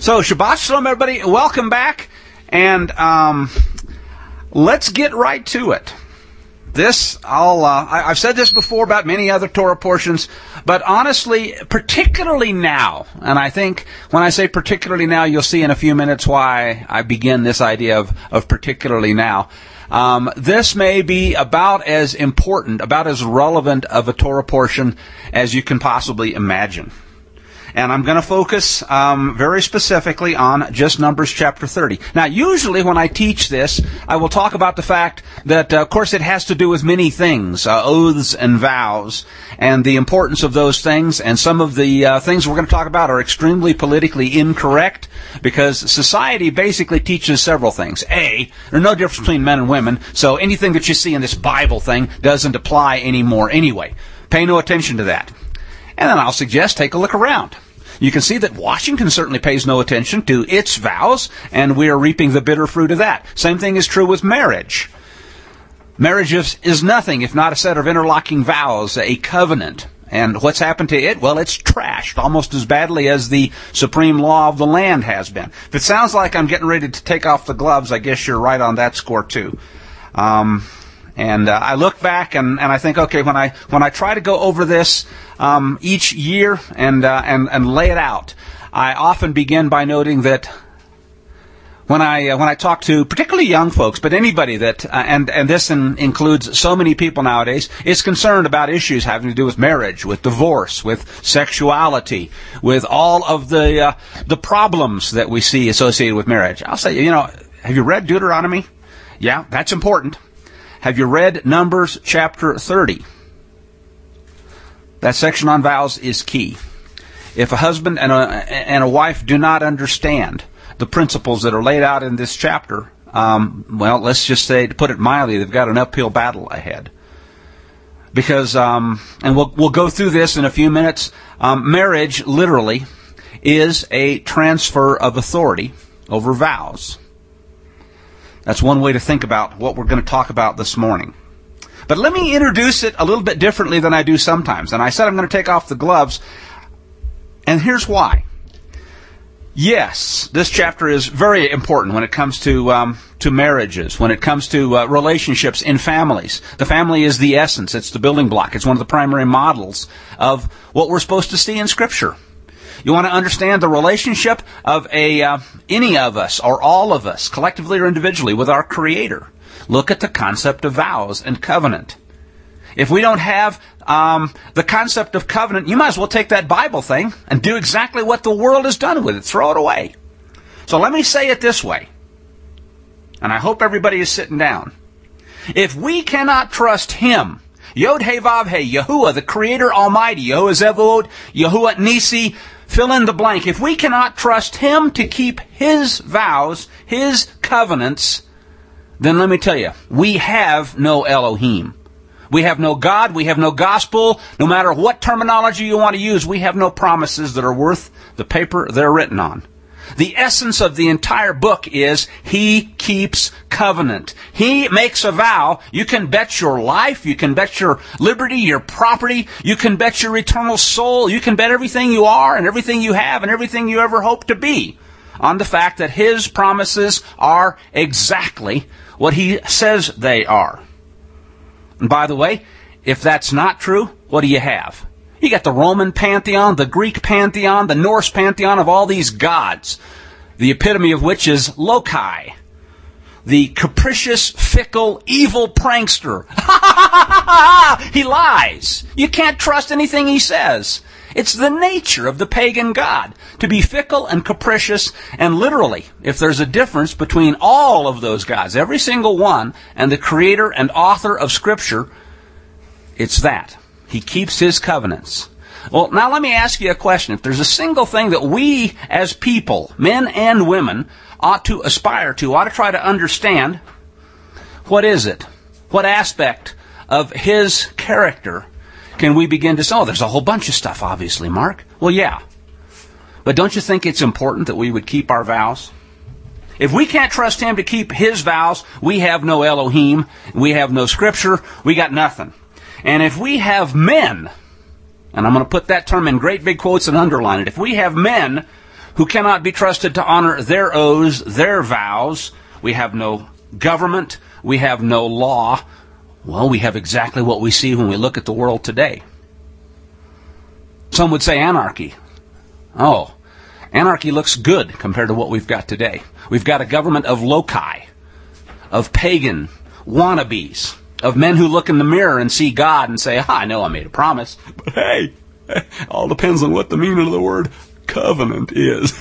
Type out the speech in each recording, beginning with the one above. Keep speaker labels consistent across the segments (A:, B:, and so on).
A: So, Shabbat Shalom, everybody. Welcome back. And let's get right to it. I've said this before about many other Torah portions, but honestly, particularly now, and I think when I say particularly now, you'll see in a few minutes why I begin this idea of particularly now. This may be about as important, about as relevant of a Torah portion as you can possibly imagine. And I'm going to focus very specifically on just Numbers chapter 30. Now, usually when I teach this, I will talk about the fact that, of course, it has to do with many things, oaths and vows, and the importance of those things. And some of the things we're going to talk about are extremely politically incorrect because society basically teaches several things. A, there's no difference between men and women, so anything that you see in this Bible thing doesn't apply anymore anyway. Pay no attention to that. And then I'll suggest take a look around. You can see that Washington certainly pays no attention to its vows, and we are reaping the bitter fruit of that. Same thing is true with marriage. Marriage is nothing if not a set of interlocking vows, a covenant. And what's happened to it? Well, it's trashed almost as badly as the supreme law of the land has been. If it sounds like I'm getting ready to take off the gloves, I guess you're right on that score too. And I look back and I think, okay, when I try to go over this each year and lay it out, I often begin by noting that when I talk to particularly young folks, but anybody that and this includes so many people nowadays, is concerned about issues having to do with marriage, with divorce, with sexuality, with all of the problems that we see associated with marriage. I'll say, have you read Deuteronomy? Yeah, that's important. Have you read Numbers chapter 30? That section on vows is key. If a husband and a wife do not understand the principles that are laid out in this chapter, well, let's just say, to put it mildly, they've got an uphill battle ahead. Because, and we'll go through this in a few minutes, marriage literally is a transfer of authority over vows. That's one way to think about what we're going to talk about this morning. But let me introduce it a little bit differently than I do sometimes. And I said I'm going to take off the gloves. And here's why. Yes, this chapter is very important when it comes to marriages, when it comes to relationships in families. The family is the essence. It's the building block. It's one of the primary models of what we're supposed to see in Scripture. You want to understand the relationship of any of us or all of us, collectively or individually, with our Creator. Look at the concept of vows and covenant. If we don't have the concept of covenant, you might as well take that Bible thing and do exactly what the world has done with it. Throw it away. So let me say it this way, and I hope everybody is sitting down. If we cannot trust Him, Yod He Vav He, Yahuwah, the Creator Almighty, Yahuwah Zevod, Yahuwah Nisi, fill in the blank. If we cannot trust Him to keep His vows, His covenants, then let me tell you, we have no Elohim. We have no God. We have no gospel. No matter what terminology you want to use, we have no promises that are worth the paper they're written on. The essence of the entire book is He keeps covenant. He makes a vow. You can bet your life. You can bet your liberty, your property. You can bet your eternal soul. You can bet everything you are and everything you have and everything you ever hope to be on the fact that His promises are exactly what He says they are. And by the way, if that's not true, what do you have? You got the Roman pantheon, the Greek pantheon, the Norse pantheon of all these gods, the epitome of which is Loki, the capricious, fickle, evil prankster. He lies. You can't trust anything he says. It's the nature of the pagan god to be fickle and capricious, and literally, if there's a difference between all of those gods, every single one, and the creator and author of Scripture, it's that. He keeps His covenants. Well, now let me ask you a question. If there's a single thing that we as people, men and women, ought to aspire to, ought to try to understand, what is it? What aspect of His character can we begin to say? Oh, there's a whole bunch of stuff, obviously, Mark. Well, yeah. But don't you think it's important that we would keep our vows? If we can't trust Him to keep His vows, we have no Elohim, we have no Scripture, we got nothing. And if we have men, and I'm going to put that term in great big quotes and underline it, if we have men who cannot be trusted to honor their oaths, their vows. We have no government. We have no law. Well, we have exactly what we see when we look at the world today. Some would say anarchy. Oh, anarchy looks good compared to what we've got today. We've got a government of loci, of pagan wannabes, of men who look in the mirror and see God and say, I know I made a promise, but hey, all depends on what the meaning of the word covenant is.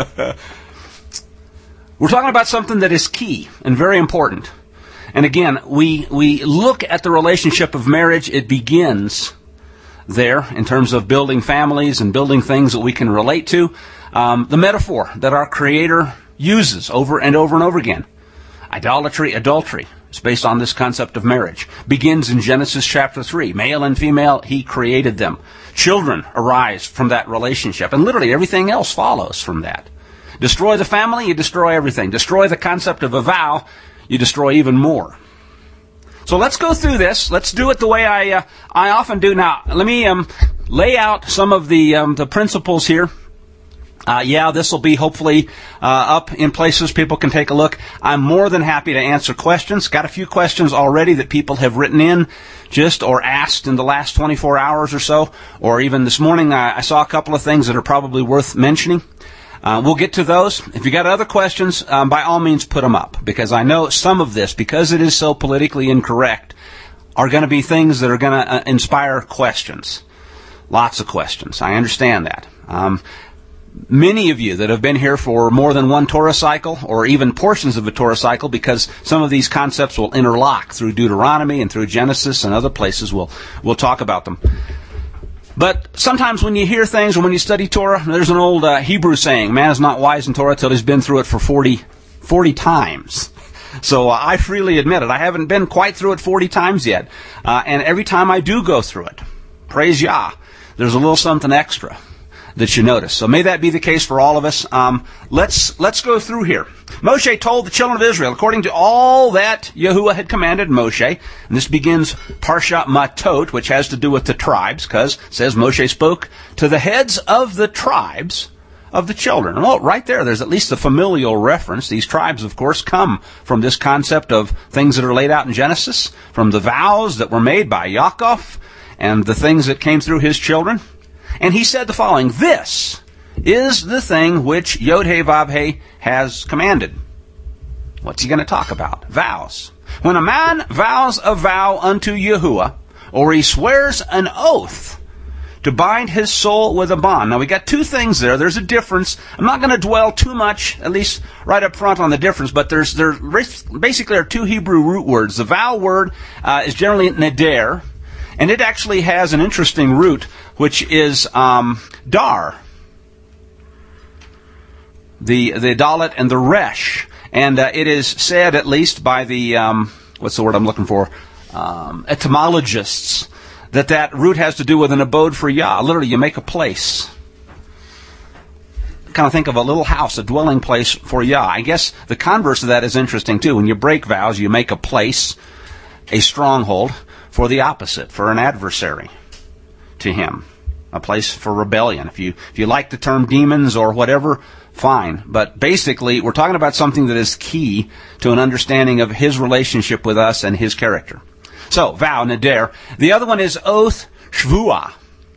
A: We're talking about something that is key and very important. And again, we look at the relationship of marriage. It begins there in terms of building families and building things that we can relate to. The metaphor that our Creator uses over and over and over again. Idolatry, adultery. It's based on this concept of marriage. Begins in Genesis chapter 3. Male and female, He created them. Children arise from that relationship. And literally everything else follows from that. Destroy the family, you destroy everything. Destroy the concept of a vow, you destroy even more. So let's go through this. Let's do it the way I often do. Now, let me lay out some of the principles here. This will be hopefully up in places people can take a look. I'm more than happy to answer questions. Got a few questions already that people have written in or asked in the last 24 hours or so, or even this morning. I saw a couple of things that are probably worth mentioning. We'll get to those. If you got other questions, by all means put them up, because I know some of this, because it is so politically incorrect, are going to be things that are going to inspire questions. Lots of questions. I understand that. Many of you that have been here for more than one Torah cycle, or even portions of a Torah cycle, because some of these concepts will interlock through Deuteronomy and through Genesis and other places, we'll talk about them. But sometimes when you hear things, or when you study Torah, there's an old Hebrew saying, man is not wise in Torah till he's been through it for 40 times. So I freely admit it. I haven't been quite through it 40 times yet. And every time I do go through it, praise Yah, there's a little something extra that you notice. So may that be the case for all of us. Let's go through here. Moshe told the children of Israel, according to all that Yahuwah had commanded Moshe, and this begins Parsha Matot, which has to do with the tribes, because it says Moshe spoke to the heads of the tribes of the children. Well, right there's at least a familial reference. These tribes, of course, come from this concept of things that are laid out in Genesis, from the vows that were made by Yaakov, and the things that came through his children. And he said the following, this is the thing which Yod-Heh-Vav-Heh has commanded. What's he going to talk about? Vows. When a man vows a vow unto Yahuwah, or he swears an oath to bind his soul with a bond. Now we got two things there. There's a difference. I'm not going to dwell too much, at least right up front, on the difference, but there basically are two Hebrew root words. The vow word is generally neder, and it actually has an interesting root, which is dar, the dalet and the resh. And it is said, at least by the, what's the word I'm looking for, etymologists, that root has to do with an abode for Yah. Literally, you make a place. Kind of think of a little house, a dwelling place for Yah. I guess the converse of that is interesting, too. When you break vows, you make a place, a stronghold, for the opposite, for an adversary to him. A place for rebellion. If you like the term demons or whatever, fine. But basically, we're talking about something that is key to an understanding of his relationship with us and his character. So, vow, neder. The other one is oath, shvuah.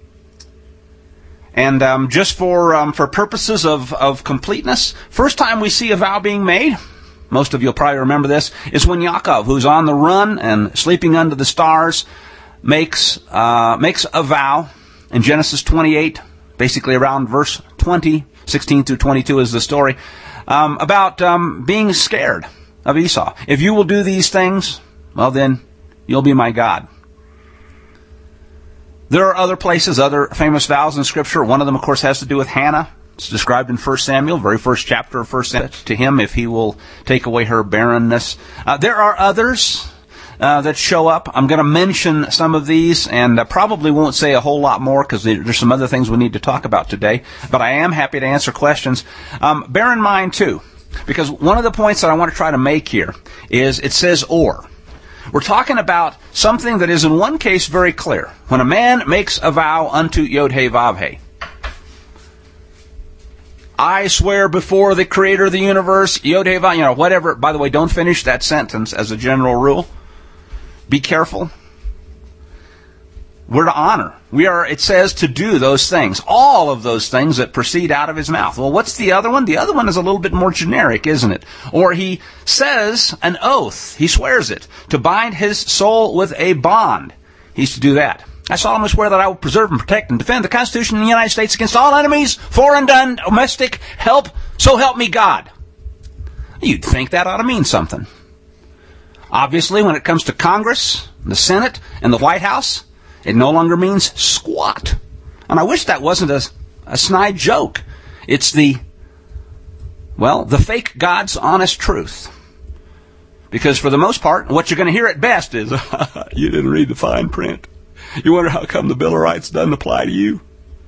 A: And just for purposes of completeness, first time we see a vow being made, most of you will probably remember this, is when Yaakov, who's on the run and sleeping under the stars, makes a vow in Genesis 28, basically around verse 20, 16 through 22 is the story, about being scared of Esau. If you will do these things, well then, you'll be my God. There are other places, other famous vows in Scripture. One of them, of course, has to do with Hannah. It's described in 1 Samuel, very first chapter of 1 Samuel, to him if he will take away her barrenness. There are others that show up. I'm going to mention some of these, and probably won't say a whole lot more because there's some other things we need to talk about today. But I am happy to answer questions. Bear in mind, too, because one of the points that I want to try to make here is it says or. We're talking about something that is in one case very clear. When a man makes a vow unto Yod-Heh-Vav-Heh. I swear before the creator of the universe, Yod Heh Vav, whatever. By the way, don't finish that sentence as a general rule. Be careful. We're to honor. It says to do those things. All of those things that proceed out of his mouth. Well, what's the other one? The other one is a little bit more generic, isn't it? Or he says an oath. He swears it. To bind his soul with a bond. He's to do that. I solemnly swear that I will preserve and protect and defend the Constitution of the United States against all enemies, foreign and domestic, so help me God. You'd think that ought to mean something. Obviously, when it comes to Congress, the Senate, and the White House, it no longer means squat. And I wish that wasn't a snide joke. It's the fake God's honest truth. Because for the most part, what you're going to hear at best is, you didn't read the fine print. You wonder how come the Bill of Rights doesn't apply to you?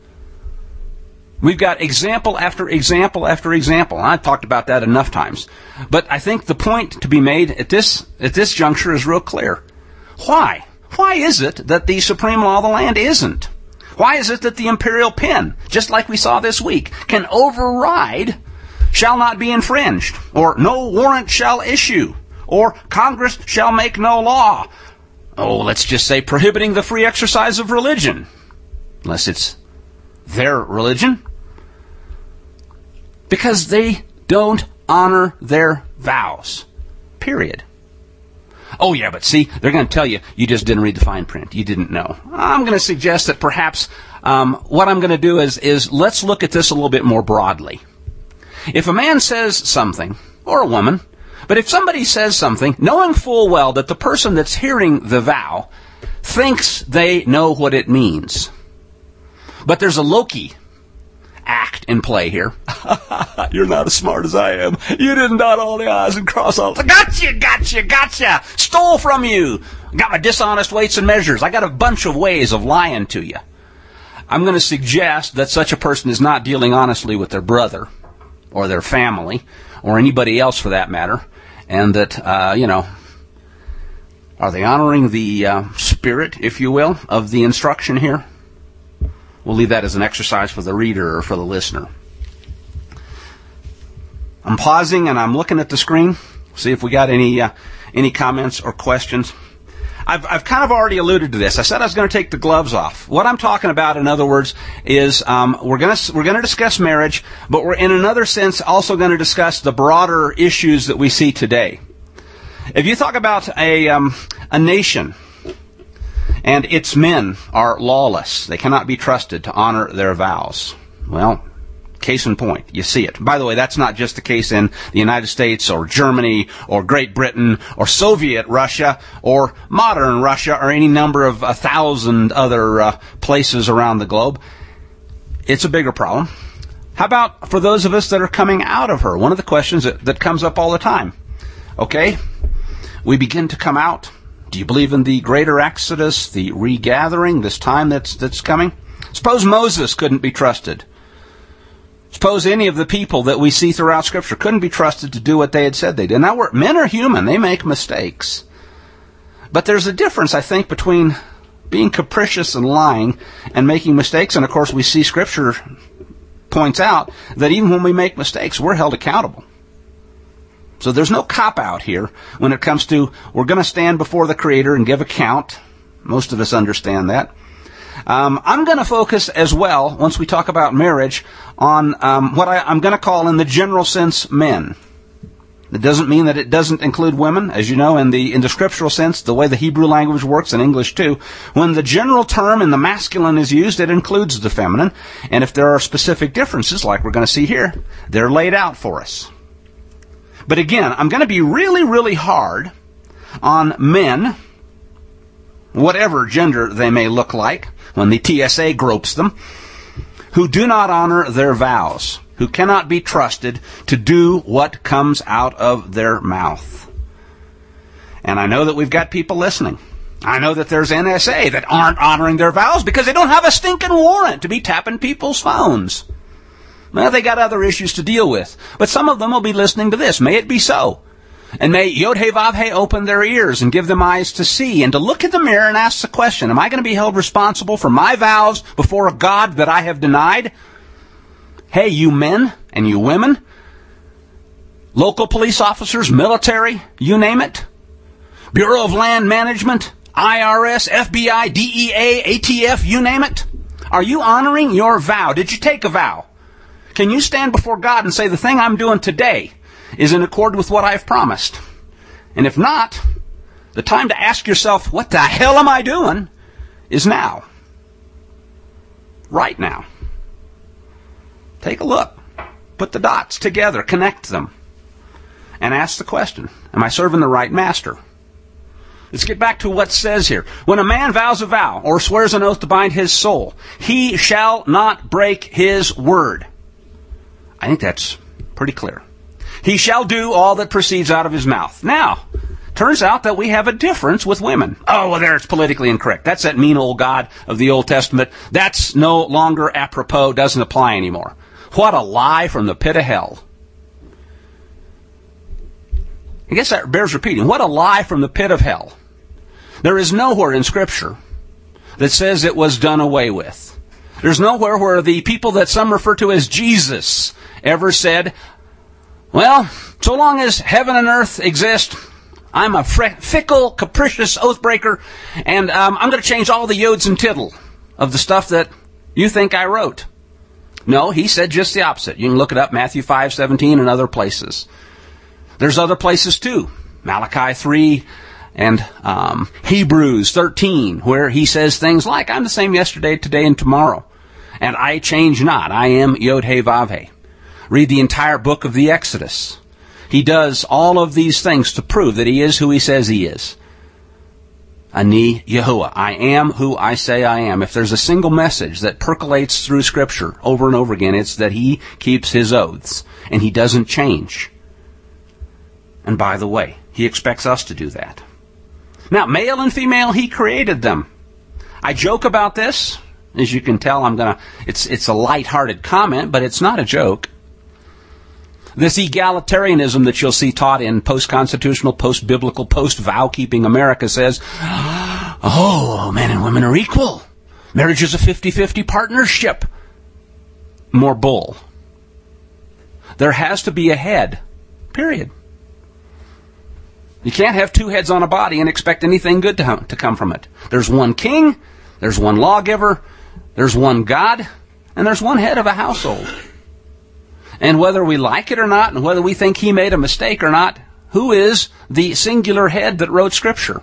A: We've got example after example after example. I've talked about that enough times. But I think the point to be made at this juncture is real clear. Why? Why is it that the supreme law of the land isn't? Why is it that the imperial pen, just like we saw this week, can override shall not be infringed, or no warrant shall issue, or Congress shall make no law? Let's just say prohibiting the free exercise of religion, unless it's their religion, because they don't honor their vows. Period. Oh, yeah, but see, they're going to tell you, you just didn't read the fine print. You didn't know. I'm going to suggest that perhaps what I'm going to do is let's look at this a little bit more broadly. If a man says something, or a woman, but if somebody says something, knowing full well that the person that's hearing the vow thinks they know what it means, but there's a Loki act in play here. You're not as smart as I am. You didn't dot all the I's and cross all the... Gotcha! Stole from you! Got my dishonest weights and measures. I got a bunch of ways of lying to you. I'm going to suggest that such a person is not dealing honestly with their brother, or their family, or anybody else for that matter, and that, are they honoring the spirit, if you will, of the instruction here? We'll leave that as an exercise for the reader or for the listener. I'm pausing and I'm looking at the screen, see if we got any comments or questions. I've kind of already alluded to this. I said I was going to take the gloves off. What I'm talking about, in other words, is we're going to discuss marriage, but we're in another sense also going to discuss the broader issues that we see today. If you talk about a nation and its men are lawless, they cannot be trusted to honor their vows. Well, case in point, you see it. By the way, that's not just the case in the United States or Germany or Great Britain or Soviet Russia or modern Russia or any number of 1,000 other places around the globe. It's a bigger problem. How about for those of us that are coming out of her? One of the questions that comes up all the time. Okay, we begin to come out. Do you believe in the greater exodus, the regathering, this time that's coming? Suppose Moses couldn't be trusted. Suppose any of the people that we see throughout Scripture couldn't be trusted to do what they had said they did. Now, men are human. They make mistakes. But there's a difference, I think, between being capricious and lying and making mistakes. And, of course, we see Scripture points out that even when we make mistakes, we're held accountable. So there's no cop-out here when it comes to we're going to stand before the Creator and give account. Most of us understand that. I'm going to focus as well, once we talk about marriage, on what I'm going to call, in the general sense, men. It doesn't mean that it doesn't include women. As you know, in the scriptural sense, the way the Hebrew language works, in English too, when the general term in the masculine is used, it includes the feminine. And if there are specific differences, like we're going to see here, they're laid out for us. But again, I'm going to be really, really hard on men, whatever gender they may look like, when the TSA gropes them, who do not honor their vows, who cannot be trusted to do what comes out of their mouth. And I know that we've got people listening. I know that there's NSA that aren't honoring their vows because they don't have a stinking warrant to be tapping people's phones. Well, they got other issues to deal with. But some of them will be listening to this. May it be so. And may Yod Heh Vav Heh open their ears and give them eyes to see and to look in the mirror and ask the question, am I going to be held responsible for my vows before a God that I have denied? Hey, you men and you women, local police officers, military, you name it, Bureau of Land Management, IRS, FBI, DEA, ATF, you name it. Are you honoring your vow? Did you take a vow? Can you stand before God and say, the thing I'm doing today is in accord with what I've promised? And if not, the time to ask yourself, what the hell am I doing, is now. Right now. Take a look. Put the dots together. Connect them. And ask the question, am I serving the right master? Let's get back to what it says here. When a man vows a vow or swears an oath to bind his soul, he shall not break his word. I think that's pretty clear. He shall do all that proceeds out of his mouth. Now, turns out that we have a difference with women. Oh, well, there, it's politically incorrect. That's that mean old God of the Old Testament. That's no longer apropos, doesn't apply anymore. What a lie from the pit of hell. I guess that bears repeating. What a lie from the pit of hell. There is nowhere in Scripture that says it was done away with. There's nowhere where the people that some refer to as Jesus ever said, well, so long as heaven and earth exist, I'm a fickle, capricious oathbreaker, and I'm going to change all the yods and tittle of the stuff that you think I wrote. No, he said just the opposite. You can look it up, Matthew 5:17 and other places. There's other places too, Malachi 3 and Hebrews 13, where he says things like, I'm the same yesterday, today, and tomorrow, and I change not. I am Yod-Heh-Vav-Heh. Read the entire book of the Exodus. He does all of these things to prove that he is who he says he is. Ani Yahuwah. I am who I say I am. If there's a single message that percolates through Scripture over and over again, it's that he keeps his oaths, and he doesn't change. And by the way, he expects us to do that. Now, male and female, he created them. I joke about this. As you can tell, it's a lighthearted comment, but it's not a joke. This egalitarianism that you'll see taught in post-constitutional, post-biblical, post-vow-keeping America says, oh, men and women are equal. Marriage is a 50-50 partnership. More bull. There has to be a head. Period. You can't have two heads on a body and expect anything good to come from it. There's one king, there's one lawgiver, there's one God, and there's one head of a household. And whether we like it or not, and whether we think he made a mistake or not, who is the singular head that wrote Scripture?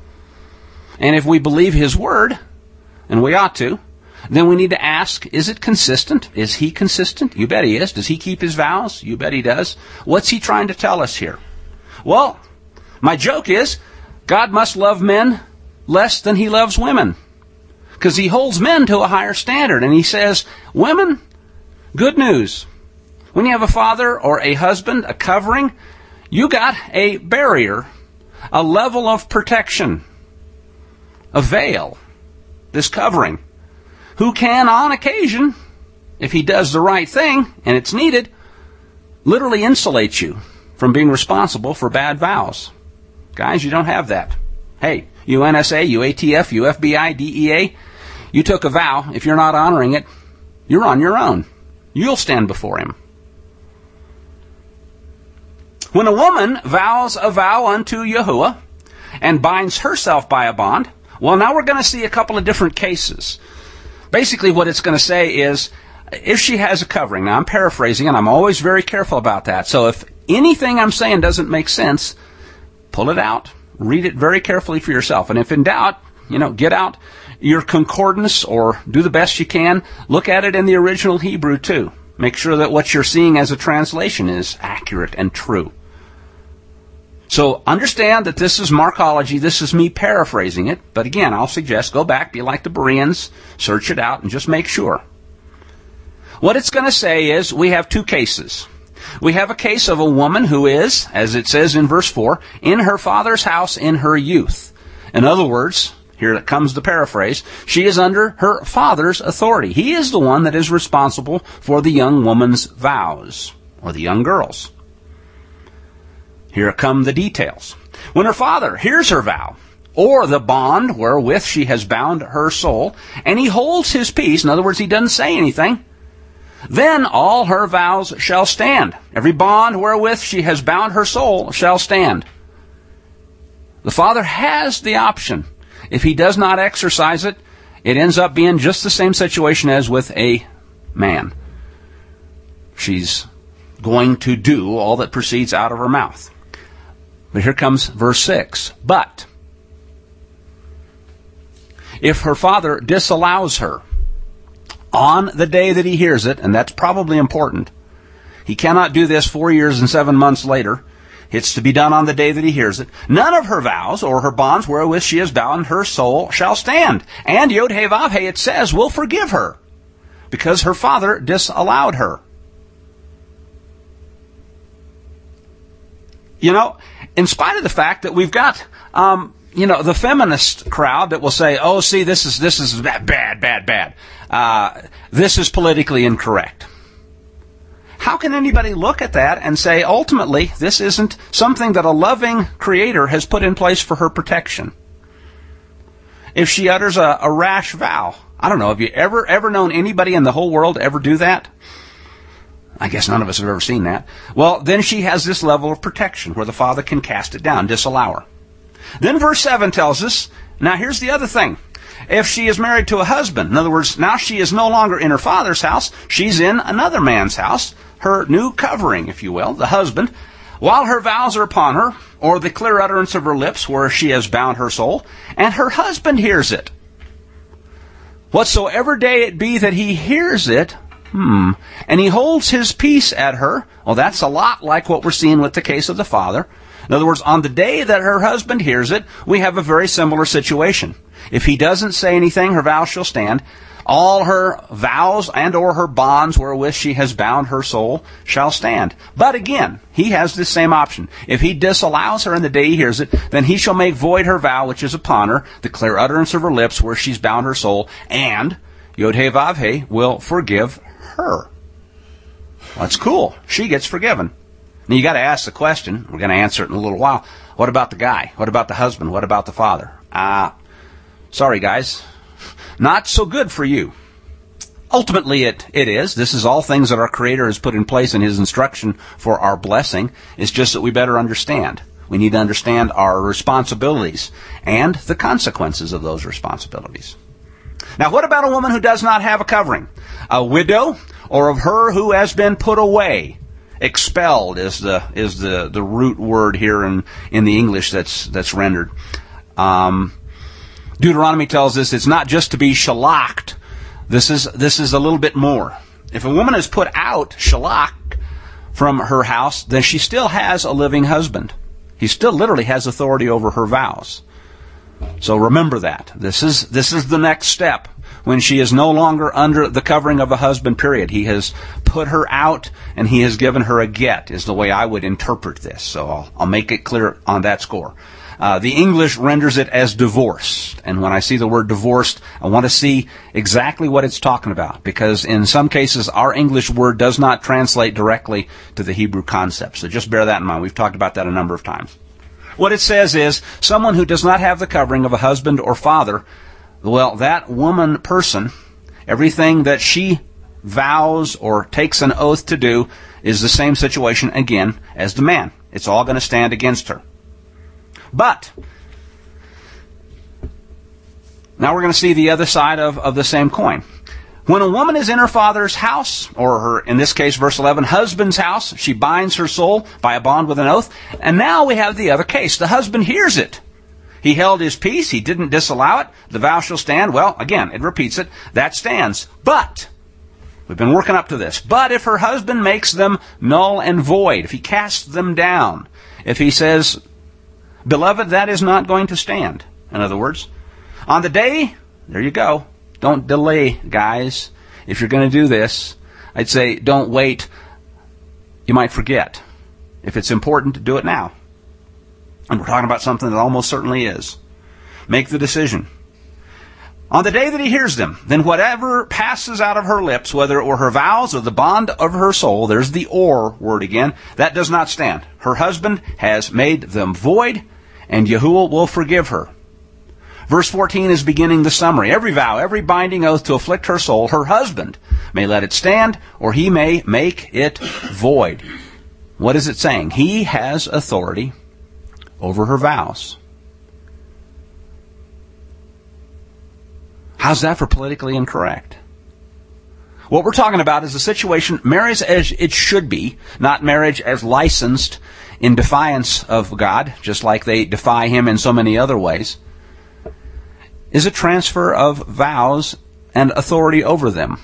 A: And if we believe his word, and we ought to, then we need to ask, is it consistent? Is he consistent? You bet he is. Does he keep his vows? You bet he does. What's he trying to tell us here? Well, my joke is, God must love men less than he loves women. Because he holds men to a higher standard. And he says, women, good news. When you have a father or a husband, a covering, you got a barrier, a level of protection, a veil, this covering, who can, on occasion, if he does the right thing, and it's needed, literally insulate you from being responsible for bad vows. Guys, you don't have that. Hey, you NSA, you ATF, you FBI, DEA, you took a vow. If you're not honoring it, you're on your own. You'll stand before him. When a woman vows a vow unto Yahuwah and binds herself by a bond, well, now we're going to see a couple of different cases. Basically, what it's going to say is, if she has a covering, now I'm paraphrasing, and I'm always very careful about that. So if anything I'm saying doesn't make sense, pull it out, read it very carefully for yourself. And if in doubt, get out your concordance or do the best you can. Look at it in the original Hebrew too. Make sure that what you're seeing as a translation is accurate and true. So understand that this is Markology. This is me paraphrasing it. But again, I'll suggest go back, be like the Bereans, search it out, and just make sure. What it's going to say is we have two cases. We have a case of a woman who is, as it says in verse 4, in her father's house in her youth. In other words, here comes the paraphrase, she is under her father's authority. He is the one that is responsible for the young woman's vows, or the young girl's. Here come the details. When her father hears her vow, or the bond wherewith she has bound her soul, and he holds his peace, in other words, he doesn't say anything, then all her vows shall stand. Every bond wherewith she has bound her soul shall stand. The father has the option. If he does not exercise it, it ends up being just the same situation as with a man. She's going to do all that proceeds out of her mouth. But here comes verse 6. But if her father disallows her on the day that he hears it, and that's probably important, he cannot do this 4 years and 7 months later. It's to be done on the day that he hears it. None of her vows or her bonds wherewith she has bound her soul shall stand. And Yod-Heh-Vav-Heh, it says, will forgive her, because her father disallowed her. You know, in spite of the fact that we've got, the feminist crowd that will say, oh, see, this is bad. This is politically incorrect. How can anybody look at that and say, ultimately, this isn't something that a loving Creator has put in place for her protection? If she utters a rash vow, I don't know, have you ever known anybody in the whole world ever do that? I guess none of us have ever seen that. Well, then she has this level of protection where the father can cast it down, disallow her. Then verse 7 tells us, now here's the other thing. If she is married to a husband, in other words, now she is no longer in her father's house, she's in another man's house, her new covering, if you will, the husband, while her vows are upon her, or the clear utterance of her lips where she has bound her soul, and her husband hears it. Whatsoever day it be that he hears it, and he holds his peace at her, well, that's a lot like what we're seeing with the case of the father. In other words, on the day that her husband hears it, we have a very similar situation. If he doesn't say anything, her vows shall stand. All her vows and or her bonds wherewith she has bound her soul shall stand. But again, he has this same option. If he disallows her in the day he hears it, then he shall make void her vow which is upon her, the clear utterance of her lips where she's bound her soul, and Yod-Heh-Vav-Heh will forgive her. That's cool. She gets forgiven. Now you got to ask the question. We're going to answer it in a little while. What about the guy? What about the husband? What about the father? Sorry guys. Not so good for you. Ultimately it is. This is all things that our Creator has put in place in His instruction for our blessing. It's just that we better understand. We need to understand our responsibilities and the consequences of those responsibilities. Now what about a woman who does not have a covering? A widow, or of her who has been put away? Expelled is the root word here in the English that's rendered. Deuteronomy tells us it's not just to be shallaked. This is a little bit more. If a woman is put out, shalak, from her house, then she still has a living husband. He still literally has authority over her vows. So remember that. This is the next step. When she is no longer under the covering of a husband, period. He has put her out and he has given her a get, is the way I would interpret this. So I'll make it clear on that score. The English renders it as divorced. And when I see the word divorced, I want to see exactly what it's talking about. Because in some cases, our English word does not translate directly to the Hebrew concept. So just bear that in mind. We've talked about that a number of times. What it says is, someone who does not have the covering of a husband or father, well, that person, everything that she vows or takes an oath to do is the same situation, again, as the man. It's all going to stand against her. But now we're going to see the other side of the same coin. When a woman is in her father's house, or her, in this case, verse 11, husband's house, she binds her soul by a bond with an oath. And now we have the other case. The husband hears it. He held his peace. He didn't disallow it. The vow shall stand. Well, again, it repeats it. That stands. But, we've been working up to this. But if her husband makes them null and void, if he casts them down, if he says, beloved, that is not going to stand. In other words, on the day, there you go. Don't delay, guys. If you're going to do this, I'd say don't wait. You might forget. If it's important, do it now. And we're talking about something that almost certainly is. Make the decision. On the day that he hears them, then whatever passes out of her lips, whether it were her vows or the bond of her soul, there's the or word again, that does not stand. Her husband has made them void, and Yahuwah will forgive her. Verse 14 is beginning the summary. Every vow, every binding oath to afflict her soul, her husband may let it stand, or he may make it void. What is it saying? He has authority over her vows. How's that for politically incorrect? What we're talking about is a situation, marriage as it should be, not marriage as licensed in defiance of God, just like they defy Him in so many other ways, is a transfer of vows and authority over them.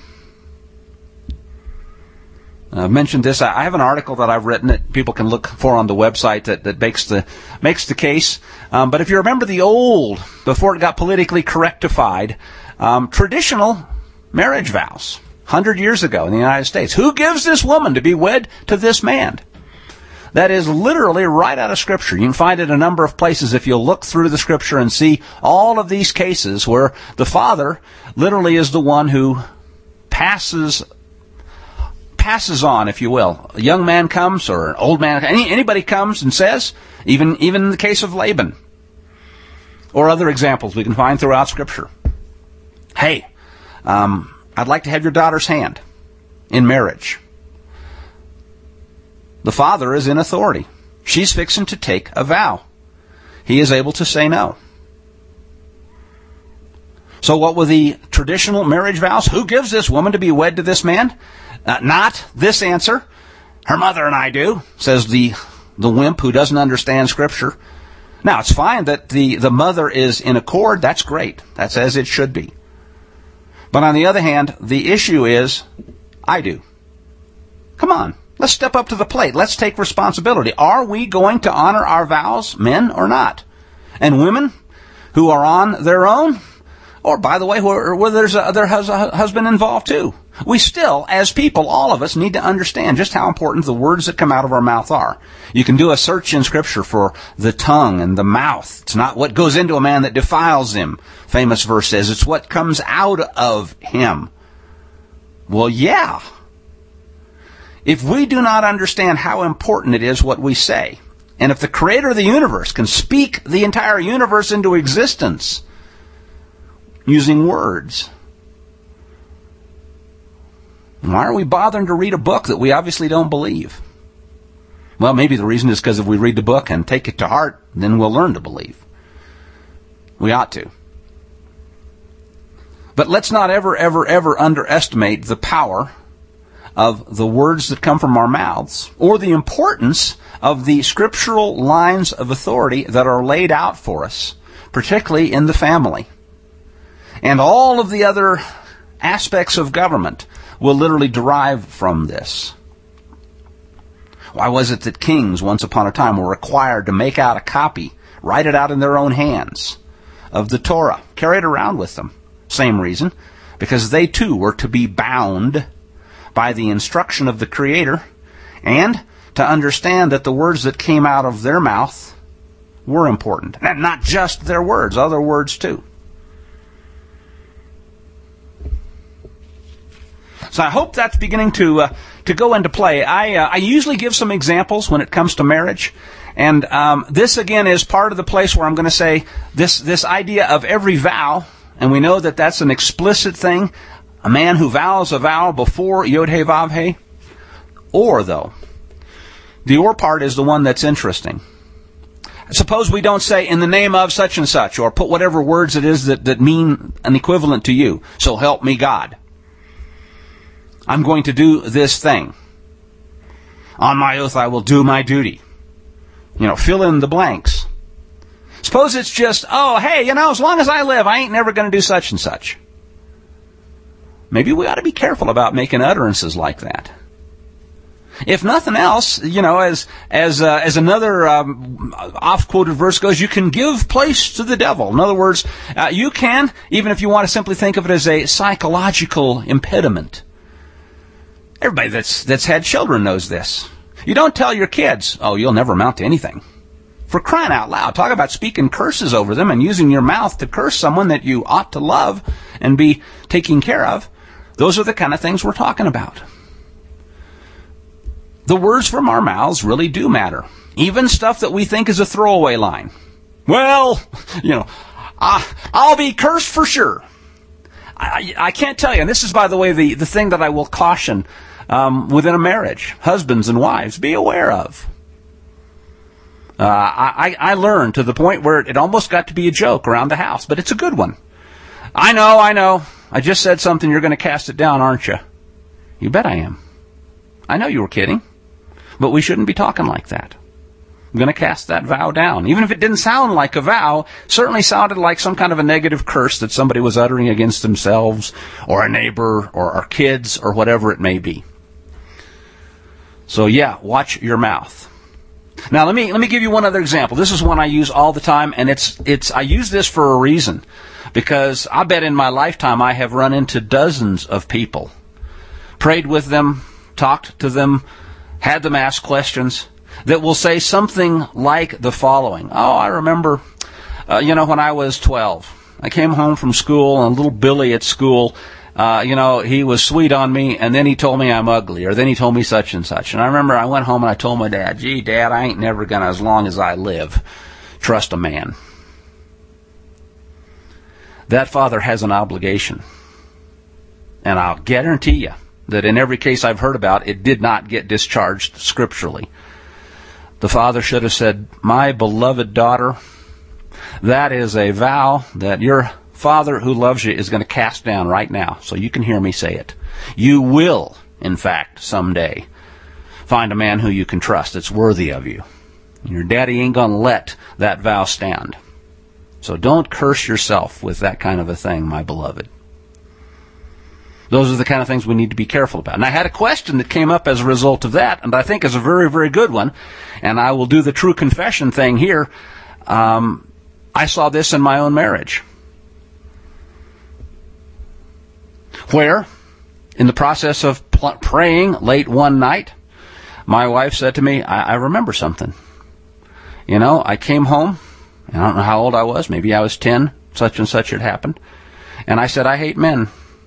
A: I've mentioned this. I have an article that I've written that people can look for on the website that makes the case. But if you remember the old, before it got politically correctified, traditional marriage vows, 100 years ago in the United States. Who gives this woman to be wed to this man? That is literally right out of Scripture. You can find it a number of places if you'll look through the Scripture and see all of these cases where the father literally is the one who passes on, if you will. A young man comes, or an old man, anybody comes and says, even in the case of Laban, or other examples we can find throughout Scripture. Hey, I'd like to have your daughter's hand in marriage. The father is in authority. She's fixing to take a vow. He is able to say no. So what were the traditional marriage vows? Who gives this woman to be wed to this man? Not this answer. Her mother and I do, says the wimp who doesn't understand Scripture. Now, it's fine that the mother is in accord. That's great. That's as it should be. But on the other hand, the issue is, I do. Come on. Let's step up to the plate. Let's take responsibility. Are we going to honor our vows, men or not? And women who are on their own, or by the way, where there's a husband involved too. We still, as people, all of us, need to understand just how important the words that come out of our mouth are. You can do a search in Scripture for the tongue and the mouth. It's not what goes into a man that defiles him, famous verse says. It's what comes out of him. Well, yeah. If we do not understand how important it is what we say, and if the Creator of the universe can speak the entire universe into existence using words, why are we bothering to read a book that we obviously don't believe? Well, maybe the reason is because if we read the book and take it to heart, then we'll learn to believe. We ought to. But let's not ever, ever, ever underestimate the power of the words that come from our mouths, or the importance of the scriptural lines of authority that are laid out for us, particularly in the family. And all of the other aspects of government will literally derive from this. Why was it that kings, once upon a time, were required to make out a copy, write it out in their own hands, of the Torah, carry it around with them? Same reason, because they too were to be bound by the instruction of the Creator, and to understand that the words that came out of their mouth were important. And not just their words, other words too. So I hope that's beginning to go into play. I usually give some examples when it comes to marriage. And this, again, is part of the place where I'm going to say this idea of every vow, and we know that that's an explicit thing. A man who vows a vow before Yod-Heh Vav-Heh. Or, though, the or part is the one that's interesting. Suppose we don't say, in the name of such and such, or put whatever words it is that mean an equivalent to you. So help me God. I'm going to do this thing. On my oath I will do my duty. Fill in the blanks. Suppose it's just, as long as I live, I ain't never going to do such and such. Maybe we ought to be careful about making utterances like that. If nothing else, as another oft-quoted verse goes, you can give place to the devil. In other words, you can, even if you want to simply think of it as a psychological impediment. Everybody that's had children knows this. You don't tell your kids, you'll never amount to anything. For crying out loud, talk about speaking curses over them and using your mouth to curse someone that you ought to love and be taking care of. Those are the kind of things we're talking about. The words from our mouths really do matter. Even stuff that we think is a throwaway line. Well, I'll be cursed for sure. I can't tell you, and this is, by the way, the thing that I will caution within a marriage, husbands and wives, be aware of. I learned to the point where it almost got to be a joke around the house, but it's a good one. I know. I just said something, you're going to cast it down, aren't you? You bet I am. I know you were kidding, but we shouldn't be talking like that. I'm going to cast that vow down. Even if it didn't sound like a vow, certainly sounded like some kind of a negative curse that somebody was uttering against themselves or a neighbor or our kids or whatever it may be. So yeah, watch your mouth. Now let me give you one other example. This is one I use all the time, and I use this for a reason, because I bet in my lifetime I have run into dozens of people, prayed with them, talked to them, had them ask questions that will say something like the following. Oh, I remember, when I was 12, I came home from school, and little Billy at school, he was sweet on me, and then he told me I'm ugly, or then he told me such and such. And I remember I went home and I told my dad, gee, Dad, I ain't never gonna, as long as I live, trust a man. That father has an obligation. And I'll guarantee you that in every case I've heard about, it did not get discharged scripturally. The father should have said, my beloved daughter, that is a vow that your Father who loves you is going to cast down right now, so you can hear me say it. You will, in fact, someday find a man who you can trust that's worthy of you. Your daddy ain't going to let that vow stand. So don't curse yourself with that kind of a thing, my beloved. Those are the kind of things we need to be careful about. And I had a question that came up as a result of that, and I think is a very, very good one. And I will do the true confession thing here. I saw this in my own marriage, where, in the process of praying late one night, my wife said to me, I remember something. I came home, and I don't know how old I was, maybe I was 10, such and such had happened, and I said, I hate men.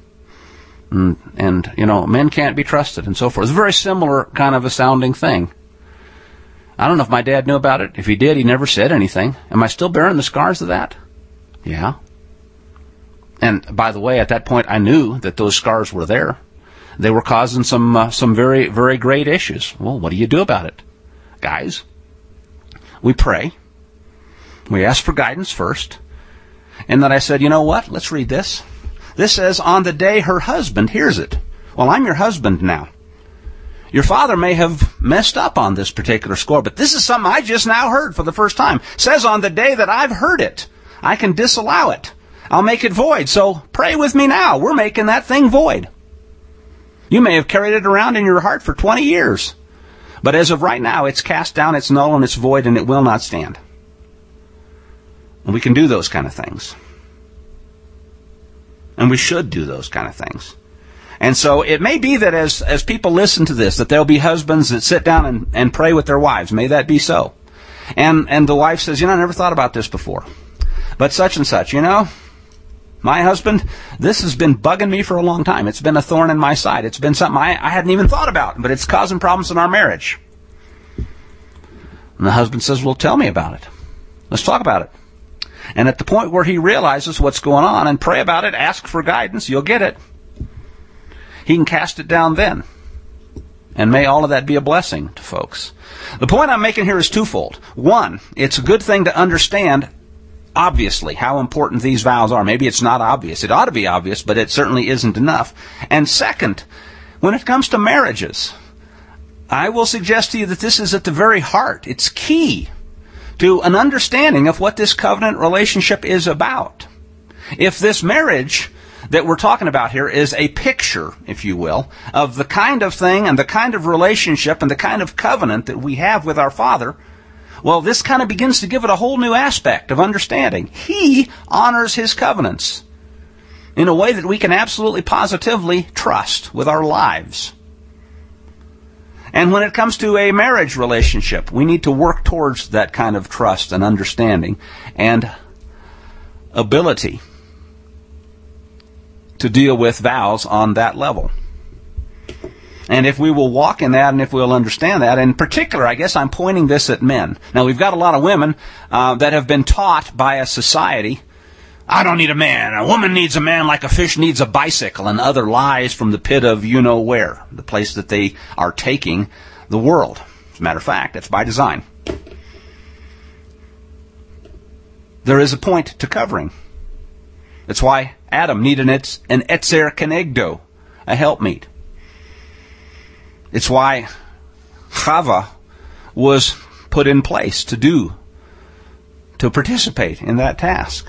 A: And men can't be trusted, and so forth. It's a very similar kind of a sounding thing. I don't know if my dad knew about it. If he did, he never said anything. Am I still bearing the scars of that? Yeah. And by the way, at that point, I knew that those scars were there. They were causing some very, very great issues. Well, what do you do about it? Guys, we pray. We ask for guidance first. And then I said, you know what? Let's read this. This says, on the day her husband hears it. Well, I'm your husband now. Your father may have messed up on this particular score, but this is something I just now heard for the first time. It says on the day that I've heard it, I can disallow it. I'll make it void. So pray with me now. We're making that thing void. You may have carried it around in your heart for 20 years. But as of right now, it's cast down, it's null, and it's void, and it will not stand. And we can do those kind of things. And we should do those kind of things. And so it may be that as people listen to this, that there'll be husbands that sit down and pray with their wives. May that be so. And the wife says, I never thought about this before. But such and such, my husband, this has been bugging me for a long time. It's been a thorn in my side. It's been something I hadn't even thought about, but it's causing problems in our marriage. And the husband says, well, tell me about it. Let's talk about it. And at the point where he realizes what's going on and pray about it, ask for guidance, you'll get it. He can cast it down then. And may all of that be a blessing to folks. The point I'm making here is twofold. One, it's a good thing to understand, obviously, how important these vows are. Maybe it's not obvious. It ought to be obvious, but it certainly isn't enough. And second, when it comes to marriages, I will suggest to you that this is at the very heart. It's key to an understanding of what this covenant relationship is about. If this marriage that we're talking about here is a picture, if you will, of the kind of thing and the kind of relationship and the kind of covenant that we have with our Father, well, this kind of begins to give it a whole new aspect of understanding. He honors His covenants in a way that we can absolutely positively trust with our lives. And when it comes to a marriage relationship, we need to work towards that kind of trust and understanding and ability to deal with vows on that level. And if we will walk in that and if we'll understand that, in particular, I guess I'm pointing this at men. Now, we've got a lot of women that have been taught by a society I don't need a man. A woman needs a man like a fish needs a bicycle, and other lies from the pit of you-know-where, the place that they are taking the world. As a matter of fact, that's by design. There is a point to covering. That's why Adam needed an etzer kenegdo, a helpmeet. It's why Chava was put in place to participate in that task.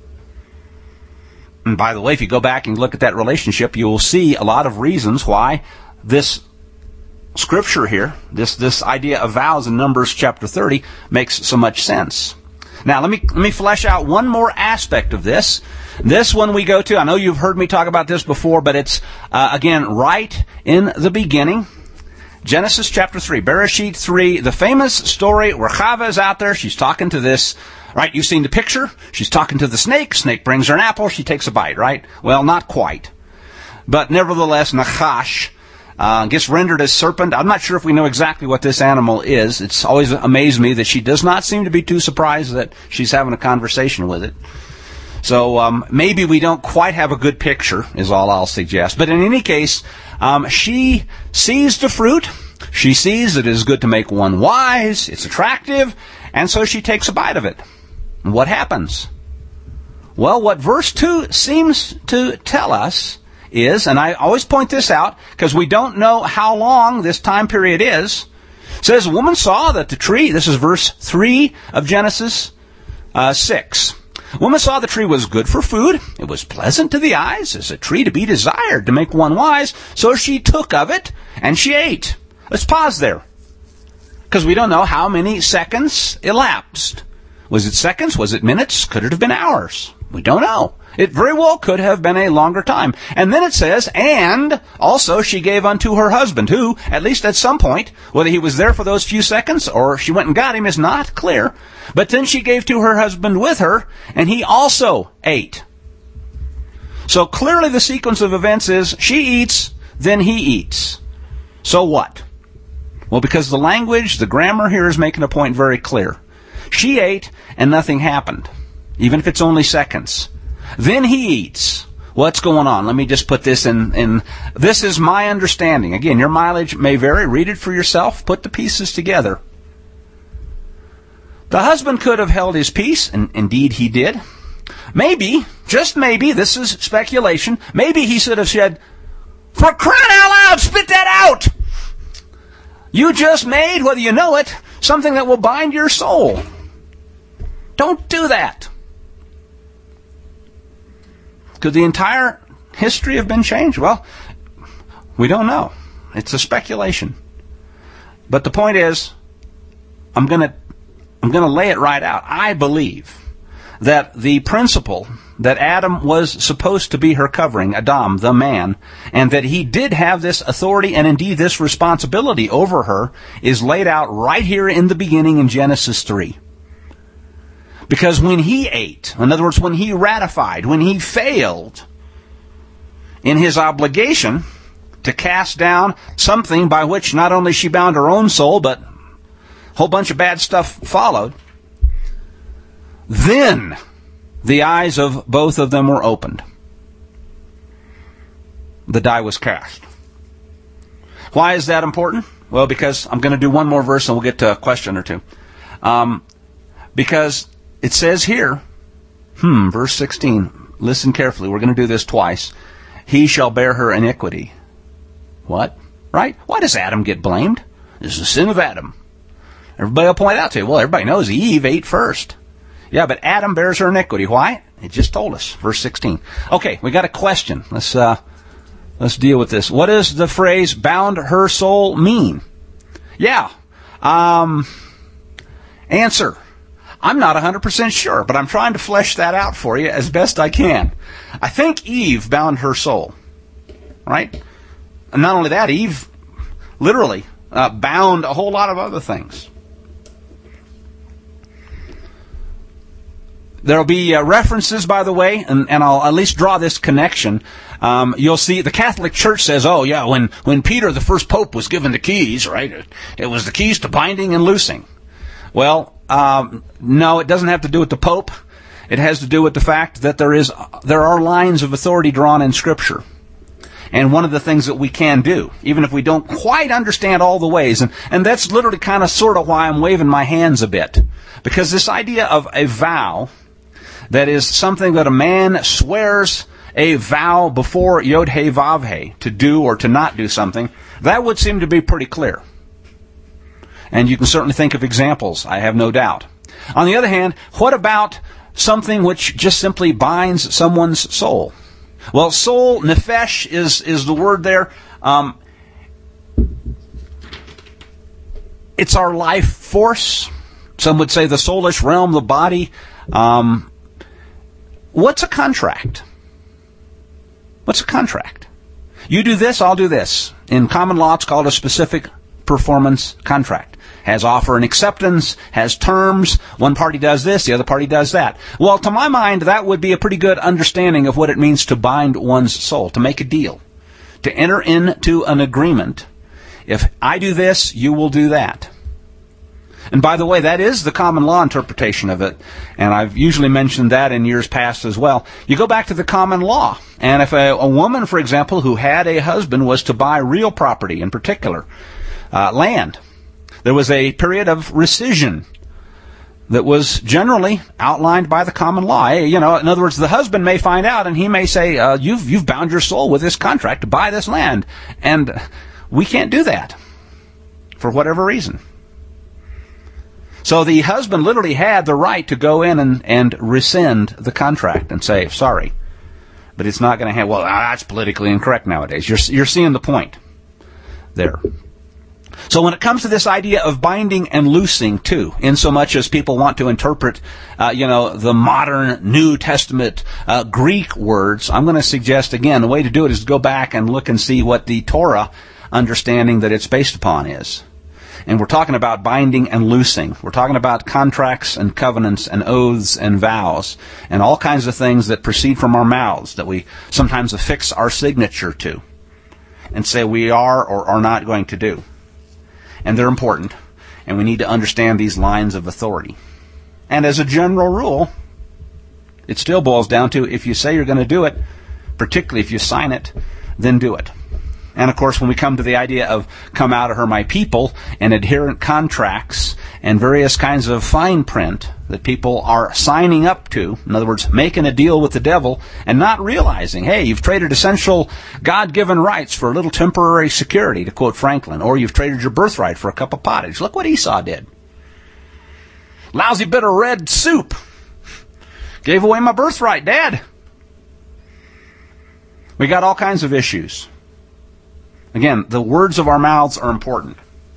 A: And by the way, if you go back and look at that relationship, you will see a lot of reasons why this scripture here, this idea of vows in Numbers chapter 30, makes so much sense. Now, let me flesh out one more aspect of this. This one we go to, I know you've heard me talk about this before, but it's, again, right in the beginning. Genesis chapter 3, Bereshit 3, the famous story where Chava is out there. She's talking to this, right? You've seen the picture. She's talking to the snake. Snake brings her an apple. She takes a bite, right? Well, not quite. But nevertheless, Nachash gets rendered as serpent. I'm not sure if we know exactly what this animal is. It's always amazed me that she does not seem to be too surprised that she's having a conversation with it. So maybe we don't quite have a good picture, is all I'll suggest. But in any case, she sees the fruit. She sees it is good to make one wise. It's attractive. And so she takes a bite of it. And what happens? Well, what verse 2 seems to tell us is, and I always point this out because we don't know how long this time period is, says, a woman saw that the tree, this is verse 3 of Genesis 6. Woman saw the tree was good for food. It was pleasant to the eyes, as a tree to be desired to make one wise. So she took of it and she ate. Let's pause there, because we don't know how many seconds elapsed. Was it seconds? Was it minutes? Could it have been hours? We don't know. It very well could have been a longer time. And then it says, and also she gave unto her husband, who, at least at some point, whether he was there for those few seconds or she went and got him is not clear. But then she gave to her husband with her, and he also ate. So clearly the sequence of events is she eats, then he eats. So what? Well, because the language, the grammar here is making a point very clear. She ate and nothing happened, even if it's only seconds. Then he eats. What's going on? Let me just put this in. This is my understanding. Again, your mileage may vary. Read it for yourself. Put the pieces together. The husband could have held his peace, and indeed he did. Maybe, just maybe, this is speculation, maybe he should have said, for crying out loud, spit that out! You just made, whether you know it, something that will bind your soul. Don't do that. Could the entire history have been changed? Well, we don't know. It's a speculation. But the point is, I'm going to lay it right out. I believe that the principle that Adam was supposed to be her covering, Adam, the man, and that he did have this authority and indeed this responsibility over her, is laid out right here in the beginning in Genesis 3. Because when he ate, in other words, when he ratified, when he failed in his obligation to cast down something by which not only she bound her own soul, but a whole bunch of bad stuff followed, then the eyes of both of them were opened. The die was cast. Why is that important? Well, because I'm going to do one more verse and we'll get to a question or two. Because it says here, verse 16, listen carefully, we're going to do this twice. He shall bear her iniquity. What? Right? Why does Adam get blamed? This is the sin of Adam. Everybody will point out to you, well, everybody knows Eve ate first. Yeah, but Adam bears her iniquity. Why? It just told us, verse 16. Okay, we got a question. Let's deal with this. What does the phrase bound her soul mean? Yeah. Answer. I'm not 100% sure, but I'm trying to flesh that out for you as best I can. I think Eve bound her soul, right? And not only that, Eve literally bound a whole lot of other things. There'll be references, by the way, and I'll at least draw this connection. You'll see the Catholic Church says, oh yeah, when Peter, the first pope, was given the keys, right? It was the keys to binding and loosing. Well, no, it doesn't have to do with the Pope. It has to do with the fact that there are lines of authority drawn in Scripture. And one of the things that we can do, even if we don't quite understand all the ways, and that's literally kind of sort of why I'm waving my hands a bit. Because this idea of a vow, that is something that a man swears a vow before Yod He Vav He to do or to not do something, that would seem to be pretty clear. And you can certainly think of examples, I have no doubt. On the other hand, what about something which just simply binds someone's soul? Well, soul, nefesh, is the word there. It's our life force. Some would say the soulish realm, the body. What's a contract? What's a contract? You do this, I'll do this. In common law, it's called a specific performance contract. Has offer and acceptance, has terms. One party does this, the other party does that. Well, to my mind, that would be a pretty good understanding of what it means to bind one's soul, to make a deal, to enter into an agreement. If I do this, you will do that. And by the way, that is the common law interpretation of it, and I've usually mentioned that in years past as well. You go back to the common law, and if a woman, for example, who had a husband was to buy real property, in particular, land, there was a period of rescission that was generally outlined by the common law. In other words, the husband may find out and he may say, you've bound your soul with this contract to buy this land. And we can't do that for whatever reason. So the husband literally had the right to go in and rescind the contract and say, sorry, but it's not going to happen. Well, that's politically incorrect nowadays. You're seeing the point there. So when it comes to this idea of binding and loosing, too, in so much as people want to interpret, the modern New Testament Greek words, I'm going to suggest, again, the way to do it is to go back and look and see what the Torah understanding that it's based upon is. And we're talking about binding and loosing. We're talking about contracts and covenants and oaths and vows and all kinds of things that proceed from our mouths that we sometimes affix our signature to and say we are or are not going to do. And they're important, and we need to understand these lines of authority. And as a general rule, it still boils down to if you say you're going to do it, particularly if you sign it, then do it. And of course, when we come to the idea of come out of her, my people, and adherent contracts and various kinds of fine print that people are signing up to, in other words, making a deal with the devil and not realizing, hey, you've traded essential God-given rights for a little temporary security, to quote Franklin, or you've traded your birthright for a cup of pottage. Look what Esau did. Lousy bit of red soup. Gave away my birthright, Dad. We got all kinds of issues. Again, the words of our mouths are important.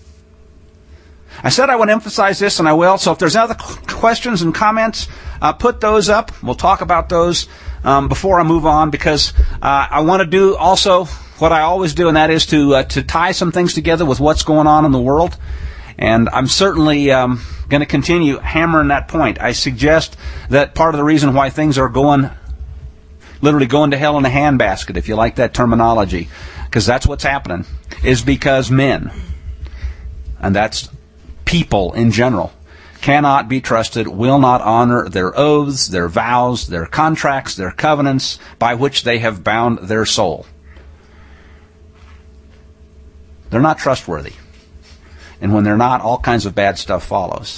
A: I said I would emphasize this, and I will. So if there's other questions and comments, put those up. We'll talk about those before I move on, because I want to do also what I always do, and that is to tie some things together with what's going on in the world. And I'm certainly going to continue hammering that point. I suggest that part of the reason why things are literally going to hell in a handbasket, if you like that terminology, because that's what's happening, is because men, and that's people in general, cannot be trusted, will not honor their oaths, their vows, their contracts, their covenants by which they have bound their soul. They're not trustworthy. And when they're not, all kinds of bad stuff follows.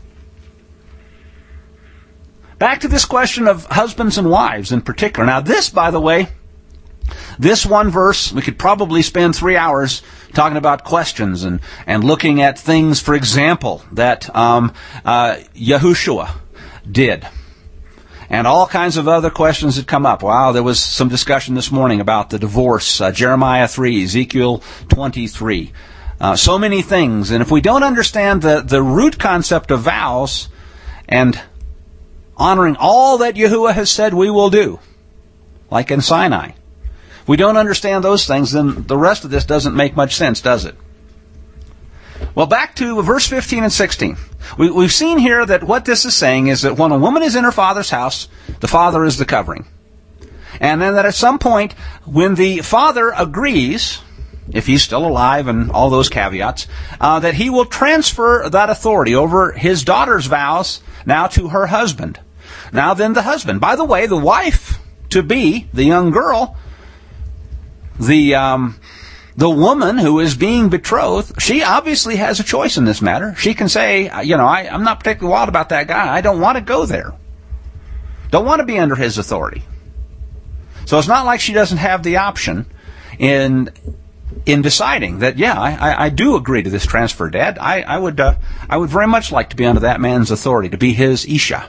A: Back to this question of husbands and wives in particular. Now this, by the way, this one verse, we could probably spend 3 hours talking about questions and looking at things, for example, that Yahushua did. And all kinds of other questions that come up. Wow, there was some discussion this morning about the divorce, Jeremiah 3, Ezekiel 23. So many things. And if we don't understand the root concept of vows and honoring all that Yahuwah has said we will do, like in Sinai, if we don't understand those things, then the rest of this doesn't make much sense, does it? Well, back to verse 15 and 16. We've seen here that what this is saying is that when a woman is in her father's house, the father is the covering. And then that at some point, when the father agrees, if he's still alive and all those caveats, that he will transfer that authority over his daughter's vows now to her husband. Now then the husband. By the way, the wife to be, the young girl, the woman who is being betrothed, she obviously has a choice in this matter. She can say, I'm not particularly wild about that guy. I don't want to go there. Don't want to be under his authority. So it's not like she doesn't have the option in deciding that, I do agree to this transfer, Dad. I would very much like to be under that man's authority, to be his Isha.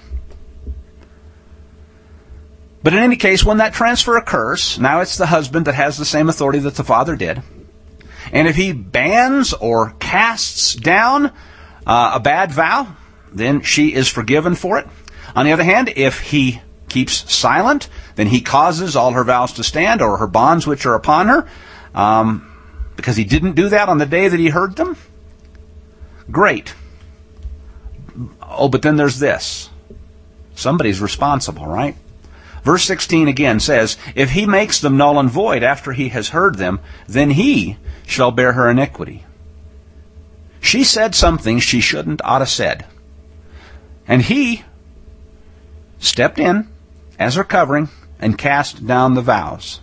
A: But in any case, when that transfer occurs, now it's the husband that has the same authority that the father did. And if he bans or casts down a bad vow, then she is forgiven for it. On the other hand, if he keeps silent, then he causes all her vows to stand, or her bonds which are upon her, because he didn't do that on the day that he heard them. Great. Oh, but then there's this. Somebody's responsible, right? Verse 16 again says, if he makes them null and void after he has heard them, then he shall bear her iniquity. She said something she shouldn't ought to said. And he stepped in as her covering and cast down the vows,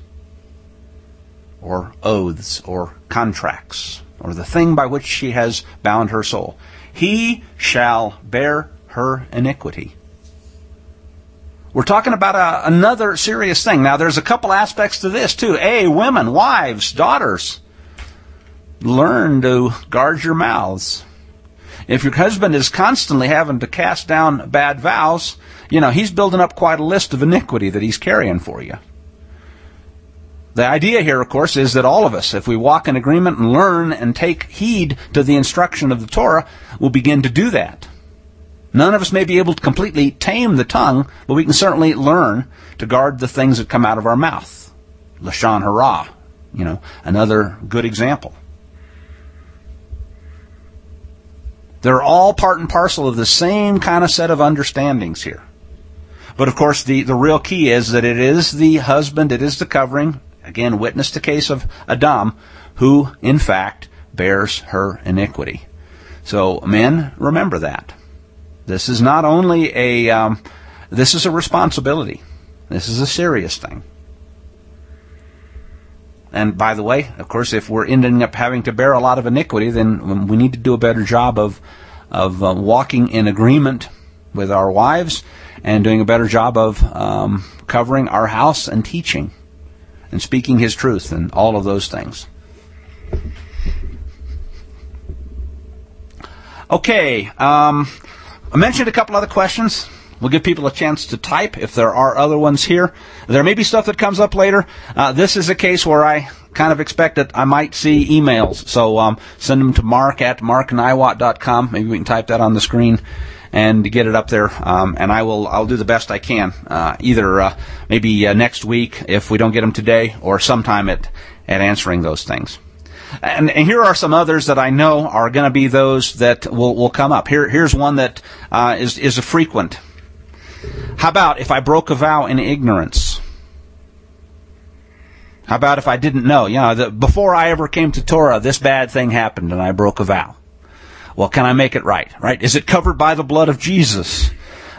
A: or oaths, or contracts, or the thing by which she has bound her soul. He shall bear her iniquity. We're talking about another serious thing. Now, there's a couple aspects to this, too. Women, wives, daughters, learn to guard your mouths. If your husband is constantly having to cast down bad vows, he's building up quite a list of iniquity that he's carrying for you. The idea here, of course, is that all of us, if we walk in agreement and learn and take heed to the instruction of the Torah, will begin to do that. None of us may be able to completely tame the tongue, but we can certainly learn to guard the things that come out of our mouth. Lashon hara, another good example. They're all part and parcel of the same kind of set of understandings here. But of course, the real key is that it is the husband, it is the covering, again, witness the case of Adam, who, in fact, bears her iniquity. So, men, remember that. This is not only this is a responsibility. This is a serious thing. And by the way, of course, if we're ending up having to bear a lot of iniquity, then we need to do a better job of walking in agreement with our wives and doing a better job of covering our house and teaching and speaking His truth and all of those things. Okay, I mentioned a couple other questions. We'll give people a chance to type if there are other ones here. There may be stuff that comes up later. This is a case where I kind of expect that I might see emails. So send them to mark@markniwat.com. Maybe we can type that on the screen and get it up there. And I'll do the best I can. Either maybe next week if we don't get them today, or sometime at answering those things. And here are some others that I know are going to be those that will come up. Here's one that is a frequent. How about if I broke a vow in ignorance? How about if I didn't know? Before I ever came to Torah, this bad thing happened and I broke a vow. Well, can I make it right? Right? Is it covered by the blood of Jesus?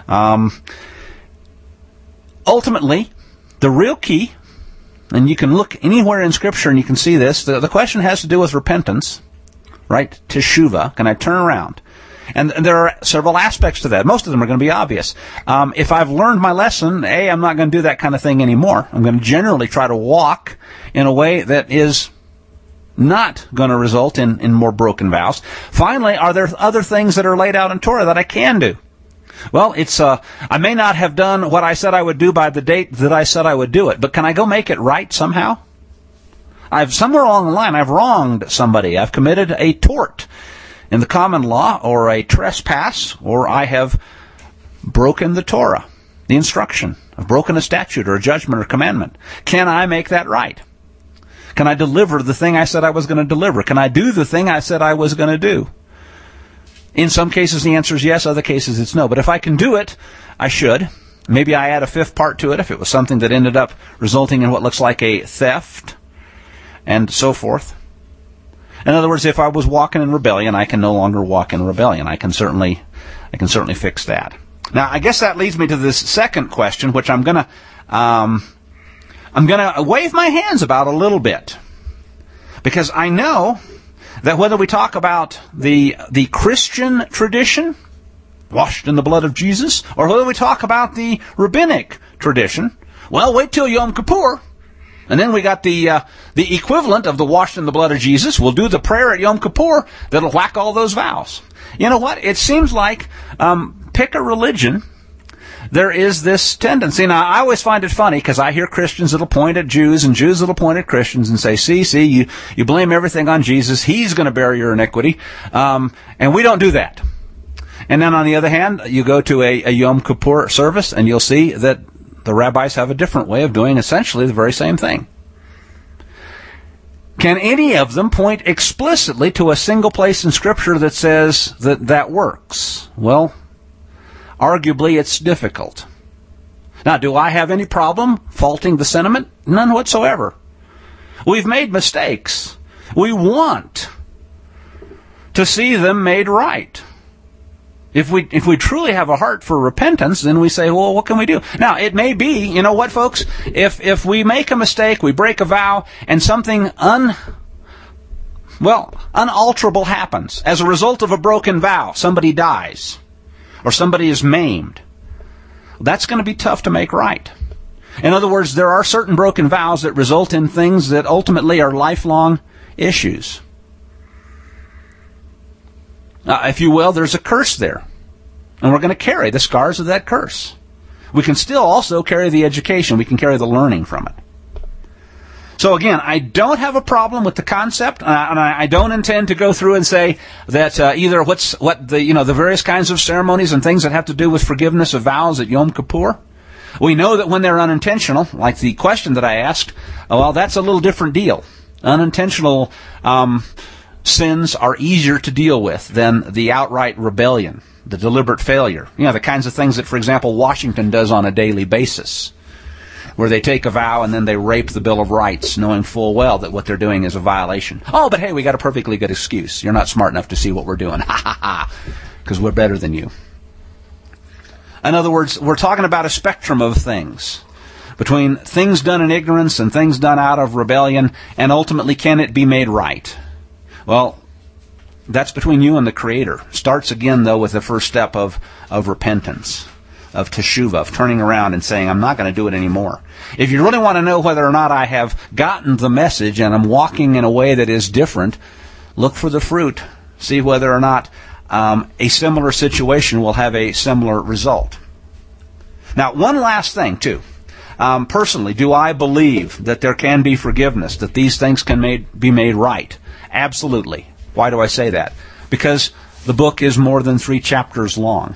A: Ultimately, the real key, and you can look anywhere in Scripture and you can see this, the question has to do with repentance, right? Teshuvah. Can I turn around? And there are several aspects to that. Most of them are going to be obvious. If I've learned my lesson, I'm not going to do that kind of thing anymore. I'm going to generally try to walk in a way that is not going to result in more broken vows. Finally, are there other things that are laid out in Torah that I can do? Well, I may not have done what I said I would do by the date that I said I would do it, but can I go make it right somehow? Somewhere along the line, I've wronged somebody. I've committed a tort in the common law, or a trespass, or I have broken the Torah, the instruction. I've broken a statute or a judgment or commandment. Can I make that right? Can I deliver the thing I said I was going to deliver? Can I do the thing I said I was going to do? In some cases, the answer is yes. Other cases, it's no. But if I can do it, I should. Maybe I add a fifth part to it if it was something that ended up resulting in what looks like a theft, and so forth. In other words, if I was walking in rebellion, I can no longer walk in rebellion. I can certainly fix that. Now, I guess that leads me to this second question, which I'm gonna wave my hands about a little bit, because I know that whether we talk about the Christian tradition, washed in the blood of Jesus, or whether we talk about the rabbinic tradition, well, wait till Yom Kippur, and then we got the equivalent of the washed in the blood of Jesus. We'll do the prayer at Yom Kippur that'll whack all those vows. You know what? It seems like, pick a religion, there is this tendency. Now, I always find it funny because I hear Christians that'll point at Jews and Jews that'll point at Christians and say, see, you blame everything on Jesus. He's going to bear your iniquity. And we don't do that. And then on the other hand, you go to a Yom Kippur service and you'll see that the rabbis have a different way of doing essentially the very same thing. Can any of them point explicitly to a single place in Scripture that says that works? Well, arguably it's difficult. Now, do I have any problem faulting the sentiment? None whatsoever. We've made mistakes. We want to see them made right. If we truly have a heart for repentance, then we say, well, what can we do? Now, it may be, you know what, folks? If we make a mistake, we break a vow, and something unalterable happens. As a result of a broken vow, somebody dies, or somebody is maimed. That's going to be tough to make right. In other words, there are certain broken vows that result in things that ultimately are lifelong issues. If you will, there's a curse there. And we're going to carry the scars of that curse. We can still also carry the education. We can carry the learning from it. So again, I don't have a problem with the concept, and I don't intend to go through and say that either the various kinds of ceremonies and things that have to do with forgiveness of vows at Yom Kippur. We know that when they're unintentional, like the question that I asked, well, that's a little different deal. Unintentional sins are easier to deal with than the outright rebellion, the deliberate failure. You know, the kinds of things that, for example, Washington does on a daily basis, where they take a vow and then they rape the Bill of Rights, knowing full well that what they're doing is a violation. Oh, but hey, we got a perfectly good excuse. You're not smart enough to see what we're doing. Ha ha ha, because we're better than you. In other words, we're talking about a spectrum of things, between things done in ignorance and things done out of rebellion, and ultimately, can it be made right? Well, that's between you and the Creator. Starts again, though, with the first step of repentance, of teshuvah, of turning around and saying, I'm not going to do it anymore. If you really want to know whether or not I have gotten the message and I'm walking in a way that is different, look for the fruit. See whether or not a similar situation will have a similar result. Now, one last thing, too. Personally, do I believe that there can be forgiveness, that these things can be made right? Absolutely. Why do I say that? Because the book is more than 3 chapters long.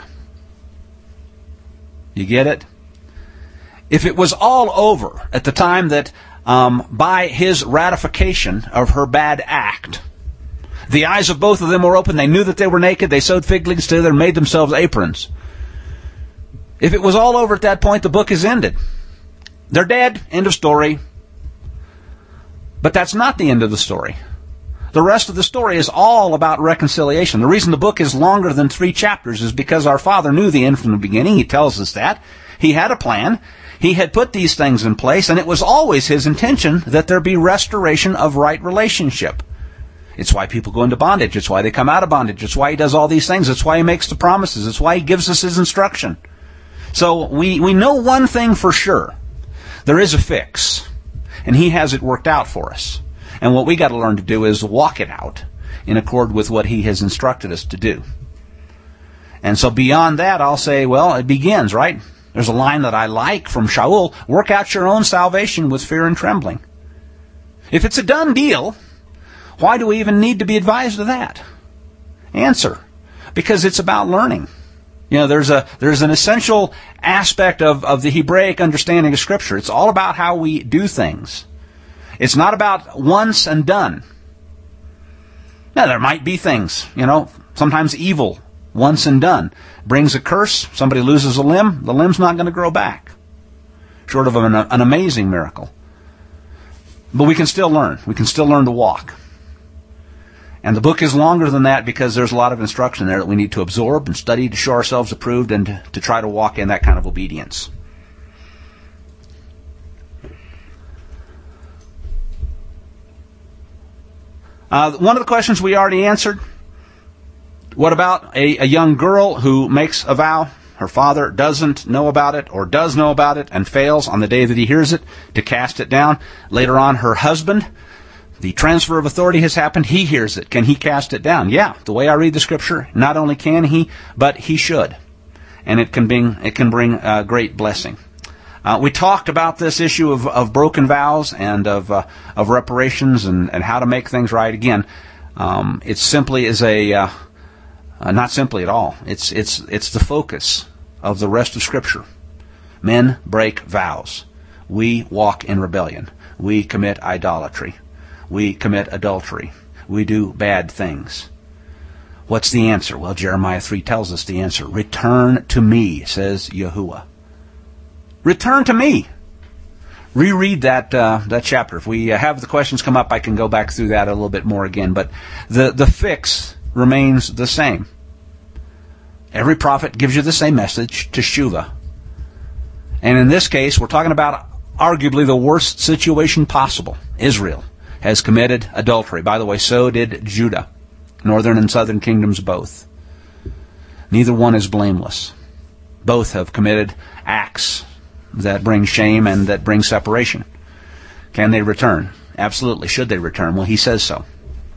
A: You get it? If it was all over at the time that, by his ratification of her bad act, the eyes of both of them were open, they knew that they were naked, they sewed fig leaves together and made themselves aprons. If it was all over at that point, the book is ended. They're dead, end of story. But that's not the end of the story. The rest of the story is all about reconciliation. The reason the book is longer than 3 chapters is because our Father knew the end from the beginning. He tells us that. He had a plan. He had put these things in place, and it was always His intention that there be restoration of right relationship. It's why people go into bondage. It's why they come out of bondage. It's why He does all these things. It's why He makes the promises. It's why He gives us His instruction. So we know one thing for sure. There is a fix, and He has it worked out for us. And what we got to learn to do is walk it out in accord with what He has instructed us to do. And so beyond that, I'll say, well, it begins, right? There's a line that I like from Shaul, work out your own salvation with fear and trembling. If it's a done deal, why do we even need to be advised of that? Answer, because it's about learning. You know, there's an essential aspect of the Hebraic understanding of Scripture. It's all about how we do things. It's not about once and done. Now, there might be things, sometimes evil, once and done. Brings a curse, somebody loses a limb, the limb's not going to grow back. Short of an amazing miracle. But we can still learn. We can still learn to walk. And the book is longer than that because there's a lot of instruction there that we need to absorb and study to show ourselves approved and to try to walk in that kind of obedience. One of the questions we already answered. What about a young girl who makes a vow? Her father doesn't know about it or does know about it and fails on the day that he hears it to cast it down. Later on, her husband, the transfer of authority has happened. He hears it. Can he cast it down? Yeah. The way I read the scripture, not only can he, but he should. And it can bring great blessing. We talked about this issue of broken vows and of reparations and how to make things right. Again, it simply is not simply at all. It's the focus of the rest of Scripture. Men break vows. We walk in rebellion. We commit idolatry. We commit adultery. We do bad things. What's the answer? Well, Jeremiah 3 tells us the answer. Return to me, says Yahuwah. Return to me. Reread that chapter. If we have the questions come up, I can go back through that a little bit more again. But the fix remains the same. Every prophet gives you the same message, teshuvah. And in this case, we're talking about arguably the worst situation possible. Israel has committed adultery. By the way, so did Judah. Northern and southern kingdoms both. Neither one is blameless. Both have committed acts that bring shame and that bring separation. Can they return? Absolutely. Should they return? Well, he says so.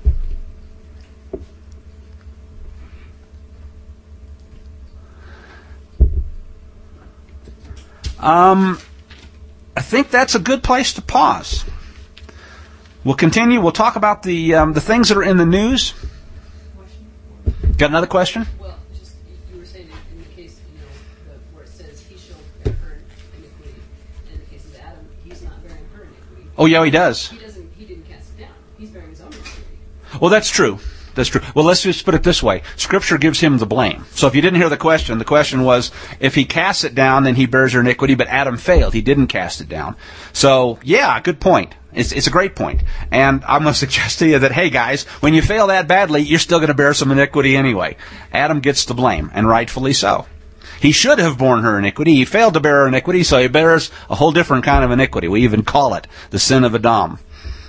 A: I think that's a good place to pause. We'll continue. We'll talk about the things that are in the news. Got another question?
B: Well, just you were saying in the case, where it says he shall bear her iniquity. In the case of Adam, he's not bearing her iniquity.
A: Oh, yeah, he does.
B: He didn't cast it down. He's bearing his own iniquity.
A: Well, that's true. That's true. Well, let's just put it this way. Scripture gives him the blame. So if you didn't hear the question was, if he casts it down, then he bears her iniquity, but Adam failed. He didn't cast it down. So, yeah, good point. It's a great point. And I'm going to suggest to you that, hey, guys, when you fail that badly, you're still going to bear some iniquity anyway. Adam gets the blame, and rightfully so. He should have borne her iniquity. He failed to bear her iniquity, so he bears a whole different kind of iniquity. We even call it the sin of Adam.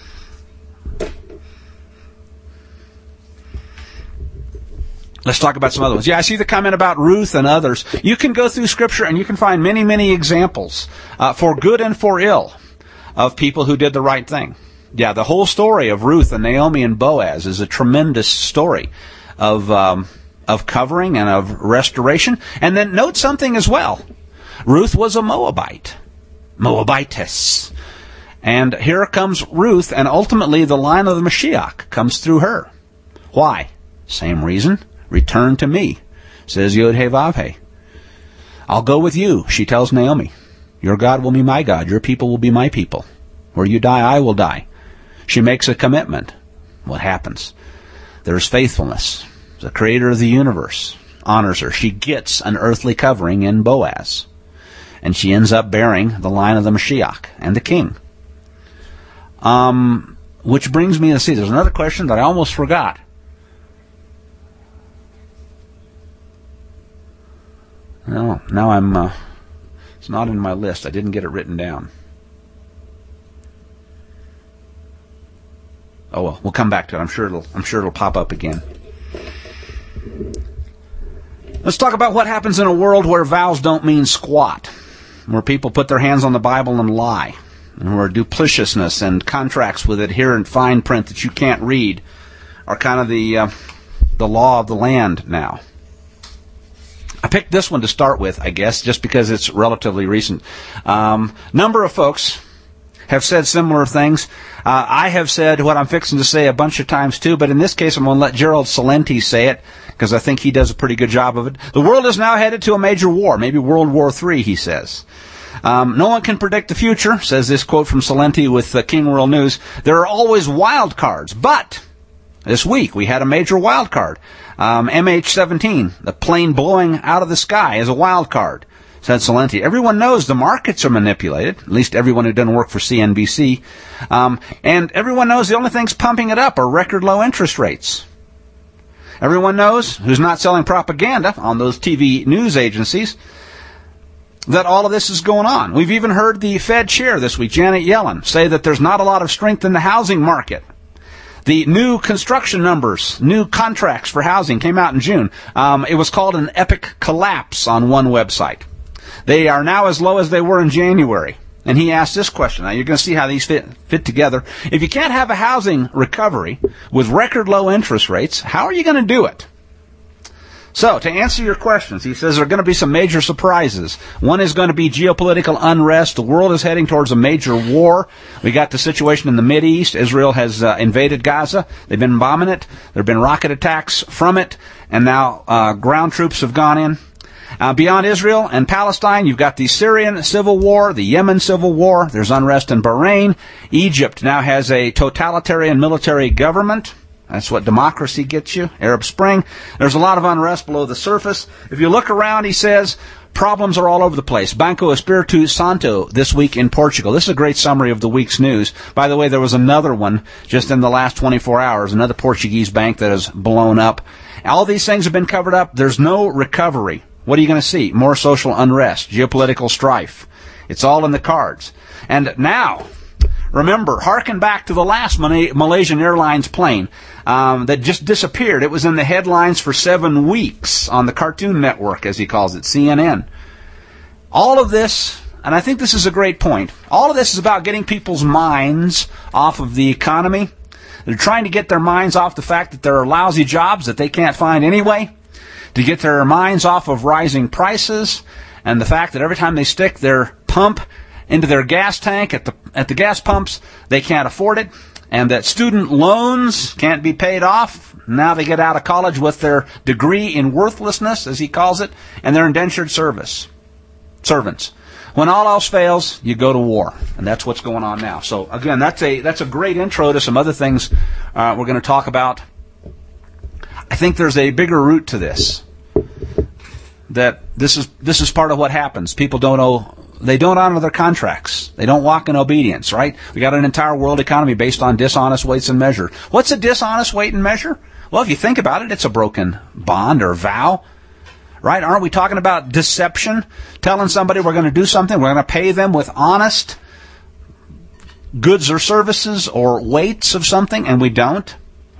A: Let's talk about some other ones. Yeah, I see the comment about Ruth and others. You can go through Scripture and you can find many, many examples, for good and for ill, of people who did the right thing. Yeah, the whole story of Ruth and Naomi and Boaz is a tremendous story of covering and of restoration. And then note something as well. Ruth was a Moabite. Moabitess. And here comes Ruth, and ultimately the line of the Mashiach comes through her. Why? Same reason. Return to me, says Yod-Heh-Vav-Heh. I'll go with you, she tells Naomi. Your God will be my God. Your people will be my people. Where you die, I will die. She makes a commitment. What happens? There's faithfulness. The creator of the universe honors her. She gets an earthly covering in Boaz. And she ends up bearing the line of the Mashiach and the king. Which brings me to see, there's another question that I almost forgot. No, now I'm, it's not in my list. I didn't get it written down. Oh well, we'll come back to it. I'm sure it'll pop up again. Let's talk about what happens in a world where vows don't mean squat, where people put their hands on the Bible and lie, and where duplicitousness and contracts with adherent fine print that you can't read are kind of the law of the land now. I picked this one to start with, I guess, just because it's relatively recent. Number of folks have said similar things. I have said what I'm fixing to say a bunch of times too, but in this case I'm going to let Gerald Celente say it, because I think he does a pretty good job of it. The world is now headed to a major war, maybe World War III, he says. No one can predict the future, says this quote from Celente with King World News. There are always wild cards, but this week we had a major wild card. MH17, the plane blowing out of the sky, is a wild card, said Celente. Everyone knows the markets are manipulated, at least everyone who doesn't work for CNBC. And everyone knows the only things pumping it up are record low interest rates. Everyone knows, who's not selling propaganda on those TV news agencies, that all of this is going on. We've even heard the Fed chair this week, Janet Yellen, say that there's not a lot of strength in the housing market. The new construction numbers, new contracts for housing came out in June. It was called an epic collapse on one website. They are now as low as they were in January. And he asked this question. Now, you're going to see how these fit together. If you can't have a housing recovery with record low interest rates, how are you going to do it? So, to answer your questions, he says there are going to be some major surprises. One is going to be geopolitical unrest. The world is heading towards a major war. We got the situation in the Mideast. Israel has invaded Gaza. They've been bombing it. There have been rocket attacks from it. And now ground troops have gone in. Beyond Israel and Palestine, you've got the Syrian civil war, the Yemen civil war. There's unrest in Bahrain. Egypt now has a totalitarian military government. That's what democracy gets you. Arab Spring. There's a lot of unrest below the surface. If you look around, he says, problems are all over the place. Banco Espírito Santo this week in Portugal. This is a great summary of the week's news. By the way, there was another one just in the last 24 hours, another Portuguese bank that has blown up. All these things have been covered up. There's no recovery. What are you going to see? More social unrest, geopolitical strife. It's all in the cards. And now, remember, hearken back to the last Malaysian Airlines plane that just disappeared. It was in the headlines for 7 weeks on the Cartoon Network, as he calls it, CNN. All of this, and I think this is a great point, all of this is about getting people's minds off of the economy. They're trying to get their minds off the fact that there are lousy jobs that they can't find anyway, to get their minds off of rising prices, and the fact that every time they stick their pump into their gas tank at the gas pumps, they can't afford it, and that student loans can't be paid off. Now they get out of college with their degree in worthlessness, as he calls it, and they're indentured servants. When all else fails, you go to war, and that's what's going on now. So again, that's a great intro to some other things we're going to talk about. I think there's a bigger root to this. That this is part of what happens. People don't honor their contracts. They don't walk in obedience, right? We got an entire world economy based on dishonest weights and measure. What's a dishonest weight and measure? Well, if you think about it, it's a broken bond or vow, right? Aren't we talking about deception? Telling somebody we're going to do something, we're going to pay them with honest goods or services or weights of something, and we don't?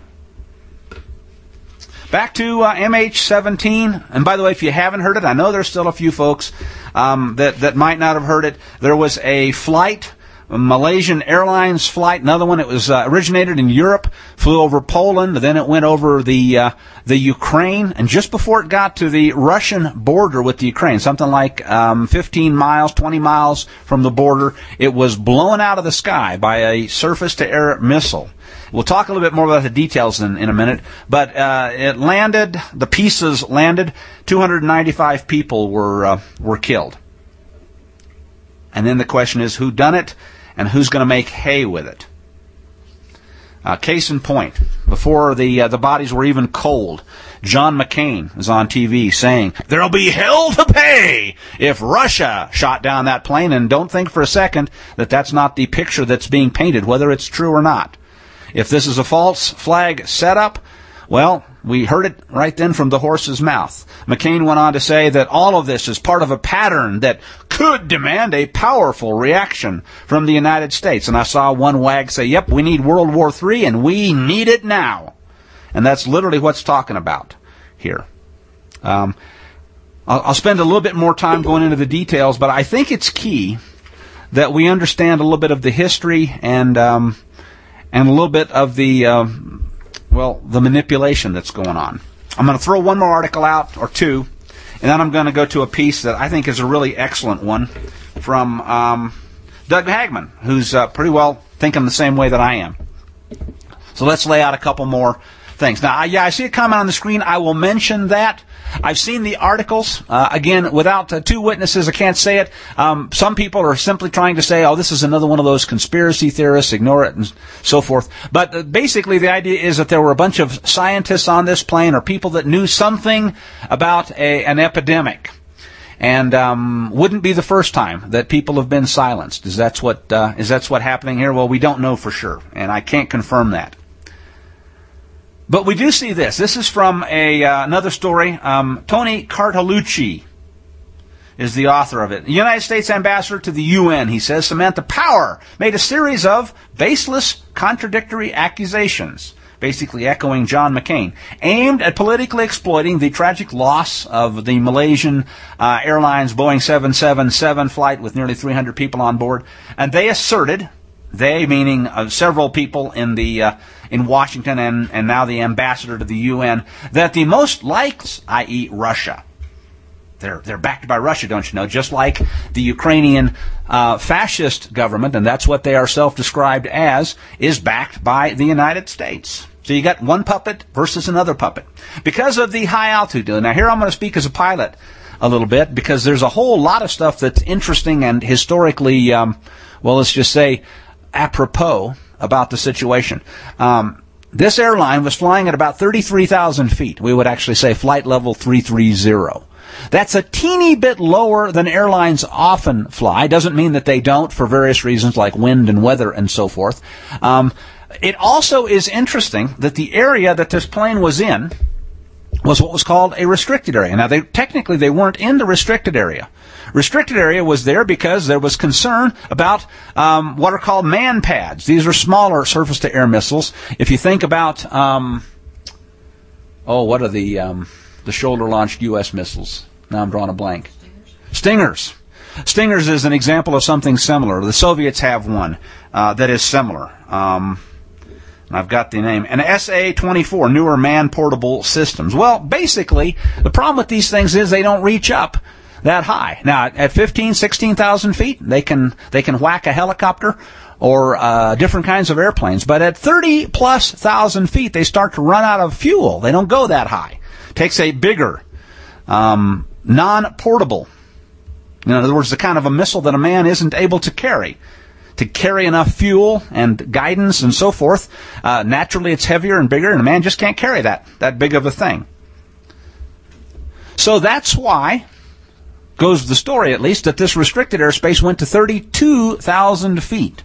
A: Back to MH17, and by the way, if you haven't heard it, I know there's still a few folks that might not have heard it. There was a flight, a Malaysian Airlines flight, another one. It was originated in Europe, flew over Poland, then it went over the Ukraine, and just before it got to the Russian border with the Ukraine, something like 15 miles, 20 miles from the border, it was blown out of the sky by a surface-to-air missile. We'll talk a little bit more about the details in a minute, but it landed, the pieces landed, 295 people were killed. And then the question is, who done it, and who's going to make hay with it? Case in point, before the bodies were even cold, John McCain was on TV saying, there'll be hell to pay if Russia shot down that plane, and don't think for a second that that's not the picture that's being painted, whether it's true or not. If this is a false flag setup, well, we heard it right then from the horse's mouth. McCain went on to say that all of this is part of a pattern that could demand a powerful reaction from the United States. And I saw one wag say, yep, we need World War III, and we need it now. And that's literally what's talking about here. I'll spend a little bit more time going into the details, but I think it's key that we understand a little bit of the history and a little bit of the manipulation that's going on. I'm going to throw one more article out, or two, and then I'm going to go to a piece that I think is a really excellent one from Doug Hagman, who's pretty well thinking the same way that I am. So let's lay out a couple more things. Now, I see a comment on the screen. I will mention that. I've seen the articles. Again, without two witnesses, I can't say it. Some people are simply trying to say, oh, this is another one of those conspiracy theorists, ignore it, and so forth. But basically, the idea is that there were a bunch of scientists on this plane, or people that knew something about an epidemic. And wouldn't be the first time that people have been silenced. Is that what's happening here? Well, we don't know for sure, and I can't confirm that. But we do see this. This is from another story. Tony Cartalucci is the author of it. The United States ambassador to the UN, he says, Samantha Power made a series of baseless, contradictory accusations, basically echoing John McCain, aimed at politically exploiting the tragic loss of the Malaysian Airlines Boeing 777 flight with nearly 300 people on board. And they asserted, they meaning several people in Washington and now the ambassador to the UN, that the most likely, i.e. Russia, they're backed by Russia, don't you know, just like the Ukrainian fascist government, and that's what they are self-described as, is backed by the United States. So you got one puppet versus another puppet. Because of the high altitude, now here I'm going to speak as a pilot a little bit, because there's a whole lot of stuff that's interesting and historically, well, let's just say, apropos about the situation. This airline was flying at about 33,000 feet. We would actually say flight level 330. That's a teeny bit lower than airlines often fly. Doesn't mean that they don't for various reasons like wind and weather and so forth. It also is interesting that the area that this plane was in was what was called a restricted area. Now, technically they weren't in the restricted area. Restricted area was there because there was concern about what are called man pads. These are smaller surface-to-air missiles. If you think about, what are the shoulder-launched U.S. missiles? Now I'm drawing a blank. Stingers. Stingers is an example of something similar. The Soviets have one that is similar. I've got the name. And SA-24, newer man-portable systems. Well, basically, the problem with these things is they don't reach up that high. Now, at 15, 16,000 feet, they can whack a helicopter or different kinds of airplanes. But at 30-plus thousand feet, they start to run out of fuel. They don't go that high. It takes a bigger, non-portable, in other words, the kind of a missile that a man isn't able to carry enough fuel and guidance and so forth. Naturally, it's heavier and bigger, and a man just can't carry that big of a thing. So that's why, goes the story at least, that this restricted airspace went to 32,000 feet.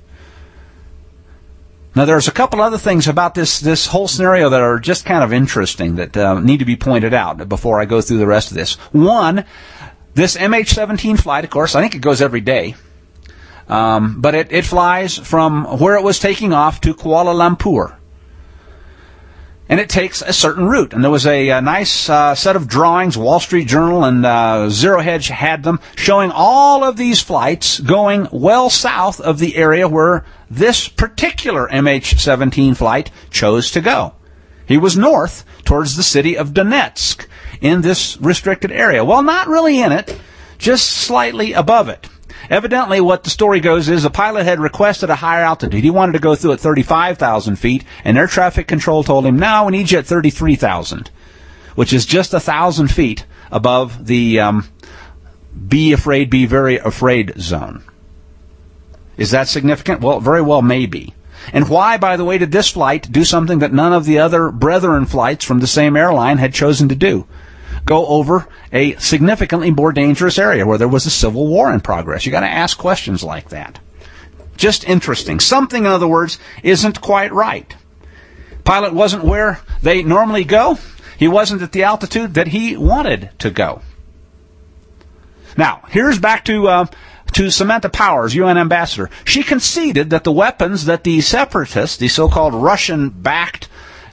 A: Now, there's a couple other things about this whole scenario that are just kind of interesting that need to be pointed out before I go through the rest of this. One, this MH17 flight, of course, I think it goes every day. But it flies from where it was taking off to Kuala Lumpur. And it takes a certain route. And there was a nice set of drawings, Wall Street Journal and Zero Hedge had them, showing all of these flights going well south of the area where this particular MH17 flight chose to go. He was north towards the city of Donetsk in this restricted area. Well, not really in it, just slightly above it. Evidently, what the story goes is the pilot had requested a higher altitude. He wanted to go through at 35,000 feet, and air traffic control told him, no, we need you at 33,000, which is just 1,000 feet above the be afraid, be very afraid zone. Is that significant? Well, very well may be. And why, by the way, did this flight do something that none of the other brethren flights from the same airline had chosen to do? Go over a significantly more dangerous area where there was a civil war in progress. You got to ask questions like that. Just interesting. Something, in other words, isn't quite right. Pilot wasn't where they normally go. He wasn't at the altitude that he wanted to go. Now, here's back to Samantha Powers, UN ambassador. She conceded that the weapons that the separatists, the so-called Russian-backed,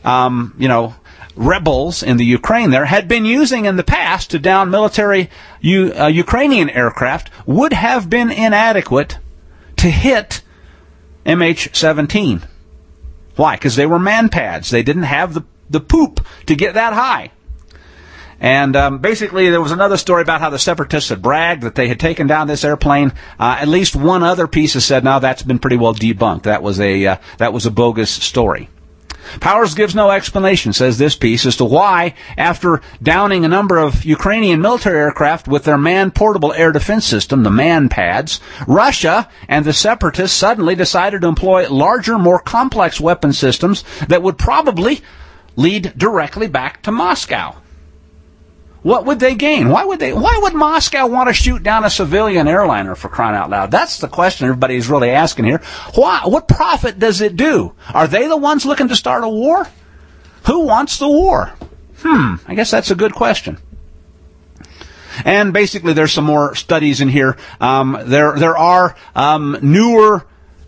A: rebels in the Ukraine there had been using in the past to down military Ukrainian aircraft would have been inadequate to hit MH17. Why? Because they were man pads. They didn't have the poop to get that high. And basically there was another story about how the separatists had bragged that they had taken down this airplane. At least one other piece has said, now that's been pretty well debunked. That was a bogus story. Powers gives no explanation, says this piece, as to why, after downing a number of Ukrainian military aircraft with their man-portable air defense system, the man-pads, Russia and the separatists suddenly decided to employ larger, more complex weapon systems that would probably lead directly back to Moscow. What would they gain? Why would Moscow want to shoot down a civilian airliner, for crying out loud? That's the question everybody's really asking here. Why? What profit does it do? Are they the ones looking to start a war? Who wants the war? I guess that's a good question. And basically, there's some more studies in here. There are newer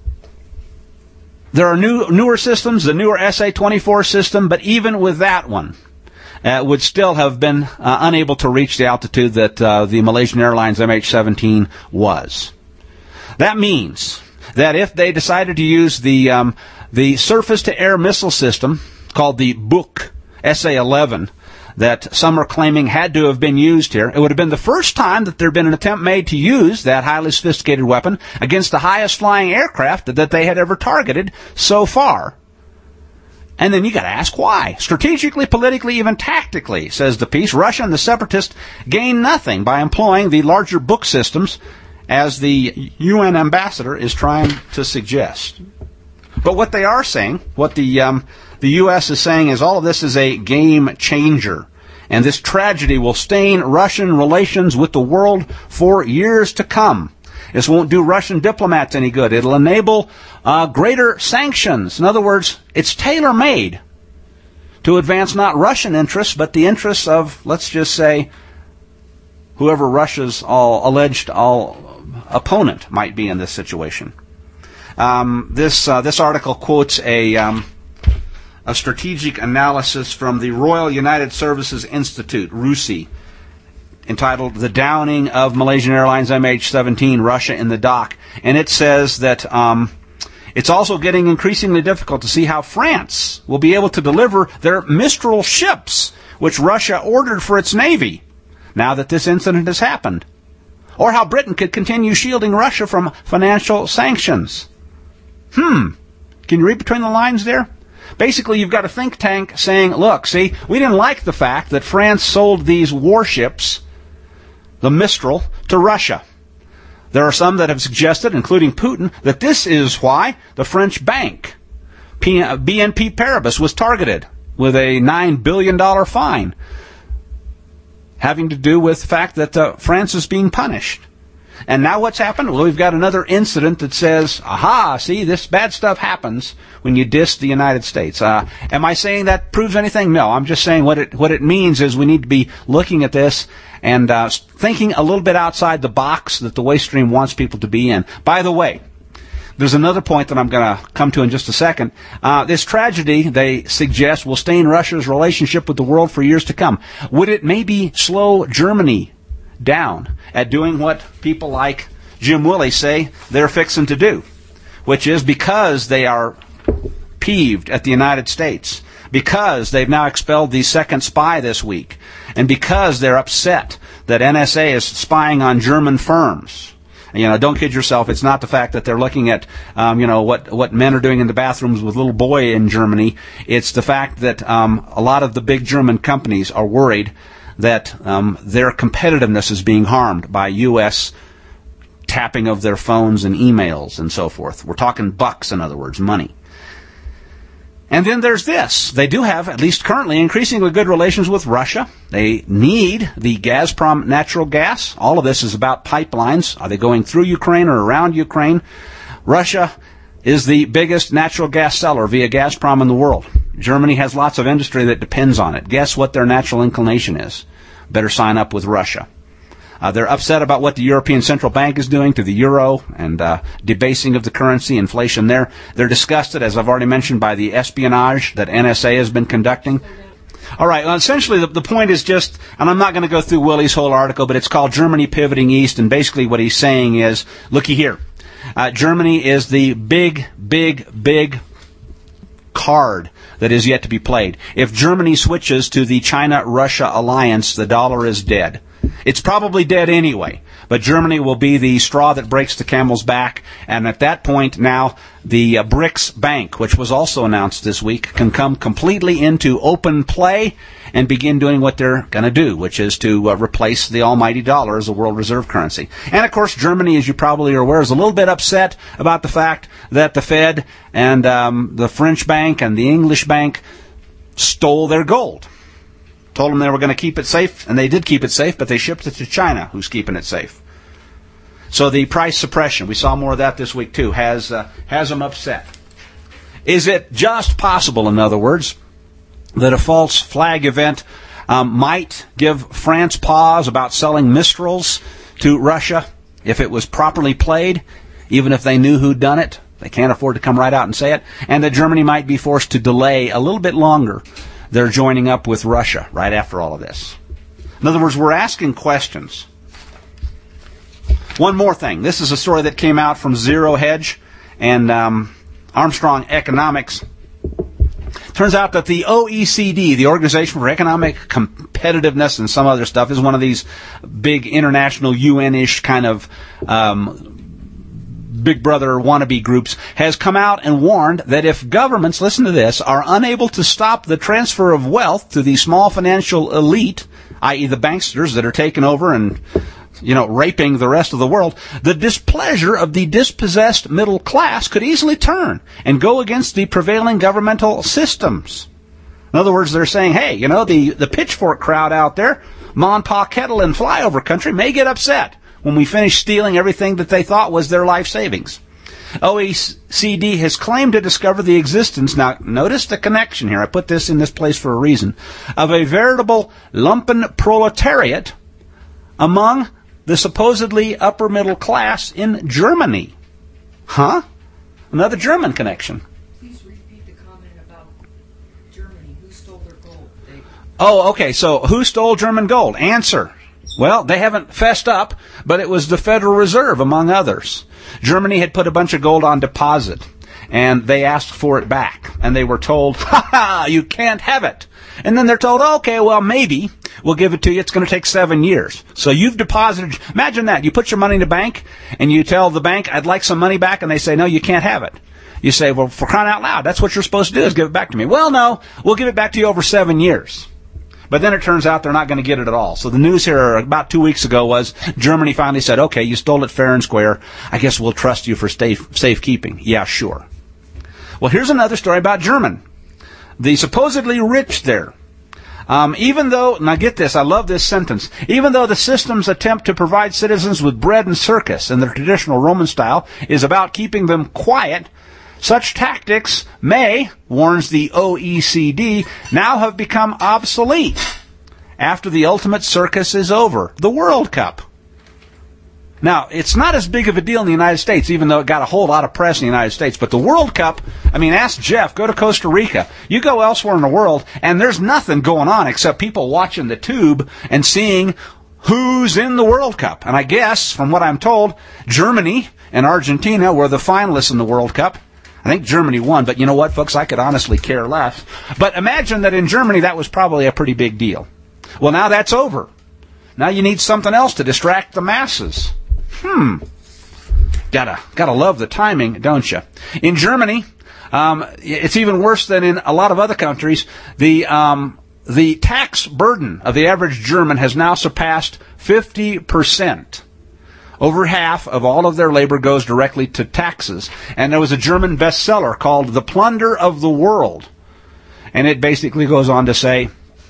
A: systems, the newer SA-24 system, but even with that one, would still have been unable to reach the altitude that the Malaysian Airlines MH17 was. That means that if they decided to use the surface-to-air missile system called the Buk SA-11 that some are claiming had to have been used here, it would have been the first time that there had been an attempt made to use that highly sophisticated weapon against the highest flying aircraft that they had ever targeted so far. And then you got to ask why. Strategically, politically, even tactically, says the piece, Russia and the separatists gain nothing by employing the larger Buk systems, as the UN ambassador is trying to suggest. But what they are saying, what the U.S. is saying, is all of this is a game changer. And this tragedy will stain Russian relations with the world for years to come. This won't do Russian diplomats any good. It'll enable greater sanctions. In other words, it's tailor-made to advance not Russian interests, but the interests of, let's just say, whoever Russia's alleged opponent might be in this situation. This article quotes a strategic analysis from the Royal United Services Institute, RUSI, entitled The Downing of Malaysian Airlines MH17, Russia in the Dock. And it says that it's also getting increasingly difficult to see how France will be able to deliver their Mistral ships, which Russia ordered for its Navy, now that this incident has happened. Or how Britain could continue shielding Russia from financial sanctions. Can you read between the lines there? Basically, you've got a think tank saying, look, see, we didn't like the fact that France sold these warships, the Mistral, to Russia. There are some that have suggested, including Putin, that this is why the French bank, BNP Paribas, was targeted with a $9 billion fine, having to do with the fact that France is being punished. And now what's happened? Well, we've got another incident that says, aha, see, this bad stuff happens when you diss the United States. Am I saying that proves anything? No, I'm just saying what it means is we need to be looking at this and thinking a little bit outside the box that the waste stream wants people to be in. By the way, there's another point that I'm going to come to in just a second. This tragedy, they suggest, will stain Russia's relationship with the world for years to come. Would it maybe slow Germany down at doing what people like Jim Willey say they're fixing to do, which is because they are peeved at the United States, because they've now expelled the second spy this week, and because they're upset that NSA is spying on German firms. You know, don't kid yourself. It's not the fact that they're looking at, what men are doing in the bathrooms with little boy in Germany. It's the fact that a lot of the big German companies are worried that their competitiveness is being harmed by U.S. tapping of their phones and emails and so forth. We're talking bucks, in other words, money. And then there's this. They do have, at least currently, increasingly good relations with Russia. They need the Gazprom natural gas. All of this is about pipelines. Are they going through Ukraine or around Ukraine? Russia is the biggest natural gas seller via Gazprom in the world. Germany has lots of industry that depends on it. Guess what their natural inclination is? Better sign up with Russia. They're upset about what the European Central Bank is doing to the euro and debasing of the currency, inflation there. They're disgusted, as I've already mentioned, by the espionage that NSA has been conducting. All right, well, essentially the point is just, and I'm not going to go through Willie's whole article, but it's called Germany Pivoting East, and basically what he's saying is, looky here, Germany is the big card that is yet to be played. If Germany switches to the China-Russia alliance, the dollar is dead. It's probably dead anyway, but Germany will be the straw that breaks the camel's back, and at that point now, the BRICS Bank, which was also announced this week, can come completely into open play and begin doing what they're going to do, which is to replace the almighty dollar as a world reserve currency. And of course, Germany, as you probably are aware, is a little bit upset about the fact that the Fed and the French bank and the English bank stole their gold. Told them they were going to keep it safe, and they did keep it safe, but they shipped it to China, who's keeping it safe. So the price suppression, we saw more of that this week too, has them upset. Is it just possible, in other words, that a false flag event might give France pause about selling Mistrals to Russia if it was properly played, even if they knew who'd done it. They can't afford to come right out and say it. And that Germany might be forced to delay a little bit longer their joining up with Russia right after all of this. In other words, we're asking questions. One more thing. This is a story that came out from Zero Hedge and Armstrong Economics. Turns out that the OECD, the Organization for Economic Competitiveness and some other stuff, is one of these big international UN-ish kind of Big Brother wannabe groups, has come out and warned that if governments, listen to this, are unable to stop the transfer of wealth to the small financial elite, i.e. the banksters that are taking over and raping the rest of the world, the displeasure of the dispossessed middle class could easily turn and go against the prevailing governmental systems. In other words, they're saying, hey, the pitchfork crowd out there, Ma and Pa Kettle in flyover country, may get upset when we finish stealing everything that they thought was their life savings. OECD has claimed to discover the existence, now notice the connection here, I put this in this place for a reason, of a veritable lumpen proletariat among the supposedly upper middle class in Germany. Huh? Another German connection.
C: Please repeat the comment about Germany. Who stole their gold?
A: Oh, okay, so who stole German gold? Answer. Well, they haven't fessed up, but it was the Federal Reserve, among others. Germany had put a bunch of gold on deposit, and they asked for it back. And they were told, you can't have it. And then they're told, okay, well, maybe we'll give it to you. It's going to take 7 years. So you've deposited, imagine that. You put your money in the bank, and you tell the bank, I'd like some money back, and they say, no, you can't have it. You say, well, for crying out loud, that's what you're supposed to do, is give it back to me. Well, no, we'll give it back to you over 7 years. But then it turns out they're not going to get it at all. So the news here about 2 weeks ago was Germany finally said, okay, you stole it fair and square. I guess we'll trust you for safekeeping. Yeah, sure. Well, here's another story about German. The supposedly rich there. Even though, now get this, I love this sentence, even though the system's attempt to provide citizens with bread and circus in the traditional Roman style is about keeping them quiet, such tactics may, warns the OECD, now have become obsolete after the ultimate circus is over, the World Cup. Now, it's not as big of a deal in the United States, even though it got a whole lot of press in the United States. But the World Cup, ask Jeff, go to Costa Rica. You go elsewhere in the world, and there's nothing going on except people watching the tube and seeing who's in the World Cup. And I guess, from what I'm told, Germany and Argentina were the finalists in the World Cup. I think Germany won, but you know what, folks, I could honestly care less. But imagine that in Germany that was probably a pretty big deal. Well, now that's over. Now you need something else to distract the masses. Gotta love the timing, don't you? In Germany, it's even worse than in a lot of other countries. The tax burden of the average German has now surpassed 50%. Over half of all of their labor goes directly to taxes. And there was a German bestseller called The Plunder of the World. And it basically goes on to say,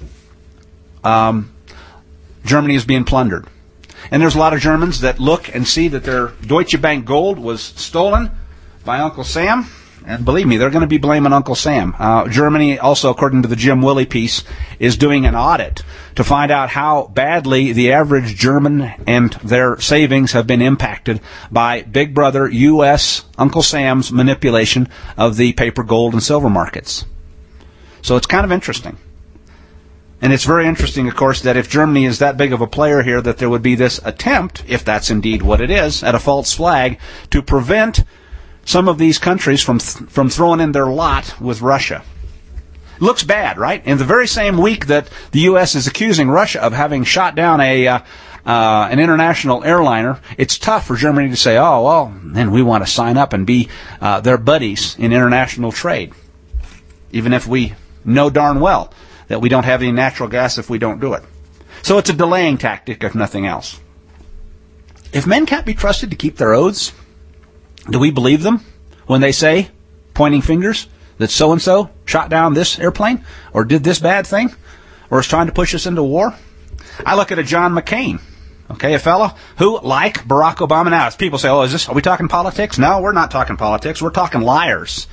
A: Germany is being plundered. And there's a lot of Germans that look and see that their Deutsche Bank gold was stolen by Uncle Sam. And believe me, they're going to be blaming Uncle Sam. Germany, also, according to the Jim Willey piece, is doing an audit to find out how badly the average German and their savings have been impacted by Big Brother U.S. Uncle Sam's manipulation of the paper gold and silver markets. So it's kind of interesting. And it's very interesting, of course, that if Germany is that big of a player here, that there would be this attempt, if that's indeed what it is, at a false flag to prevent some of these countries from throwing in their lot with Russia. Looks bad, right? In the very same week that the U.S. is accusing Russia of having shot down an international airliner, it's tough for Germany to say, oh, well, then we want to sign up and be their buddies in international trade, even if we know darn well that we don't have any natural gas if we don't do it. So it's a delaying tactic, if nothing else. If men can't be trusted to keep their oaths, do we believe them when they say, pointing fingers, that so-and-so shot down this airplane or did this bad thing or is trying to push us into war? I look at a John McCain, okay, a fellow who, like Barack Obama now, as people say, are we talking politics? No, we're not talking politics. We're talking liars.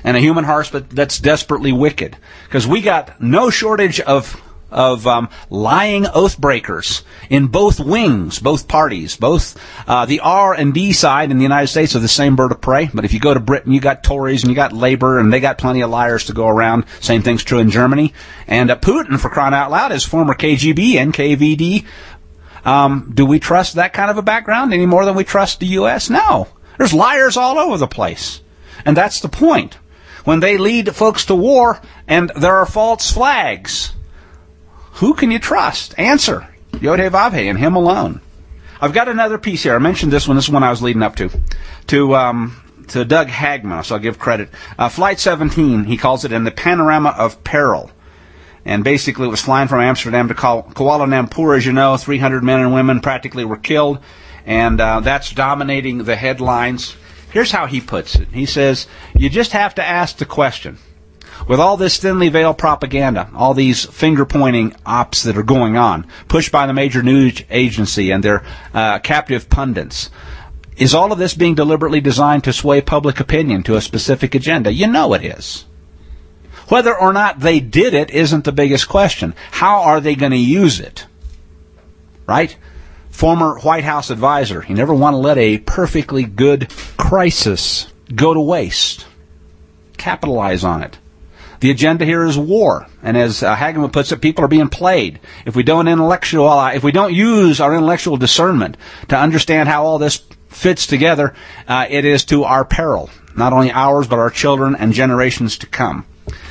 A: and a human heart that's desperately wicked. Because we got no shortage of lying oath breakers in both wings, both parties, both the R and D side in the United States are the same bird of prey. But if you go to Britain, you got Tories and you got Labour, and they got plenty of liars to go around. Same thing's true in Germany. And Putin, for crying out loud, is former KGB and KVD. Do we trust that kind of a background any more than we trust the U.S.? No. There's liars all over the place. And that's the point. When they lead folks to war and there are false flags, who can you trust? Answer. Yod-Heh-Vav-Heh, and him alone. I've got another piece here. I mentioned this one. This is one I was leading up to Doug Hagman, so I'll give credit. Flight 17, he calls it In the Panorama of Peril. And basically it was flying from Amsterdam to Kuala Lumpur, as you know. 300 men and women practically were killed. And that's dominating the headlines. Here's how he puts it. He says, you just have to ask the question. With all this thinly veiled propaganda, all these finger-pointing ops that are going on, pushed by the major news agency and their captive pundits, is all of this being deliberately designed to sway public opinion to a specific agenda? You know it is. Whether or not they did it isn't the biggest question. How are they going to use it? Right? Former White House advisor. You never want to let a perfectly good crisis go to waste. Capitalize on it. The agenda here is war, and as Hagman puts it, people are being played. If we don't use our intellectual discernment to understand how all this fits together, it is to our peril, not only ours but our children and generations to come.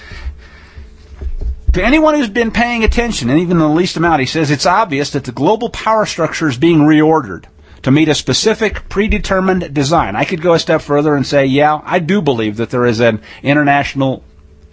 A: To anyone who's been paying attention, and even in the least amount, he says it's obvious that the global power structure is being reordered to meet a specific predetermined design. I could go a step further and say, yeah, I do believe that there is an international,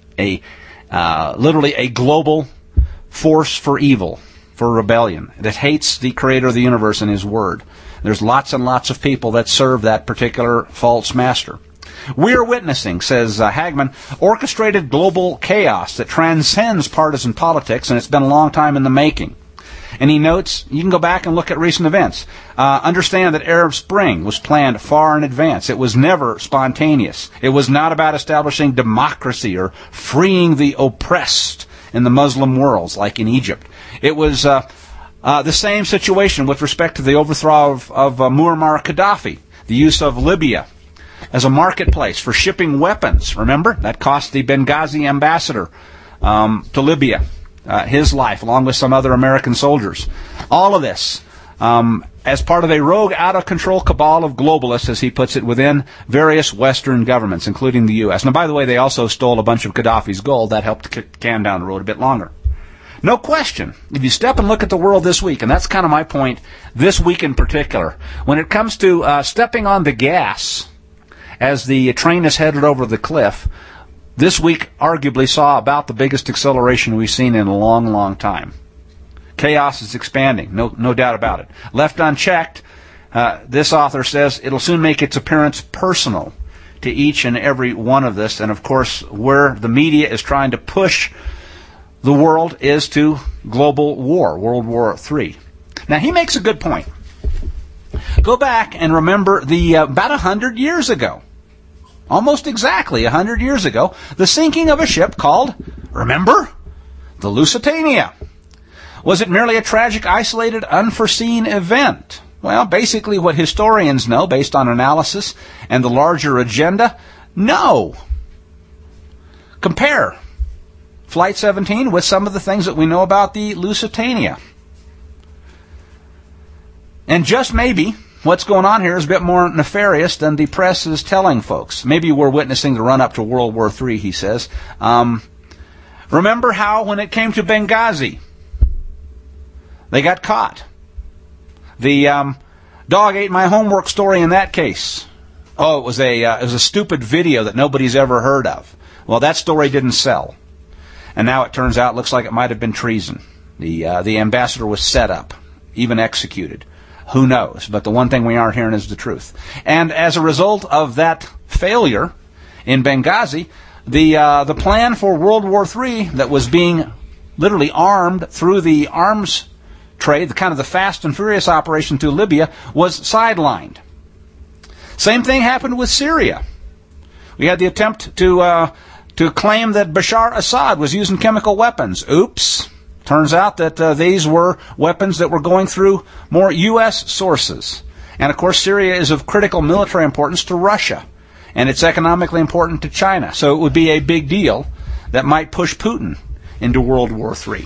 A: literally a global force for evil, for rebellion, that hates the creator of the universe and his word. There's lots and lots of people that serve that particular false master. We are witnessing, says Hagman, orchestrated global chaos that transcends partisan politics, and it's been a long time in the making. And he notes, you can go back and look at recent events. Understand that Arab Spring was planned far in advance. It was never spontaneous. It was not about establishing democracy or freeing the oppressed in the Muslim worlds, like in Egypt. It was the same situation with respect to the overthrow of Muammar Gaddafi, the use of Libya as a marketplace for shipping weapons. Remember? That cost the Benghazi ambassador to Libya his life, along with some other American soldiers. All of this as part of a rogue, out-of-control cabal of globalists, as he puts it, within various Western governments, including the U.S. Now, by the way, they also stole a bunch of Gaddafi's gold. That helped to kick the can down the road a bit longer. No question. If you step and look at the world this week, and that's kind of my point, this week in particular, when it comes to stepping on the gas as the train is headed over the cliff, this week arguably saw about the biggest acceleration we've seen in a long, long time. Chaos is expanding, no doubt about it. Left unchecked, this author says it'll soon make its appearance personal to each and every one of us. And of course, where the media is trying to push the world is to global war, World War III. Now, he makes a good point. Go back and remember about 100 years ago, almost exactly 100 years ago, the sinking of a ship called, remember, the Lusitania. Was it merely a tragic, isolated, unforeseen event? Well, basically what historians know, based on analysis and the larger agenda, no. Compare Flight 17 with some of the things that we know about the Lusitania. And just maybe what's going on here is a bit more nefarious than the press is telling folks. Maybe we're witnessing the run-up to World War III, he says. Remember how when it came to Benghazi, they got caught. The dog ate my homework story in that case. Oh, it was a stupid video that nobody's ever heard of. Well, that story didn't sell. And now it turns out, looks like it might have been treason. The ambassador was set up, even executed. Who knows? But the one thing we aren't hearing is the truth. And as a result of that failure in Benghazi, the plan for World War III that was being literally armed through the arms trade, the kind of the fast and furious operation to Libya, was sidelined. Same thing happened with Syria. We had the attempt to claim that Bashar Assad was using chemical weapons. Oops. Turns out that these were weapons that were going through more U.S. sources. And, of course, Syria is of critical military importance to Russia, and it's economically important to China. So it would be a big deal that might push Putin into World War III.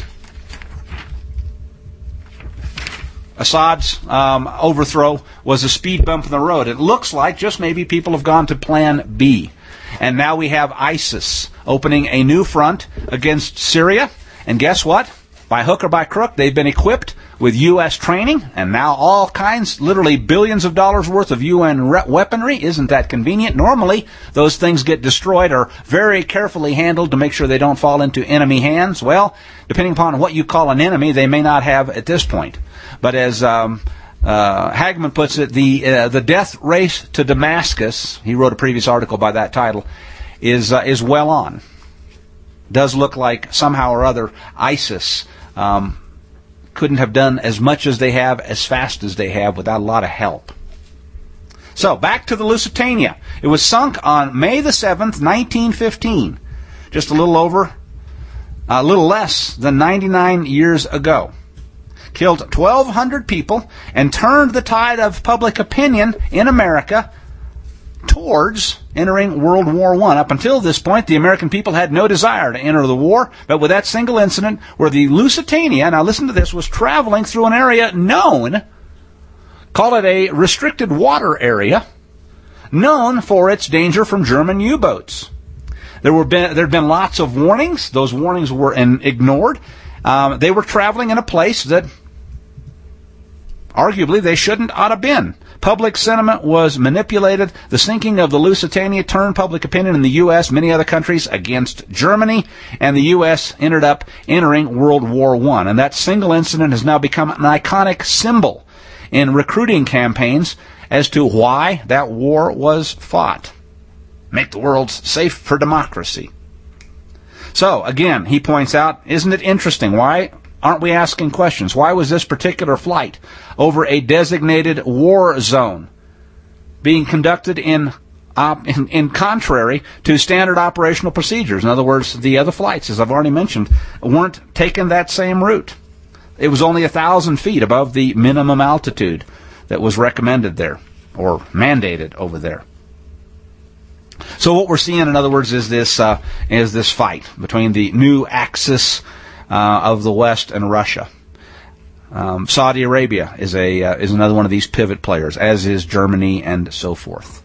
A: Assad's overthrow was a speed bump in the road. It looks like just maybe people have gone to Plan B. And now we have ISIS opening a new front against Syria. And guess what? By hook or by crook, they've been equipped with U.S. training, and now all kinds, literally billions of dollars worth of UN weaponry. Isn't that convenient? Normally, those things get destroyed or very carefully handled to make sure they don't fall into enemy hands. Well, depending upon what you call an enemy, they may not have at this point. But as Hagman puts it, the death race to Damascus, he wrote a previous article by that title, is well on. Does look like somehow or other ISIS couldn't have done as much as they have as fast as they have without a lot of help. So, back to the Lusitania. It was sunk on May the 7th, 1915, just a little less than 99 years ago. Killed 1,200 people and turned the tide of public opinion in America towards entering World War I. Up until this point, the American people had no desire to enter the war, but with that single incident where the Lusitania, now listen to this, was traveling through an area known, call it a restricted water area, known for its danger from German U-boats. There had been lots of warnings. Those warnings were ignored. They were traveling in a place that arguably they shouldn't ought to been. Public sentiment was manipulated. The sinking of the Lusitania turned public opinion in the U.S., many other countries, against Germany, and the U.S. ended up entering World War I. And that single incident has now become an iconic symbol in recruiting campaigns as to why that war was fought. Make the world safe for democracy. So, again, he points out, isn't it interesting? Why aren't we asking questions? Why was this particular flight over a designated war zone being conducted in contrary to standard operational procedures? In other words, the other flights, as I've already mentioned, weren't taking that same route. It was only 1,000 feet above the minimum altitude that was recommended there, or mandated over there. So what we're seeing, in other words, is this fight between the new axis of the West and Russia. Saudi Arabia is another one of these pivot players, as is Germany and so forth.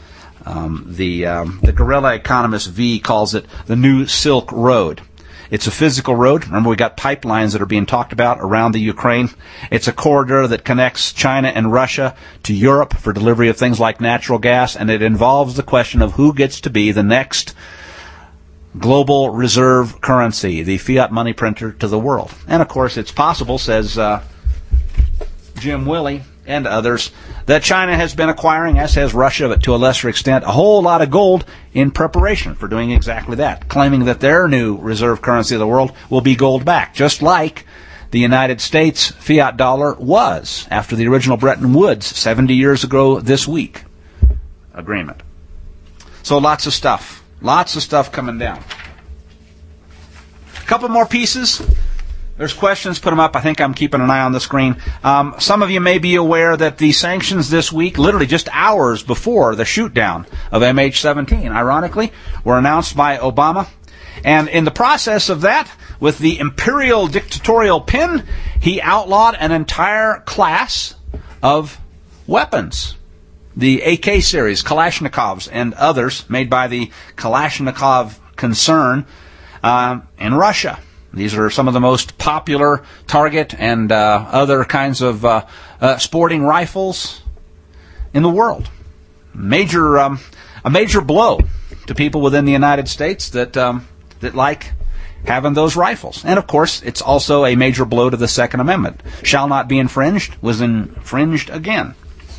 A: The guerrilla economist V calls it the new Silk Road. It's a physical road. Remember, we got pipelines that are being talked about around the Ukraine. It's a corridor that connects China and Russia to Europe for delivery of things like natural gas, and it involves the question of who gets to be the next global reserve currency, the fiat money printer to the world. And, of course, it's possible, says Jim Willey and others, that China has been acquiring, as has Russia, but to a lesser extent, a whole lot of gold in preparation for doing exactly that, claiming that their new reserve currency of the world will be gold backed, just like the United States fiat dollar was after the original Bretton Woods 70 years ago this week agreement. So lots of stuff coming down. A couple more pieces. There's questions, put them up. I think I'm keeping an eye on the screen. Some of you may be aware that the sanctions this week, literally just hours before the shoot-down of MH17, ironically, were announced by Obama. And in the process of that, with the imperial dictatorial pen, he outlawed an entire class of weapons. The AK series, Kalashnikovs, and others made by the Kalashnikov concern in Russia. These are some of the most popular target and other kinds of sporting rifles in the world. A major blow to people within the United States that like having those rifles. And, of course, it's also a major blow to the Second Amendment. Shall not be infringed, was infringed again.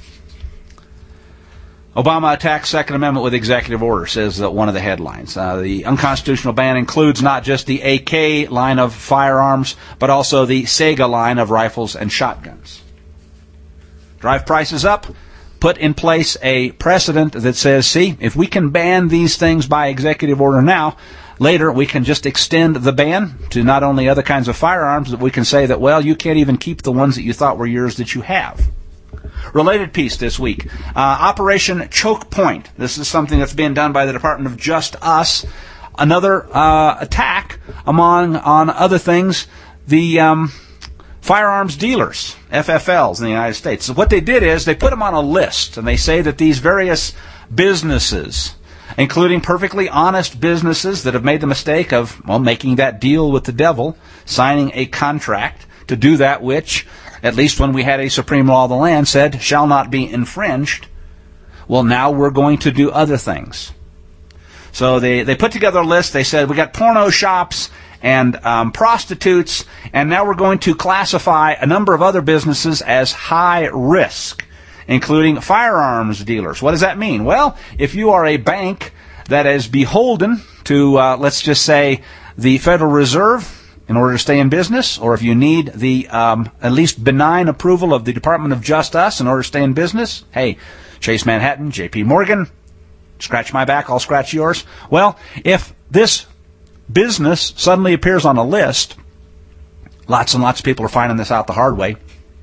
A: Obama attacks Second Amendment with executive order, says one of the headlines. The unconstitutional ban includes not just the AK line of firearms, but also the Sega line of rifles and shotguns. Drive prices up, put in place a precedent that says, see, if we can ban these things by executive order now, later we can just extend the ban to not only other kinds of firearms, but we can say that, well, you can't even keep the ones that you thought were yours that you have. Related piece this week, Operation Choke Point. This is something that's being done by the Department of Justice. Another attack on other things, the firearms dealers, FFLs in the United States. So what they did is they put them on a list, and they say that these various businesses, including perfectly honest businesses that have made the mistake of, well, making that deal with the devil, signing a contract to do that which, at least when we had a supreme law of the land, said shall not be infringed. Well, now we're going to do other things. So they put together a list. They said, we got porno shops and prostitutes, and now we're going to classify a number of other businesses as high risk, including firearms dealers. What does that mean? Well, if you are a bank that is beholden to, let's just say, the Federal Reserve in order to stay in business, or if you need the at least benign approval of the Department of Justice in order to stay in business, hey, Chase Manhattan, J.P. Morgan, scratch my back, I'll scratch yours. Well, if this business suddenly appears on a list, lots and lots of people are finding this out the hard way.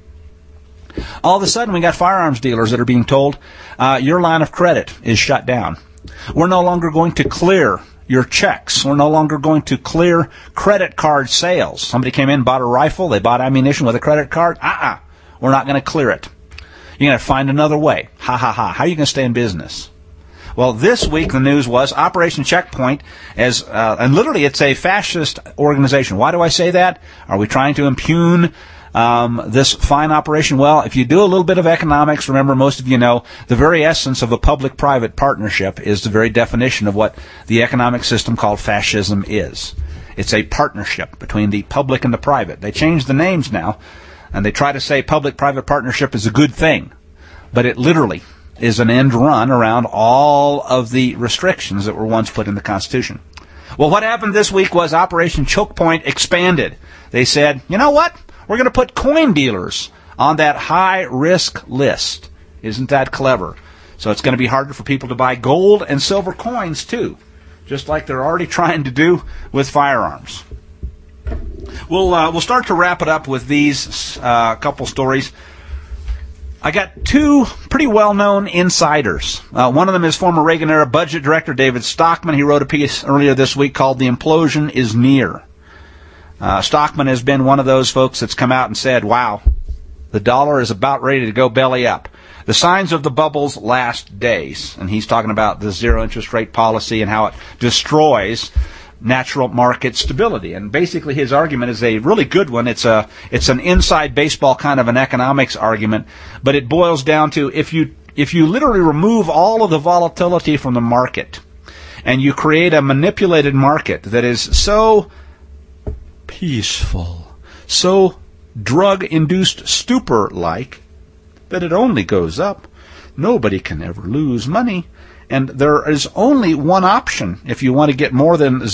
A: All of a sudden, we got firearms dealers that are being told, your line of credit is shut down. We're no longer going to clear your checks. We're no longer going to clear credit card sales. Somebody came in, bought a rifle, they bought ammunition with a credit card. We're not going to clear it. You're going to find another way. Ha ha ha. How are you going to stay in business? Well, this week the news was Operation Checkpoint, and literally it's a fascist organization. Why do I say that? Are we trying to impugn this fine operation? Well, if you do a little bit of economics, remember, most of you know, the very essence of a public-private partnership is the very definition of what the economic system called fascism is. It's a partnership between the public and the private. They changed the names now, and they try to say public-private partnership is a good thing, but it literally is an end run around all of the restrictions that were once put in the Constitution. Well, what happened this week was Operation Choke Point expanded. They said, you know what? We're going to put coin dealers on that high-risk list. Isn't that clever? So it's going to be harder for people to buy gold and silver coins, too, just like they're already trying to do with firearms. We'll start to wrap it up with these couple stories. I got two pretty well-known insiders. One of them is former Reagan-era budget director David Stockman. He wrote a piece earlier this week called "The Implosion is Near." Stockman has been one of those folks that's come out and said, wow, the dollar is about ready to go belly up. The signs of the bubble's last days. And he's talking about the zero interest rate policy and how it destroys natural market stability. And basically his argument is a really good one. It's an inside baseball kind of an economics argument, but it boils down to if you literally remove all of the volatility from the market and you create a manipulated market that is so peaceful, so drug-induced stupor-like that it only goes up, nobody can ever lose money. And there is only one option if you want to get more than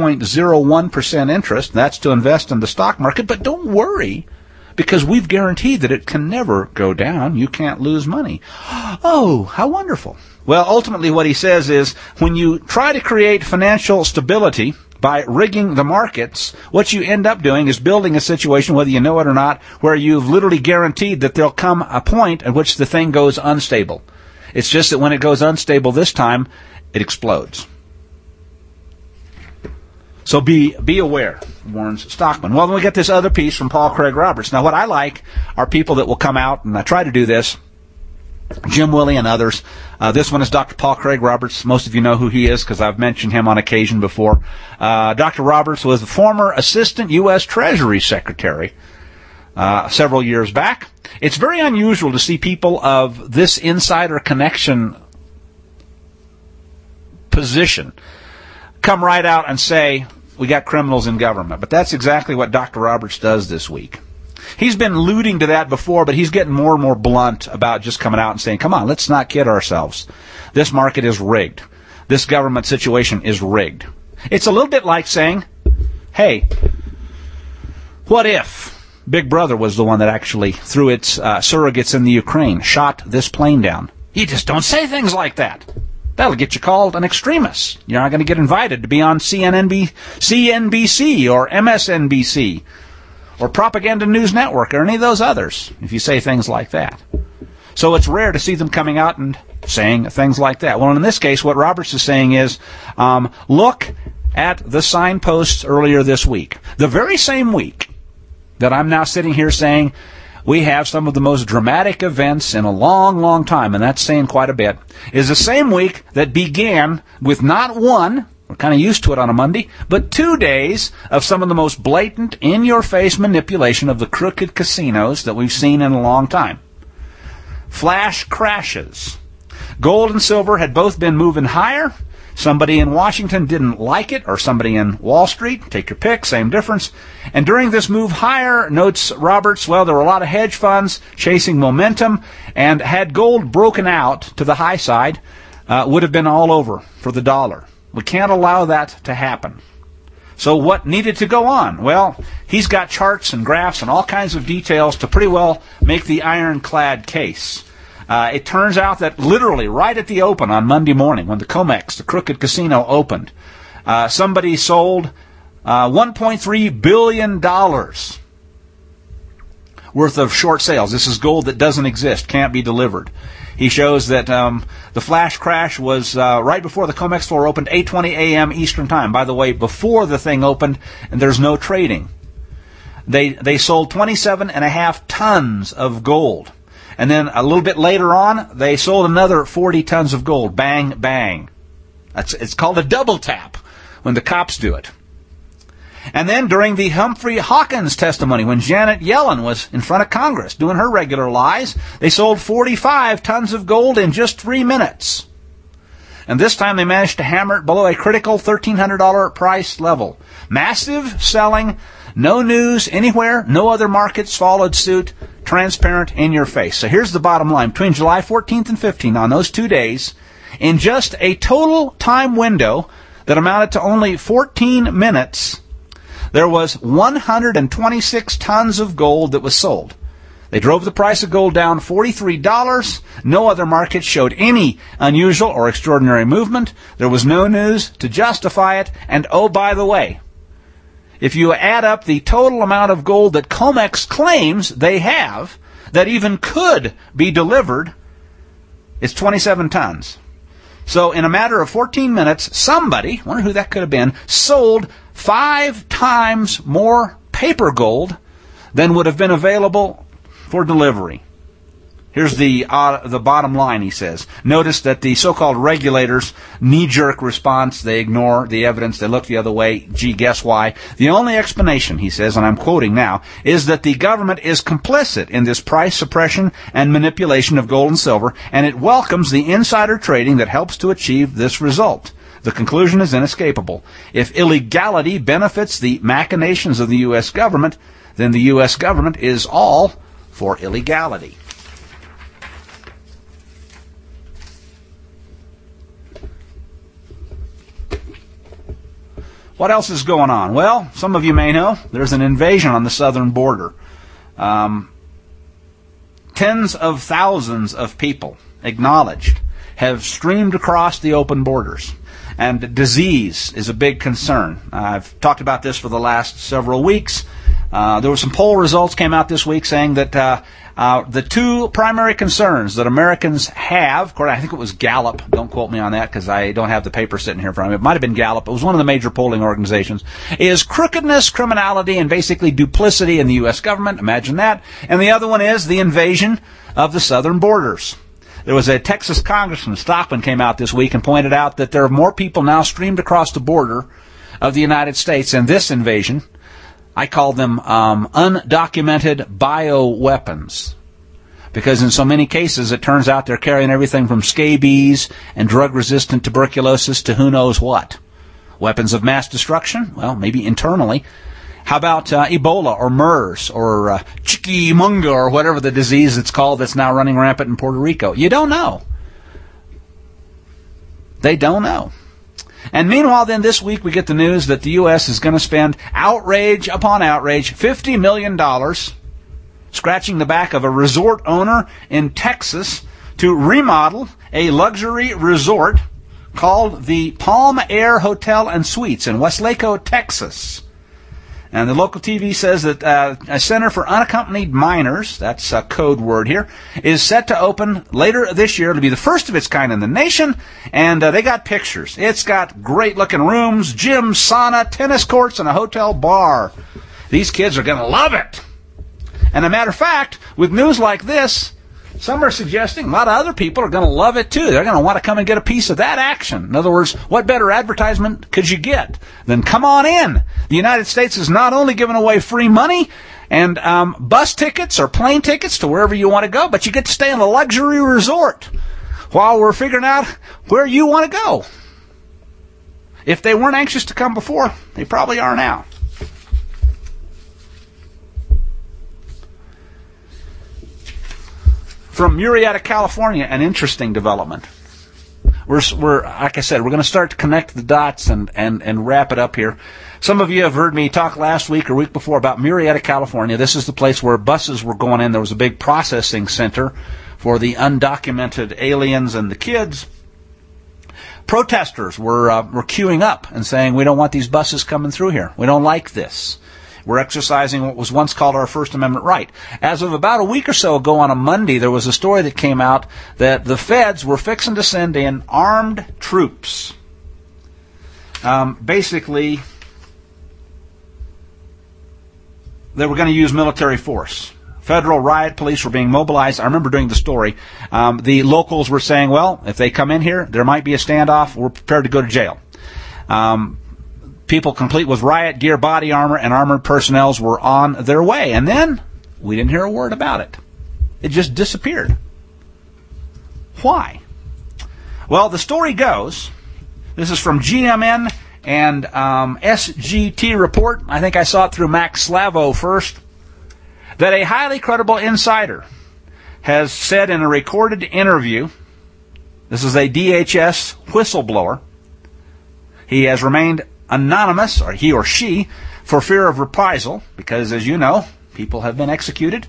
A: 0.01% interest. That's to invest in the stock market. But don't worry, because we've guaranteed that it can never go down. You can't lose money. Oh, how wonderful. Well, ultimately what he says is when you try to create financial stability by rigging the markets, what you end up doing is building a situation, whether you know it or not, where you've literally guaranteed that there'll come a point at which the thing goes unstable. It's just that when it goes unstable this time, it explodes. So be aware, warns Stockman. Well, then we get this other piece from Paul Craig Roberts. Now, what I like are people that will come out, and I try to do this, Jim Willie and others. This one is Dr. Paul Craig Roberts. Most of you know who he is because I've mentioned him on occasion before. Dr. Roberts was the former Assistant U.S. Treasury Secretary several years back. It's very unusual to see people of this insider connection position come right out and say, we got criminals in government. But that's exactly what Dr. Roberts does this week. He's been alluding to that before, but he's getting more and more blunt about just coming out and saying, come on, let's not kid ourselves. This market is rigged. This government situation is rigged. It's a little bit like saying, hey, what if Big Brother was the one that actually, through its surrogates in the Ukraine, shot this plane down? You just don't say things like that. That'll get you called an extremist. You're not going to get invited to be on CNBC or MSNBC or Propaganda News Network or any of those others if you say things like that. So it's rare to see them coming out and saying things like that. Well, in this case, what Roberts is saying is, look at the signposts earlier this week. The very same week that I'm now sitting here saying we have some of the most dramatic events in a long, long time, and that's saying quite a bit, is the same week that began with not one, we're kind of used to it on a Monday, but 2 days of some of the most blatant, in-your-face manipulation of the crooked casinos that we've seen in a long time. Flash crashes. Gold and silver had both been moving higher. Somebody in Washington didn't like it, or somebody in Wall Street, take your pick, same difference. And during this move higher, notes Roberts, well, there were a lot of hedge funds chasing momentum, and had gold broken out to the high side, would have been all over for the dollar. We can't allow that to happen. So what needed to go on? Well, he's got charts and graphs and all kinds of details to pretty well make the ironclad case. It turns out that literally right at the open on Monday morning, when the COMEX, the crooked casino, opened, somebody sold $1.3 billion worth of short sales. This is gold that doesn't exist, can't be delivered. He shows that the flash crash was right before the COMEX floor opened, 8:20 a.m. Eastern Time. By the way, before the thing opened, and there's no trading. They sold 27.5 tons of gold. And then a little bit later on, they sold another 40 tons of gold. Bang, bang. It's called a double tap when the cops do it. And then during the Humphrey Hawkins testimony, when Janet Yellen was in front of Congress doing her regular lies, they sold 45 tons of gold in just 3 minutes. And this time they managed to hammer it below a critical $1,300 price level. Massive selling, no news anywhere, no other markets followed suit, transparent, in your face. So here's the bottom line. Between July 14th and 15th, on those 2 days, in just a total time window that amounted to only 14 minutes, there was 126 tons of gold that was sold. They drove the price of gold down $43. No other market showed any unusual or extraordinary movement. There was no news to justify it. And oh, by the way, if you add up the total amount of gold that COMEX claims they have that even could be delivered, it's 27 tons. So in a matter of 14 minutes, somebody, wonder who that could have been, sold 5 times more paper gold than would have been available for delivery. Here's the bottom line, he says. Notice that the so-called regulators' knee-jerk response, they ignore the evidence, they look the other way. Gee, guess why? The only explanation, he says, and I'm quoting now, is that the government is complicit in this price suppression and manipulation of gold and silver, and it welcomes the insider trading that helps to achieve this result. The conclusion is inescapable. If illegality benefits the machinations of the U.S. government, then the U.S. government is all for illegality. What else is going on? Well, some of you may know there's an invasion on the southern border. Tens of thousands of people, acknowledged, have streamed across the open borders. And disease is a big concern. I've talked about this for the last several weeks. There were some poll results came out this week saying that the 2 primary concerns that Americans have, of course, I think it was Gallup, don't quote me on that because I don't have the paper sitting here in front of me, it might have been Gallup, it was one of the major polling organizations, is crookedness, criminality, and basically duplicity in the U.S. government, imagine that, and the other one is the invasion of the southern borders. There was a Texas Congressman, Stockman, came out this week and pointed out that there are more people now streamed across the border of the United States in this invasion. I call them undocumented bioweapons, because in so many cases it turns out they're carrying everything from scabies and drug-resistant tuberculosis to who knows what. Weapons of mass destruction? Well, maybe internally. How about Ebola or MERS or Chikungunya or whatever the disease it's called that's now running rampant in Puerto Rico? You don't know. They don't know. And meanwhile, then, this week we get the news that the U.S. is going to spend outrage upon outrage, $50 million, scratching the back of a resort owner in Texas to remodel a luxury resort called the Palm Air Hotel and Suites in Westlake, Texas. And the local TV says that a center for unaccompanied minors, that's a code word here, is set to open later this year. It'll be the first of its kind in the nation, and they got pictures. It's got great-looking rooms, gym, sauna, tennis courts, and a hotel bar. These kids are going to love it. And a matter of fact, with news like this, some are suggesting a lot of other people are going to love it too. They're going to want to come and get a piece of that action. In other words, what better advertisement could you get than come on in? The United States is not only giving away free money and bus tickets or plane tickets to wherever you want to go, but you get to stay in a luxury resort while we're figuring out where you want to go. If they weren't anxious to come before, they probably are now. From Murrieta, California, an interesting development. We're like I said, we're going to start to connect the dots and wrap it up here. Some of you have heard me talk last week or week before about Murrieta, California. This is the place where buses were going in. There was a big processing center for the undocumented aliens and the kids. Protesters were queuing up and saying, we don't want these buses coming through here. We don't like this. We're exercising what was once called our First Amendment right. As of about a week or so ago on a Monday, there was a story that came out that the feds were fixing to send in armed troops. Basically, they were going to use military force. Federal riot police were being mobilized. I remember doing the story. The locals were saying, well, if they come in here, there might be a standoff. We're prepared to go to jail. People complete with riot gear, body armor, and armored personnel were on their way. And then we didn't hear a word about it. It just disappeared. Why? Well, the story goes, this is from GMN and SGT report. I think I saw it through Max Slavo first. That a highly credible insider has said in a recorded interview, this is a DHS whistleblower, he has remained anonymous, or he or she, for fear of reprisal, because, as you know, people have been executed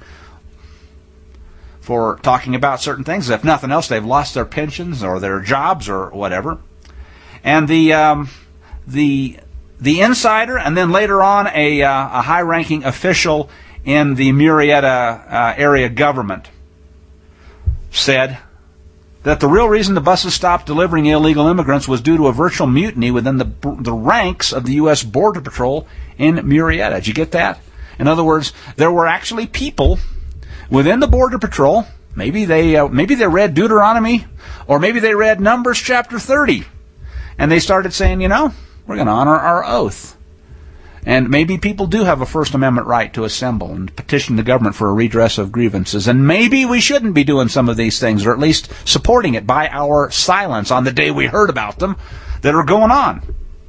A: for talking about certain things. If nothing else, they've lost their pensions or their jobs or whatever. And the insider, and then later on a high-ranking official in the Murrieta area government, said that the real reason the buses stopped delivering illegal immigrants was due to a virtual mutiny within the ranks of the U.S. Border Patrol in Murrieta. Did you get that? In other words, there were actually people within the Border Patrol, maybe they read Deuteronomy, or maybe they read Numbers chapter 30, and they started saying, we're going to honor our oath. And maybe people do have a First Amendment right to assemble and petition the government for a redress of grievances. And maybe we shouldn't be doing some of these things, or at least supporting it by our silence on the day we heard about them that are going on.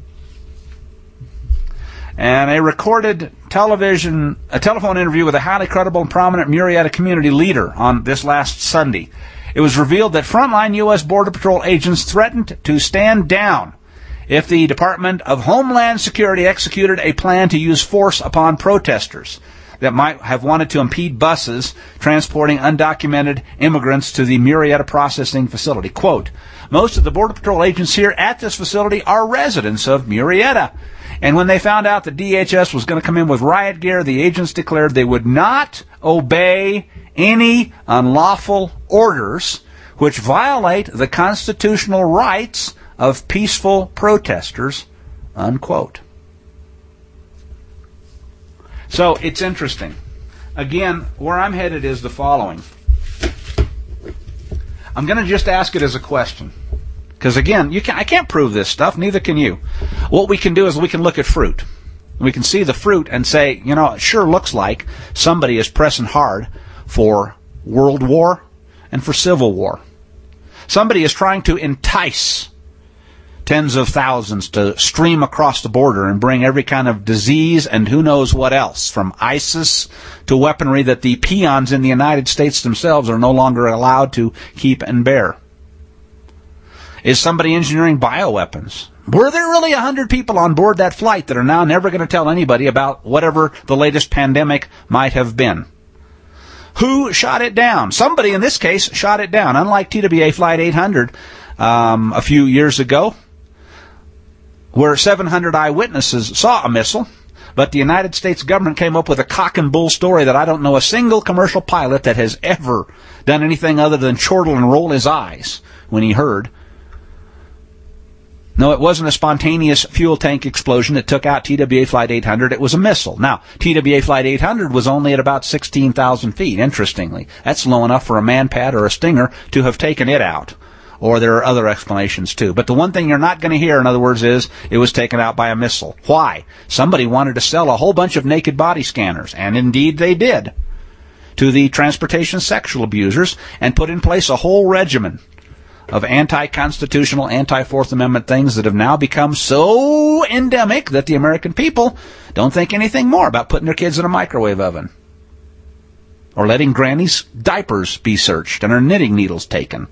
A: And a recorded telephone interview with a highly credible and prominent Murrieta community leader on this last Sunday. It was revealed that frontline U.S. Border Patrol agents threatened to stand down if the Department of Homeland Security executed a plan to use force upon protesters that might have wanted to impede buses transporting undocumented immigrants to the Murrieta processing facility. Quote, most of the Border Patrol agents here at this facility are residents of Murrieta. And when they found out that DHS was going to come in with riot gear, the agents declared they would not obey any unlawful orders which violate the constitutional rights of peaceful protesters, unquote. So it's interesting. Again, where I'm headed is the following. I'm going to just ask it as a question. Because again, I can't prove this stuff, neither can you. What we can do is we can look at fruit. We can see the fruit and say, it sure looks like somebody is pressing hard for world war and for civil war. Somebody is trying to entice tens of thousands to stream across the border and bring every kind of disease and who knows what else, from ISIS to weaponry that the peons in the United States themselves are no longer allowed to keep and bear. Is somebody engineering bioweapons? Were there really 100 people on board that flight that are now never going to tell anybody about whatever the latest pandemic might have been? Who shot it down? Somebody in this case shot it down. Unlike TWA Flight 800 a few years ago, where 700 eyewitnesses saw a missile, but the United States government came up with a cock and bull story that I don't know a single commercial pilot that has ever done anything other than chortle and roll his eyes when he heard. No, it wasn't a spontaneous fuel tank explosion that took out TWA Flight 800. It was a missile. Now, TWA Flight 800 was only at about 16,000 feet, interestingly. That's low enough for a Manpad or a Stinger to have taken it out. Or there are other explanations, too. But the one thing you're not going to hear, in other words, is it was taken out by a missile. Why? Somebody wanted to sell a whole bunch of naked body scanners, and indeed they did, to the transportation sexual abusers, and put in place a whole regimen of anti-constitutional, anti-Fourth Amendment things that have now become so endemic that the American people don't think anything more about putting their kids in a microwave oven or letting granny's diapers be searched and her knitting needles taken.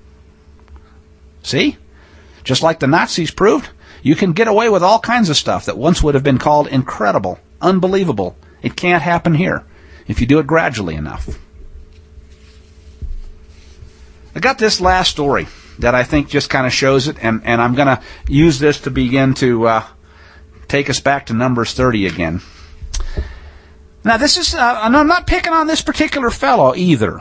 A: See? Just like the Nazis proved, you can get away with all kinds of stuff that once would have been called incredible, unbelievable. It can't happen here if you do it gradually enough. I got this last story that I think just kind of shows it, and I'm going to use this to begin to take us back to Numbers 30 again. Now, this is, and I'm not picking on this particular fellow either,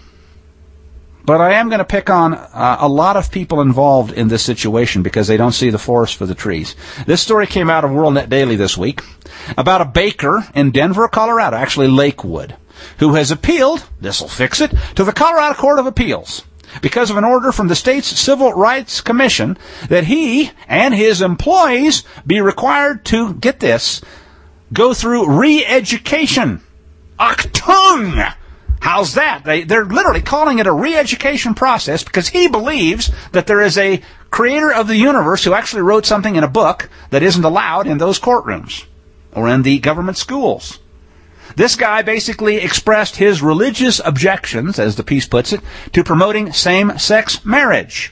A: but I am going to pick on a lot of people involved in this situation because they don't see the forest for the trees. This story came out of WorldNet Daily this week about a baker in Denver, Colorado, actually Lakewood, who has appealed, this'll fix it, to the Colorado Court of Appeals because of an order from the state's Civil Rights Commission that he and his employees be required to, get this, go through re-education. Achtung! How's that? They're literally calling it a re-education process because he believes that there is a creator of the universe who actually wrote something in a book that isn't allowed in those courtrooms or in the government schools. This guy basically expressed his religious objections, as the piece puts it, to promoting same-sex marriage.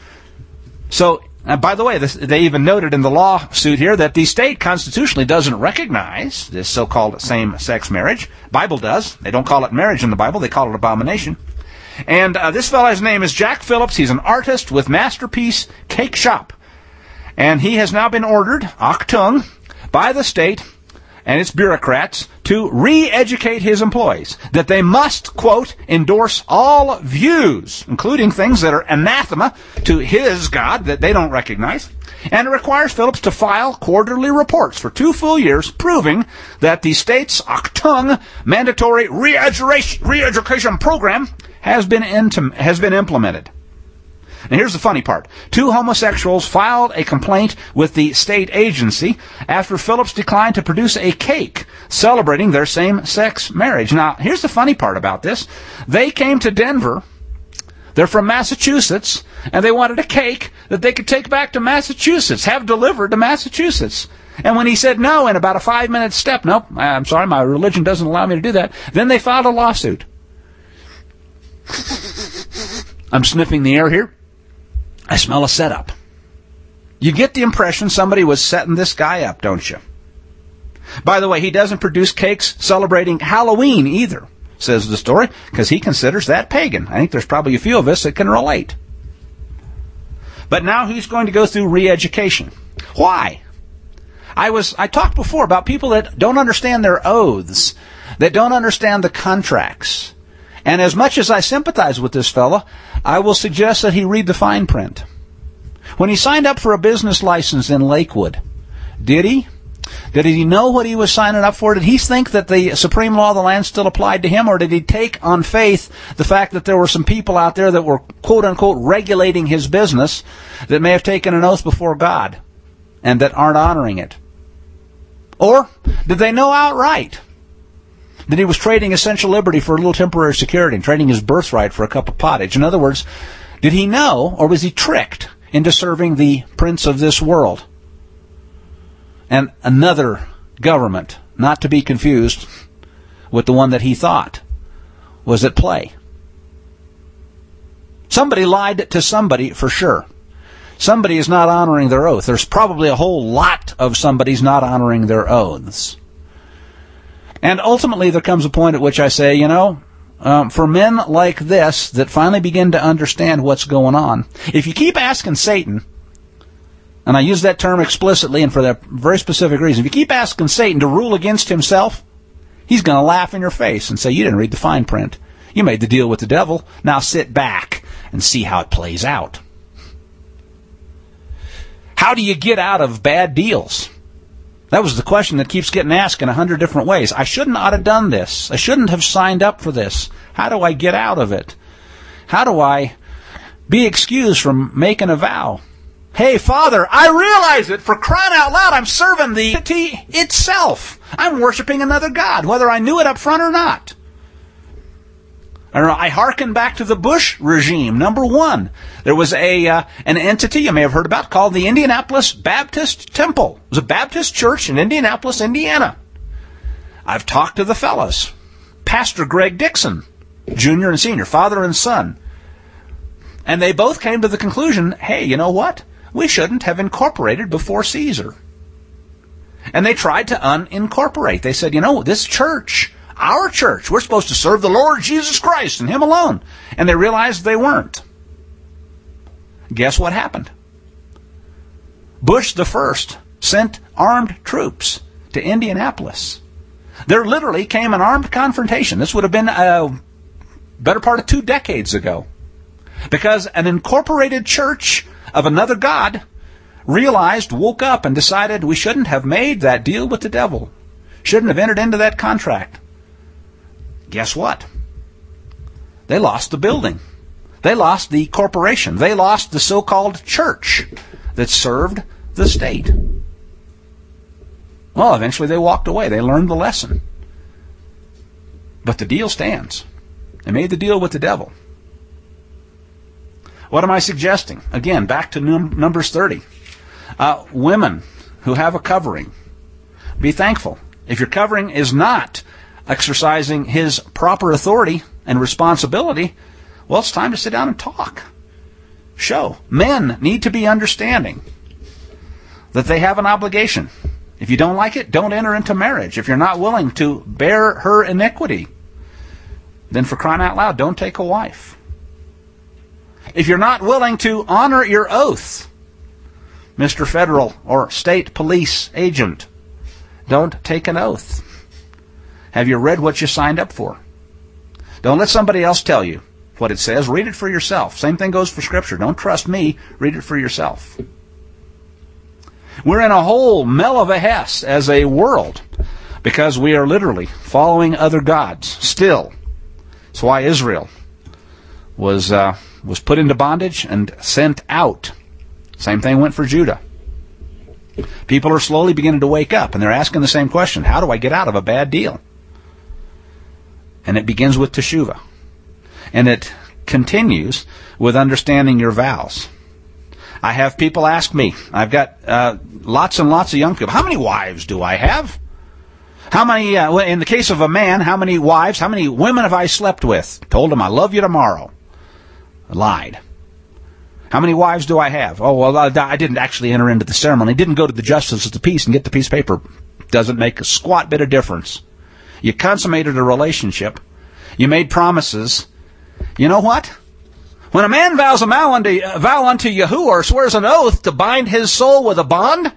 A: So, by the way, they even noted in the lawsuit here that the state constitutionally doesn't recognize this so-called same-sex marriage. Bible does. They don't call it marriage in the Bible. They call it abomination. And this fellow's name is Jack Phillips. He's an artist with Masterpiece Cake Shop. And he has now been ordered, Achtung, by the state and its bureaucrats to re-educate his employees, that they must, quote, endorse all views, including things that are anathema to his God that they don't recognize, and it requires Phillips to file quarterly reports for 2 full years proving that the state's Achtung mandatory re-education program has been implemented. And here's the funny part. 2 homosexuals filed a complaint with the state agency after Phillips declined to produce a cake celebrating their same-sex marriage. Now, here's the funny part about this. They came to Denver. They're from Massachusetts, and they wanted a cake that they could take back to Massachusetts, have delivered to Massachusetts. And when he said no in about a 5-minute step, nope, I'm sorry, my religion doesn't allow me to do that, then they filed a lawsuit. I'm sniffing the air here. I smell a setup. You get the impression somebody was setting this guy up, don't you? By the way, he doesn't produce cakes celebrating Halloween either, says the story, because he considers that pagan. I think there's probably a few of us that can relate. But now he's going to go through re-education. Why? I talked before about people that don't understand their oaths, that don't understand the contracts. And as much as I sympathize with this fellow, I will suggest that he read the fine print. When he signed up for a business license in Lakewood, did he? Did he know what he was signing up for? Did he think that the supreme law of the land still applied to him? Or did he take on faith the fact that there were some people out there that were, quote-unquote, regulating his business that may have taken an oath before God and that aren't honoring it? Or did they know outright that he was trading essential liberty for a little temporary security and trading his birthright for a cup of pottage? In other words, did he know, or was he tricked into serving the prince of this world and another government, not to be confused with the one that he thought was at play? Somebody lied to somebody for sure. Somebody is not honoring their oath. There's probably a whole lot of somebody's not honoring their oaths. And ultimately, there comes a point at which I say, for men like this that finally begin to understand what's going on. If you keep asking Satan, and I use that term explicitly and for that very specific reason, if you keep asking Satan to rule against himself, he's going to laugh in your face and say, you didn't read the fine print. You made the deal with the devil. Now sit back and see how it plays out. How do you get out of bad deals? That was the question that keeps getting asked in 100 different ways. I shouldn't ought have done this. I shouldn't have signed up for this. How do I get out of it? How do I be excused from making a vow? Hey, Father, I realize it. For crying out loud, I'm serving the entity itself. I'm worshiping another God, whether I knew it up front or not. I hearken back to the Bush regime. Number one, there was an entity you may have heard about called the Indianapolis Baptist Temple. It was a Baptist church in Indianapolis, Indiana. I've talked to the fellows. Pastor Greg Dixon, junior and senior, father and son. And they both came to the conclusion, hey, you know what? We shouldn't have incorporated before Caesar. And they tried to unincorporate. They said, this church, our church, we're supposed to serve the Lord Jesus Christ and Him alone. And they realized they weren't. Guess what happened? Bush the First sent armed troops to Indianapolis. There literally came an armed confrontation. This would have been a better part of 2 decades ago. Because an incorporated church of another god woke up and decided we shouldn't have made that deal with the devil. Shouldn't have entered into that contract. Guess what? They lost the building. They lost the corporation. They lost the so-called church that served the state. Well, eventually they walked away. They learned the lesson. But the deal stands. They made the deal with the devil. What am I suggesting? Again, back to Numbers 30. Women who have a covering, be thankful. If your covering is not exercising his proper authority and responsibility, well, it's time to sit down and talk. Show. Men need to be understanding that they have an obligation. If you don't like it, don't enter into marriage. If you're not willing to bear her iniquity, then for crying out loud, don't take a wife. If you're not willing to honor your oath, Mr. Federal or State Police agent, don't take an oath. Have you read what you signed up for? Don't let somebody else tell you what it says. Read it for yourself. Same thing goes for Scripture. Don't trust me. Read it for yourself. We're in a whole mell of a hess as a world because we are literally following other gods still. That's why Israel was put into bondage and sent out. Same thing went for Judah. People are slowly beginning to wake up, and they're asking the same question. How do I get out of a bad deal? And it begins with teshuvah. And it continues with understanding your vows. I have people ask me, I've got lots and lots of young people, how many wives do I have? How many, in the case of a man, how many wives, how many women have I slept with? Told him I love you tomorrow. Lied. How many wives do I have? Oh, well, I didn't actually enter into the ceremony. Didn't go to the justice of the peace and get the piece of paper. Doesn't make a squat bit of difference. You consummated a relationship. You made promises. You know what? When a man vows a vow unto Yahuwah or swears an oath to bind his soul with a bond,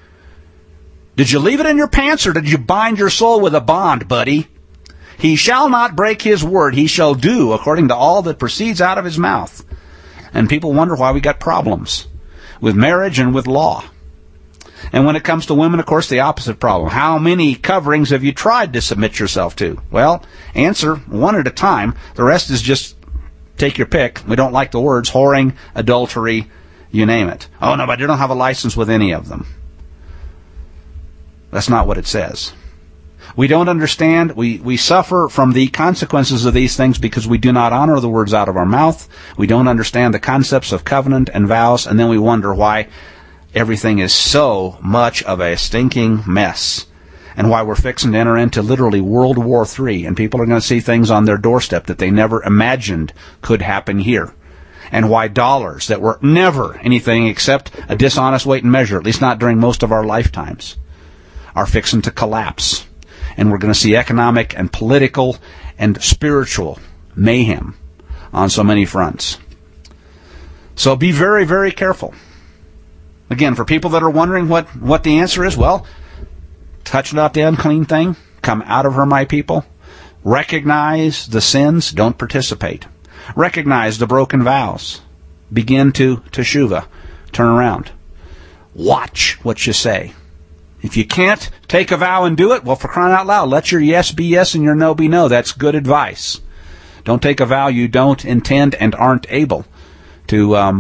A: did you leave it in your pants or did you bind your soul with a bond, buddy? He shall not break his word. He shall do according to all that proceeds out of his mouth. And people wonder why we got problems with marriage and with law. And when it comes to women, of course, the opposite problem. How many coverings have you tried to submit yourself to? Well, answer one at a time. The rest is just take your pick. We don't like the words whoring, adultery, you name it. Oh, no, but I don't have a license with any of them. That's not what it says. We don't understand. We suffer from the consequences of these things because we do not honor the words out of our mouth. We don't understand the concepts of covenant and vows, and then we wonder why everything is so much of a stinking mess, and why we're fixing to enter into literally World War III, and people are going to see things on their doorstep that they never imagined could happen here, and why dollars that were never anything except a dishonest weight and measure, at least not during most of our lifetimes, are fixing to collapse. And we're going to see economic and political and spiritual mayhem on so many fronts. So be very, very careful. Again, for people that are wondering what the answer is, well, touch not the unclean thing, come out of her, my people. Recognize the sins, don't participate. Recognize the broken vows. Begin to teshuvah, turn around. Watch what you say. If you can't take a vow and do it, well, for crying out loud, let your yes be yes and your no be no. That's good advice. Don't take a vow you don't intend and aren't able to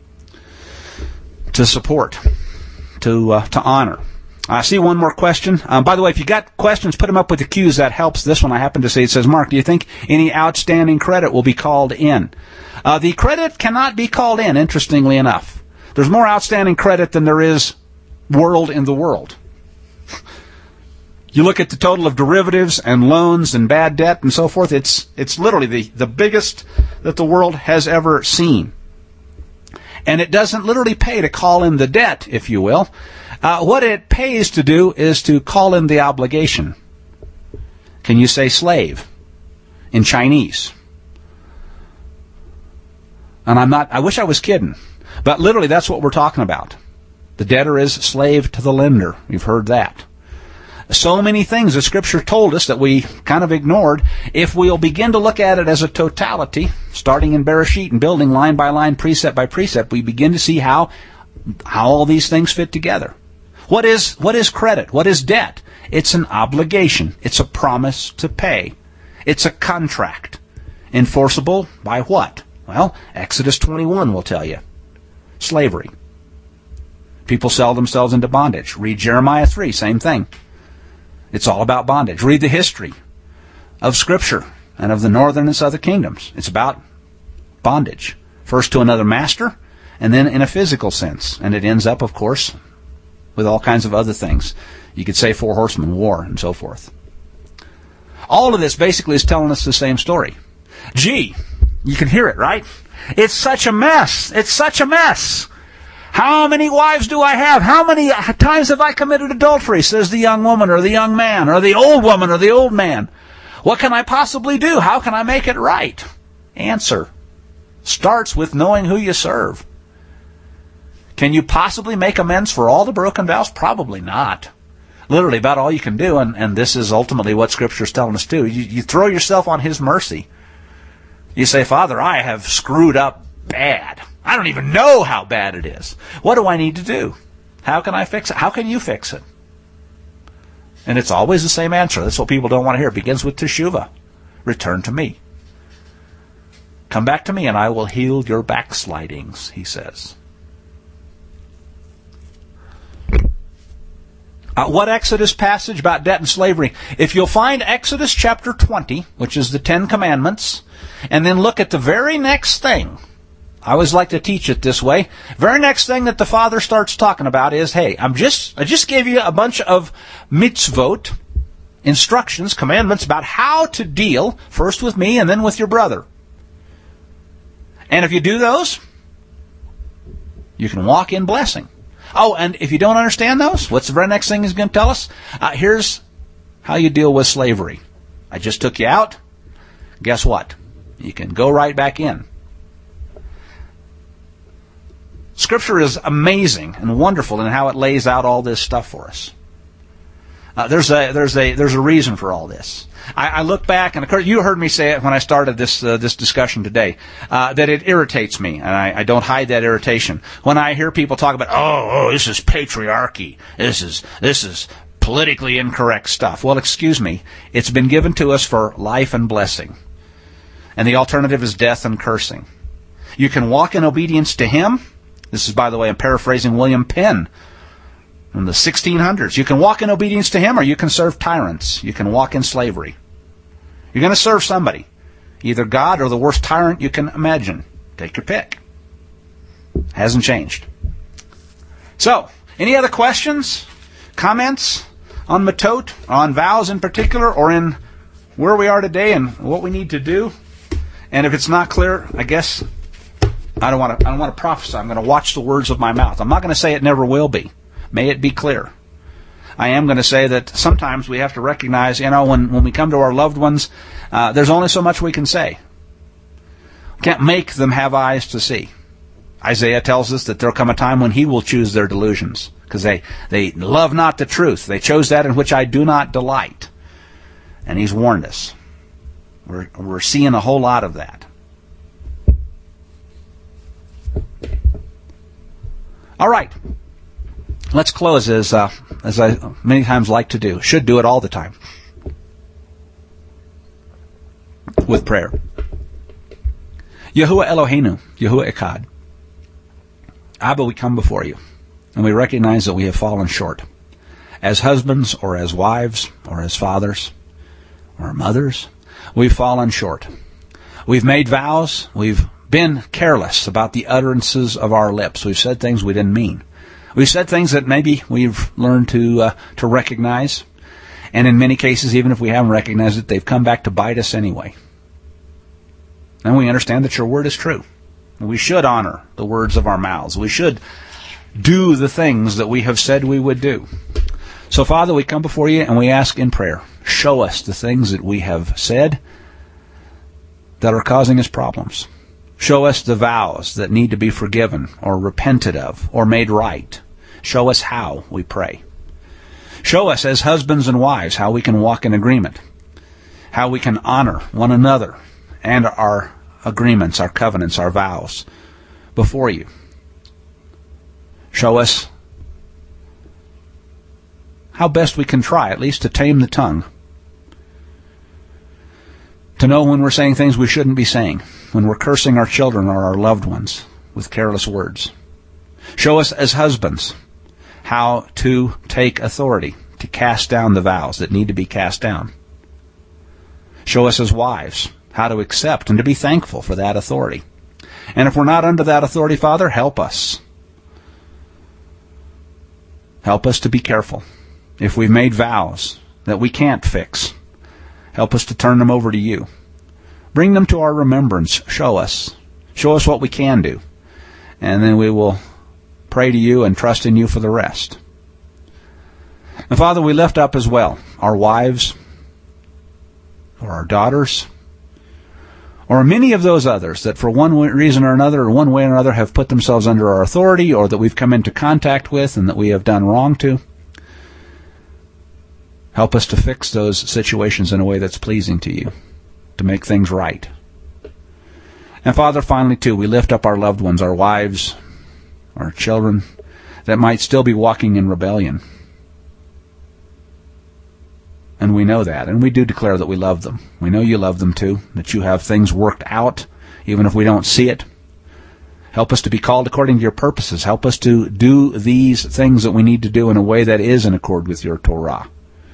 A: support, to honor. I see one more question. By the way, if you got questions, put them up with the Q's. That helps. This one I happen to see. It says, Mark, do you think any outstanding credit will be called in? The credit cannot be called in, interestingly enough. There's more outstanding credit than there is world in the world. You look at the total of derivatives and loans and bad debt and so forth, it's literally the biggest that the world has ever seen. And it doesn't literally pay to call in the debt, if you will. What it pays to do is to call in the obligation. Can you say slave in Chinese? And I wish I was kidding, but literally that's what we're talking about. The debtor is slave to the lender. You've heard that. So many things that Scripture told us that we kind of ignored. If we'll begin to look at it as a totality, starting in Bereshit and building line by line, precept by precept, we begin to see how all these things fit together. What is credit? What is debt? It's an obligation. It's a promise to pay. It's a contract. Enforceable by what? Well, Exodus 21 will tell you. Slavery. People sell themselves into bondage. Read Jeremiah 3, same thing. It's all about bondage. Read the history of Scripture and of the northern and southern kingdoms. It's about bondage. First to another master, and then in a physical sense. And it ends up, of course, with all kinds of other things. You could say 4 horsemen, war, and so forth. All of this basically is telling us the same story. Gee, you can hear it, right? It's such a mess. It's such a mess. How many wives do I have? How many times have I committed adultery, says the young woman or the young man or the old woman or the old man. What can I possibly do? How can I make it right? Answer. Starts with knowing who you serve. Can you possibly make amends for all the broken vows? Probably not. Literally about all you can do, and this is ultimately what Scripture is telling us to do. You throw yourself on His mercy. You say, Father, I have screwed up bad. I don't even know how bad it is. What do I need to do? How can I fix it? How can you fix it? And it's always the same answer. That's what people don't want to hear. It begins with teshuvah. Return to me. Come back to me and I will heal your backslidings, he says. What Exodus passage about debt and slavery? If you'll find Exodus chapter 20, which is the 10 Commandments, and then look at the very next thing. I always like to teach it this way. Very next thing that the Father starts talking about is, hey, I just gave you a bunch of mitzvot, instructions, commandments about how to deal first with me and then with your brother. And if you do those, you can walk in blessing. Oh, and if you don't understand those, what's the very next thing he's going to tell us? Here's how you deal with slavery. I just took you out. Guess what? You can go right back in. Scripture is amazing and wonderful in how it lays out all this stuff for us. There's a reason for all this. I look back, and of course, you heard me say it when I started this discussion today, that it irritates me, and I don't hide that irritation when I hear people talk about, oh, this is patriarchy, this is politically incorrect stuff. Well, excuse me, it's been given to us for life and blessing, and the alternative is death and cursing. You can walk in obedience to Him. This is, by the way, I'm paraphrasing William Penn from the 1600s. You can walk in obedience to Him, or you can serve tyrants. You can walk in slavery. You're going to serve somebody, either God or the worst tyrant you can imagine. Take your pick. Hasn't changed. So, any other questions, comments on Matot, on vows in particular, or in where we are today and what we need to do? And if it's not clear, I guess I don't want to prophesy. I'm going to watch the words of my mouth. I'm not going to say it never will be. May it be clear. I am going to say that sometimes we have to recognize, when we come to our loved ones, there's only so much we can say. Can't make them have eyes to see. Isaiah tells us that there'll come a time when he will choose their delusions, because they love not the truth. They chose that in which I do not delight. And he's warned us. We're seeing a whole lot of that. All right. Let's close as I many times like to do. Should do it all the time. With prayer. Yahuwah Eloheinu, Yahuwah Echad. Abba, we come before you, and we recognize that we have fallen short. As husbands, or as wives, or as fathers, or mothers, we've fallen short. We've made vows. We've been careless about the utterances of our lips. We've said things we didn't mean. We've said things that maybe we've learned to recognize. And in many cases, even if we haven't recognized it, they've come back to bite us anyway. And we understand that your word is true. We should honor the words of our mouths. We should do the things that we have said we would do. So, Father, we come before you and we ask in prayer, show us the things that we have said that are causing us problems. Show us the vows that need to be forgiven or repented of or made right. Show us how, we pray. Show us as husbands and wives how we can walk in agreement, how we can honor one another and our agreements, our covenants, our vows before you. Show us how best we can try, at least to tame the tongue, to know when we're saying things we shouldn't be saying, when we're cursing our children or our loved ones with careless words. Show us as husbands how to take authority, to cast down the vows that need to be cast down. Show us as wives how to accept and to be thankful for that authority. And if we're not under that authority, Father, help us. Help us to be careful. If we've made vows that we can't fix, help us to turn them over to you. Bring them to our remembrance. Show us. Show us what we can do. And then we will pray to you and trust in you for the rest. And Father, we lift up as well our wives, or our daughters, or many of those others that for one reason or another, or one way or another, have put themselves under our authority, or that we've come into contact with and that we have done wrong to. Help us to fix those situations in a way that's pleasing to you, to make things right. And Father, finally, too, we lift up our loved ones, our wives, our children, that might still be walking in rebellion. And we know that, and we do declare that we love them. We know you love them too, that you have things worked out, even if we don't see it. Help us to be called according to your purposes. Help us to do these things that we need to do in a way that is in accord with your Torah.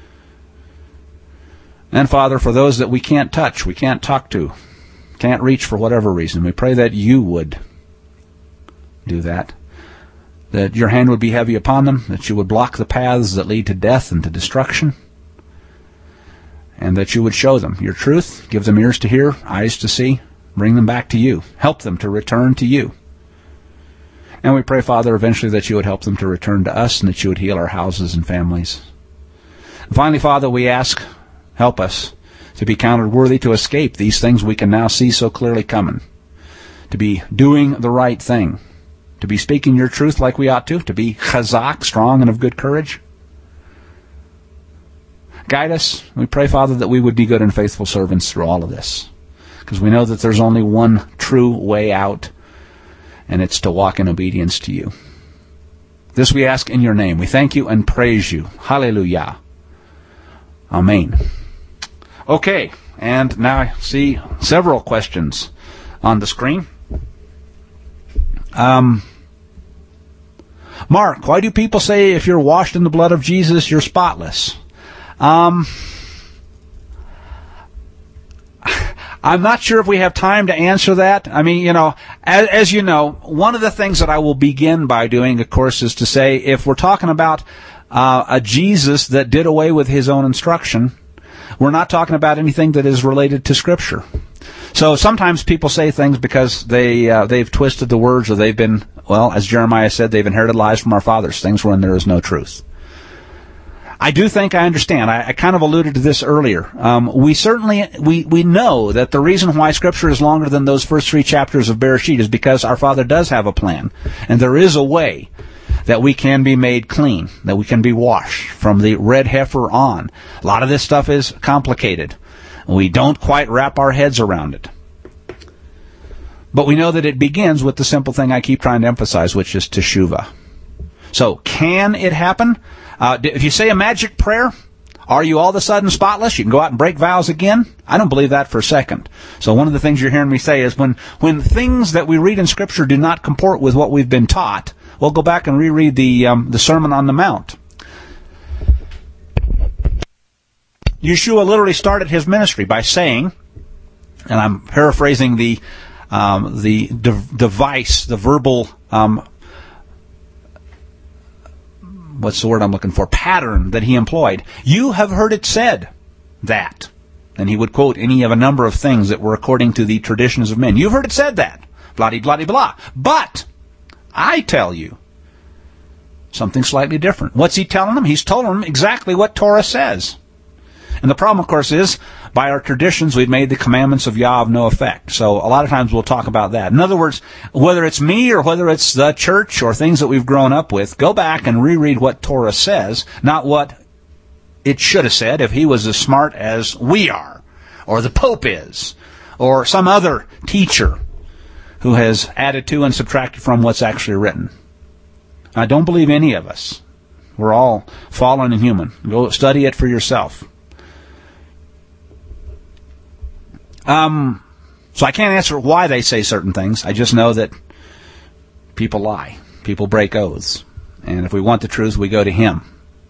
A: And Father, for those that we can't touch, we can't talk to, can't reach for whatever reason, we pray that you would do that. That your hand would be heavy upon them, that you would block the paths that lead to death and to destruction, and that you would show them your truth, give them ears to hear, eyes to see, bring them back to you, help them to return to you. And we pray, Father, eventually that you would help them to return to us and that you would heal our houses and families. And finally, Father, we ask, help us to be counted worthy to escape these things we can now see so clearly coming, to be doing the right thing, to be speaking your truth like we ought to be chazak, strong and of good courage. Guide us. We pray, Father, that we would be good and faithful servants through all of this, because we know that there's only one true way out, and it's to walk in obedience to you. This we ask in your name. We thank you and praise you. Hallelujah. Amen. Okay, and now I see several questions on the screen. Mark, why do people say if you're washed in the blood of Jesus, you're spotless? I'm not sure if we have time to answer that. I mean, as you know, one of the things that I will begin by doing, of course, is to say if we're talking about a Jesus that did away with his own instruction, we're not talking about anything that is related to Scripture. So sometimes people say things because they've twisted the words, or they've been, well, as Jeremiah said, they've inherited lies from our fathers, things wherein there is no truth. I do think I understand. I kind of alluded to this earlier. We certainly know that the reason why Scripture is longer than those first 3 chapters of Bereshit is because our Father does have a plan. And there is a way that we can be made clean, that we can be washed from the red heifer on. A lot of this stuff is complicated. We don't quite wrap our heads around it. But we know that it begins with the simple thing I keep trying to emphasize, which is teshuvah. So, can it happen? If you say a magic prayer, are you all of a sudden spotless? You can go out and break vows again? I don't believe that for a second. So one of the things you're hearing me say is when things that we read in Scripture do not comport with what we've been taught, we'll go back and reread the Sermon on the Mount. Yeshua literally started his ministry by saying, and I'm paraphrasing the device, the verbal, what's the word I'm looking for, pattern that he employed. You have heard it said that. And he would quote any of a number of things that were according to the traditions of men. You've heard it said that. Blah, blah, blah. But I tell you something slightly different. What's he telling them? He's telling them exactly what Torah says. And the problem, of course, is by our traditions, we've made the commandments of Yah of no effect. So a lot of times we'll talk about that. In other words, whether it's me or whether it's the church or things that we've grown up with, go back and reread what Torah says, not what it should have said if he was as smart as we are, or the Pope is, or some other teacher who has added to and subtracted from what's actually written. I don't believe any of us. We're all fallen and human. Go study it for yourself. So I can't answer why they say certain things. I just know that people lie. People break oaths. And if we want the truth, we go to him.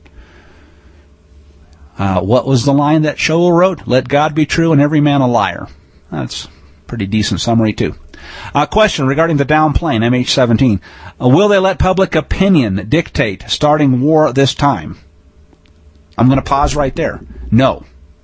A: What was the line that Shaul wrote? Let God be true and every man a liar. That's a pretty decent summary, too. Question regarding the down plane, MH17. Will they let public opinion dictate starting war this time? I'm going to pause right there. No.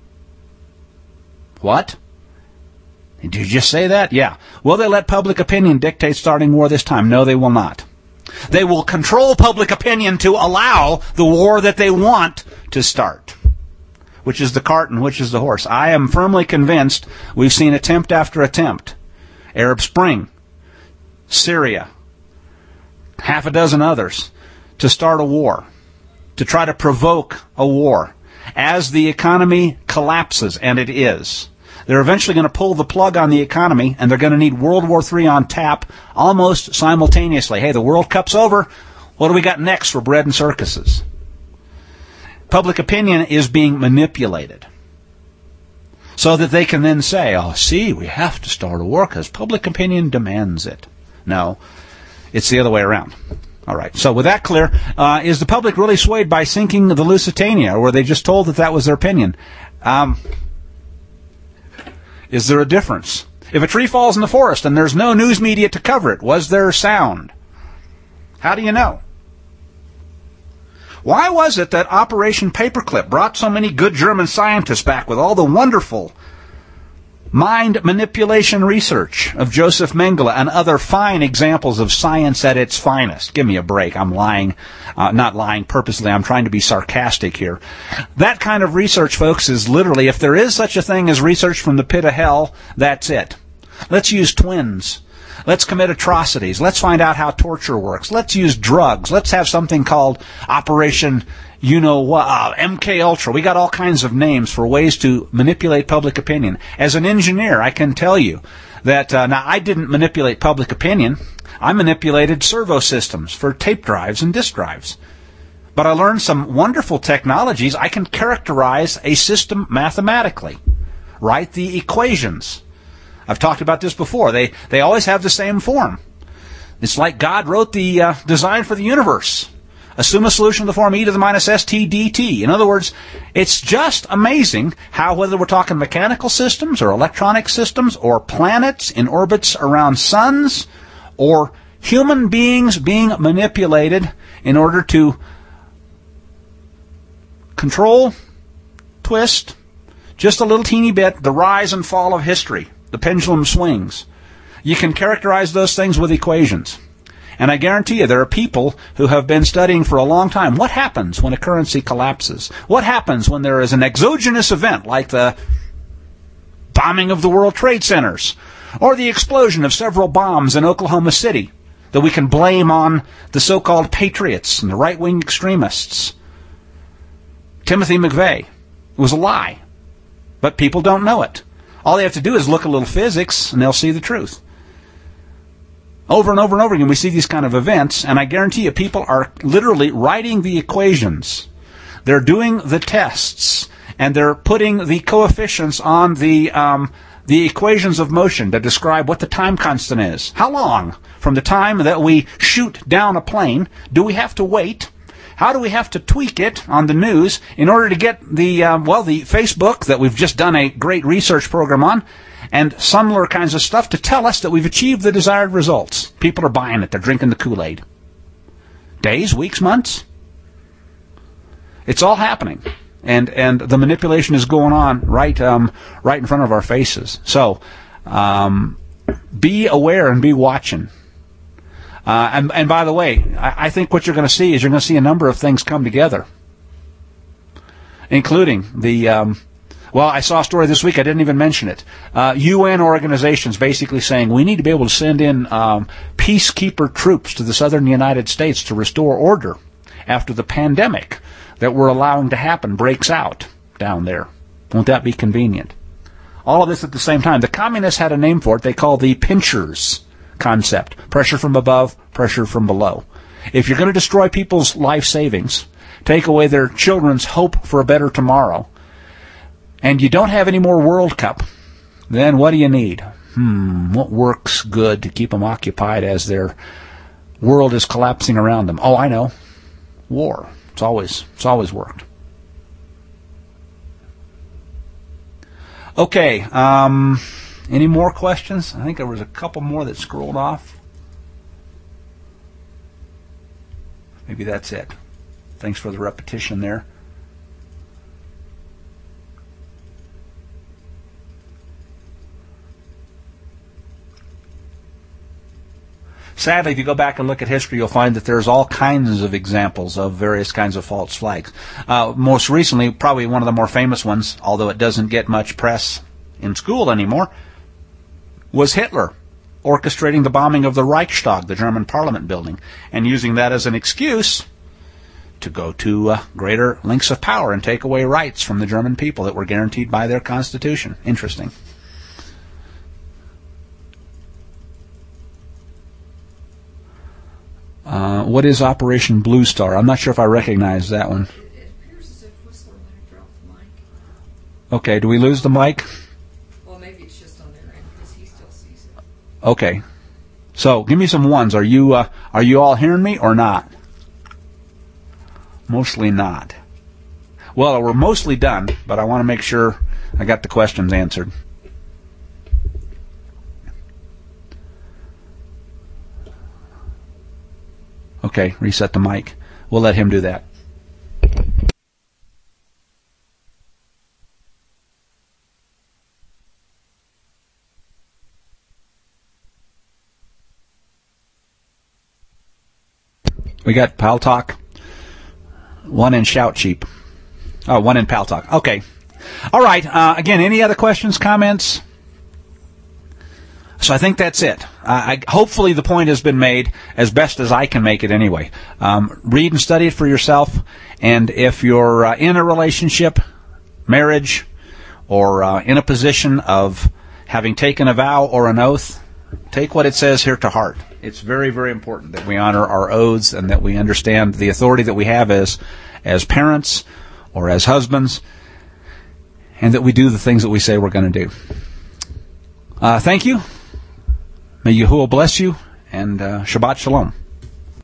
A: What? Did you just say that? Yeah. Will they let public opinion dictate starting war this time? No, they will not. They will control public opinion to allow the war that they want to start. Which is the cart and which is the horse. I am firmly convinced we've seen attempt after attempt. Arab Spring, Syria, half a dozen others, to start a war, to try to provoke a war. As the economy collapses, and it is, they're eventually going to pull the plug on the economy, and they're going to need World War III on tap almost simultaneously. Hey, the World Cup's over. What do we got next for bread and circuses? Public opinion is being manipulated so that they can then say, oh, see, we have to start a war because public opinion demands it. No, it's the other way around. All right, so with that clear, is the public really swayed by sinking the Lusitania, or were they just told that was their opinion? Is there a difference? If a tree falls in the forest and there's no news media to cover it, was there sound? How do you know? Why was it that Operation Paperclip brought so many good German scientists back with all the wonderful mind manipulation research of Joseph Mengele and other fine examples of science at its finest? Give me a break. I'm lying. Not lying purposely. I'm trying to be sarcastic here. That kind of research, folks, is literally, if there is such a thing as research from the pit of hell, that's it. Let's use twins. Let's commit atrocities. Let's find out how torture works. Let's use drugs. Let's have something called Operation MK Ultra. We got all kinds of names for ways to manipulate public opinion. As an engineer, I can tell you that, now I didn't manipulate public opinion. I manipulated servo systems for tape drives and disk drives. But I learned some wonderful technologies. I can characterize a system mathematically. Write the equations. I've talked about this before. They always have the same form. It's like God wrote the design for the universe. Assume a solution of the form e to the minus st dt. In other words, it's just amazing how, whether we're talking mechanical systems or electronic systems or planets in orbits around suns or human beings being manipulated in order to control, twist, just a little teeny bit, the rise and fall of history. The pendulum swings. You can characterize those things with equations. And I guarantee you there are people who have been studying for a long time. What happens when a currency collapses? What happens when there is an exogenous event like the bombing of the World Trade Centers or the explosion of several bombs in Oklahoma City that we can blame on the so-called patriots and the right-wing extremists? Timothy McVeigh. It was a lie. But people don't know it. All they have to do is look a little physics and they'll see the truth. Over and over and over again, we see these kind of events, and I guarantee you people are literally writing the equations. They're doing the tests, and they're putting the coefficients on the equations of motion to describe what the time constant is. How long from the time that we shoot down a plane do we have to wait? How do we have to tweak it on the news in order to get the Facebook that we've just done a great research program on, and similar kinds of stuff to tell us that we've achieved the desired results? People are buying it. They're drinking the Kool-Aid. Days, weeks, months. It's all happening. And the manipulation is going on right in front of our faces. So, be aware and be watching. And by the way, I think what you're going to see is you're going to see a number of things come together, including the I saw a story this week, I didn't even mention it. UN organizations basically saying we need to be able to send in peacekeeper troops to the southern United States to restore order after the pandemic that we're allowing to happen breaks out down there. Won't that be convenient? All of this at the same time. The communists had a name for it. They call the pinchers concept. Pressure from above, pressure from below. If you're going to destroy people's life savings, take away their children's hope for a better tomorrow, and you don't have any more World Cup, then what do you need? What works good to keep them occupied as their world is collapsing around them? Oh, I know. War. It's always worked. Okay, any more questions? I think there was a couple more that scrolled off. Maybe that's it. Thanks for the repetition there. Sadly, if you go back and look at history, you'll find that there's all kinds of examples of various kinds of false flags. Most recently, probably one of the more famous ones, although it doesn't get much press in school anymore, was Hitler orchestrating the bombing of the Reichstag, the German parliament building, and using that as an excuse to go to greater lengths of power and take away rights from the German people that were guaranteed by their constitution. Interesting. What is Operation Blue Star? I'm not sure if I recognize that one.
C: It appears as if Whistler might have dropped the mic.
A: Okay, do we lose the mic?
C: Well, maybe it's just on their end because he still sees it.
A: Okay. So, give me some ones. Are you all hearing me or not? Mostly not. Well, we're mostly done, but I want to make sure I got the questions answered. Okay, reset the mic. We'll let him do that. We got Pal Talk. One in Shout Sheep. Oh, one in Pal Talk. Okay. All right. Again, any other questions, comments? So I think that's it. Hopefully the point has been made as best as I can make it anyway. Read and study it for yourself. And if you're in a relationship, marriage, or in a position of having taken a vow or an oath, take what it says here to heart. It's very, very important that we honor our oaths and that we understand the authority that we have as parents or as husbands, and that we do the things that we say we're going to do. Thank you. May Yahuwah bless you, and Shabbat Shalom.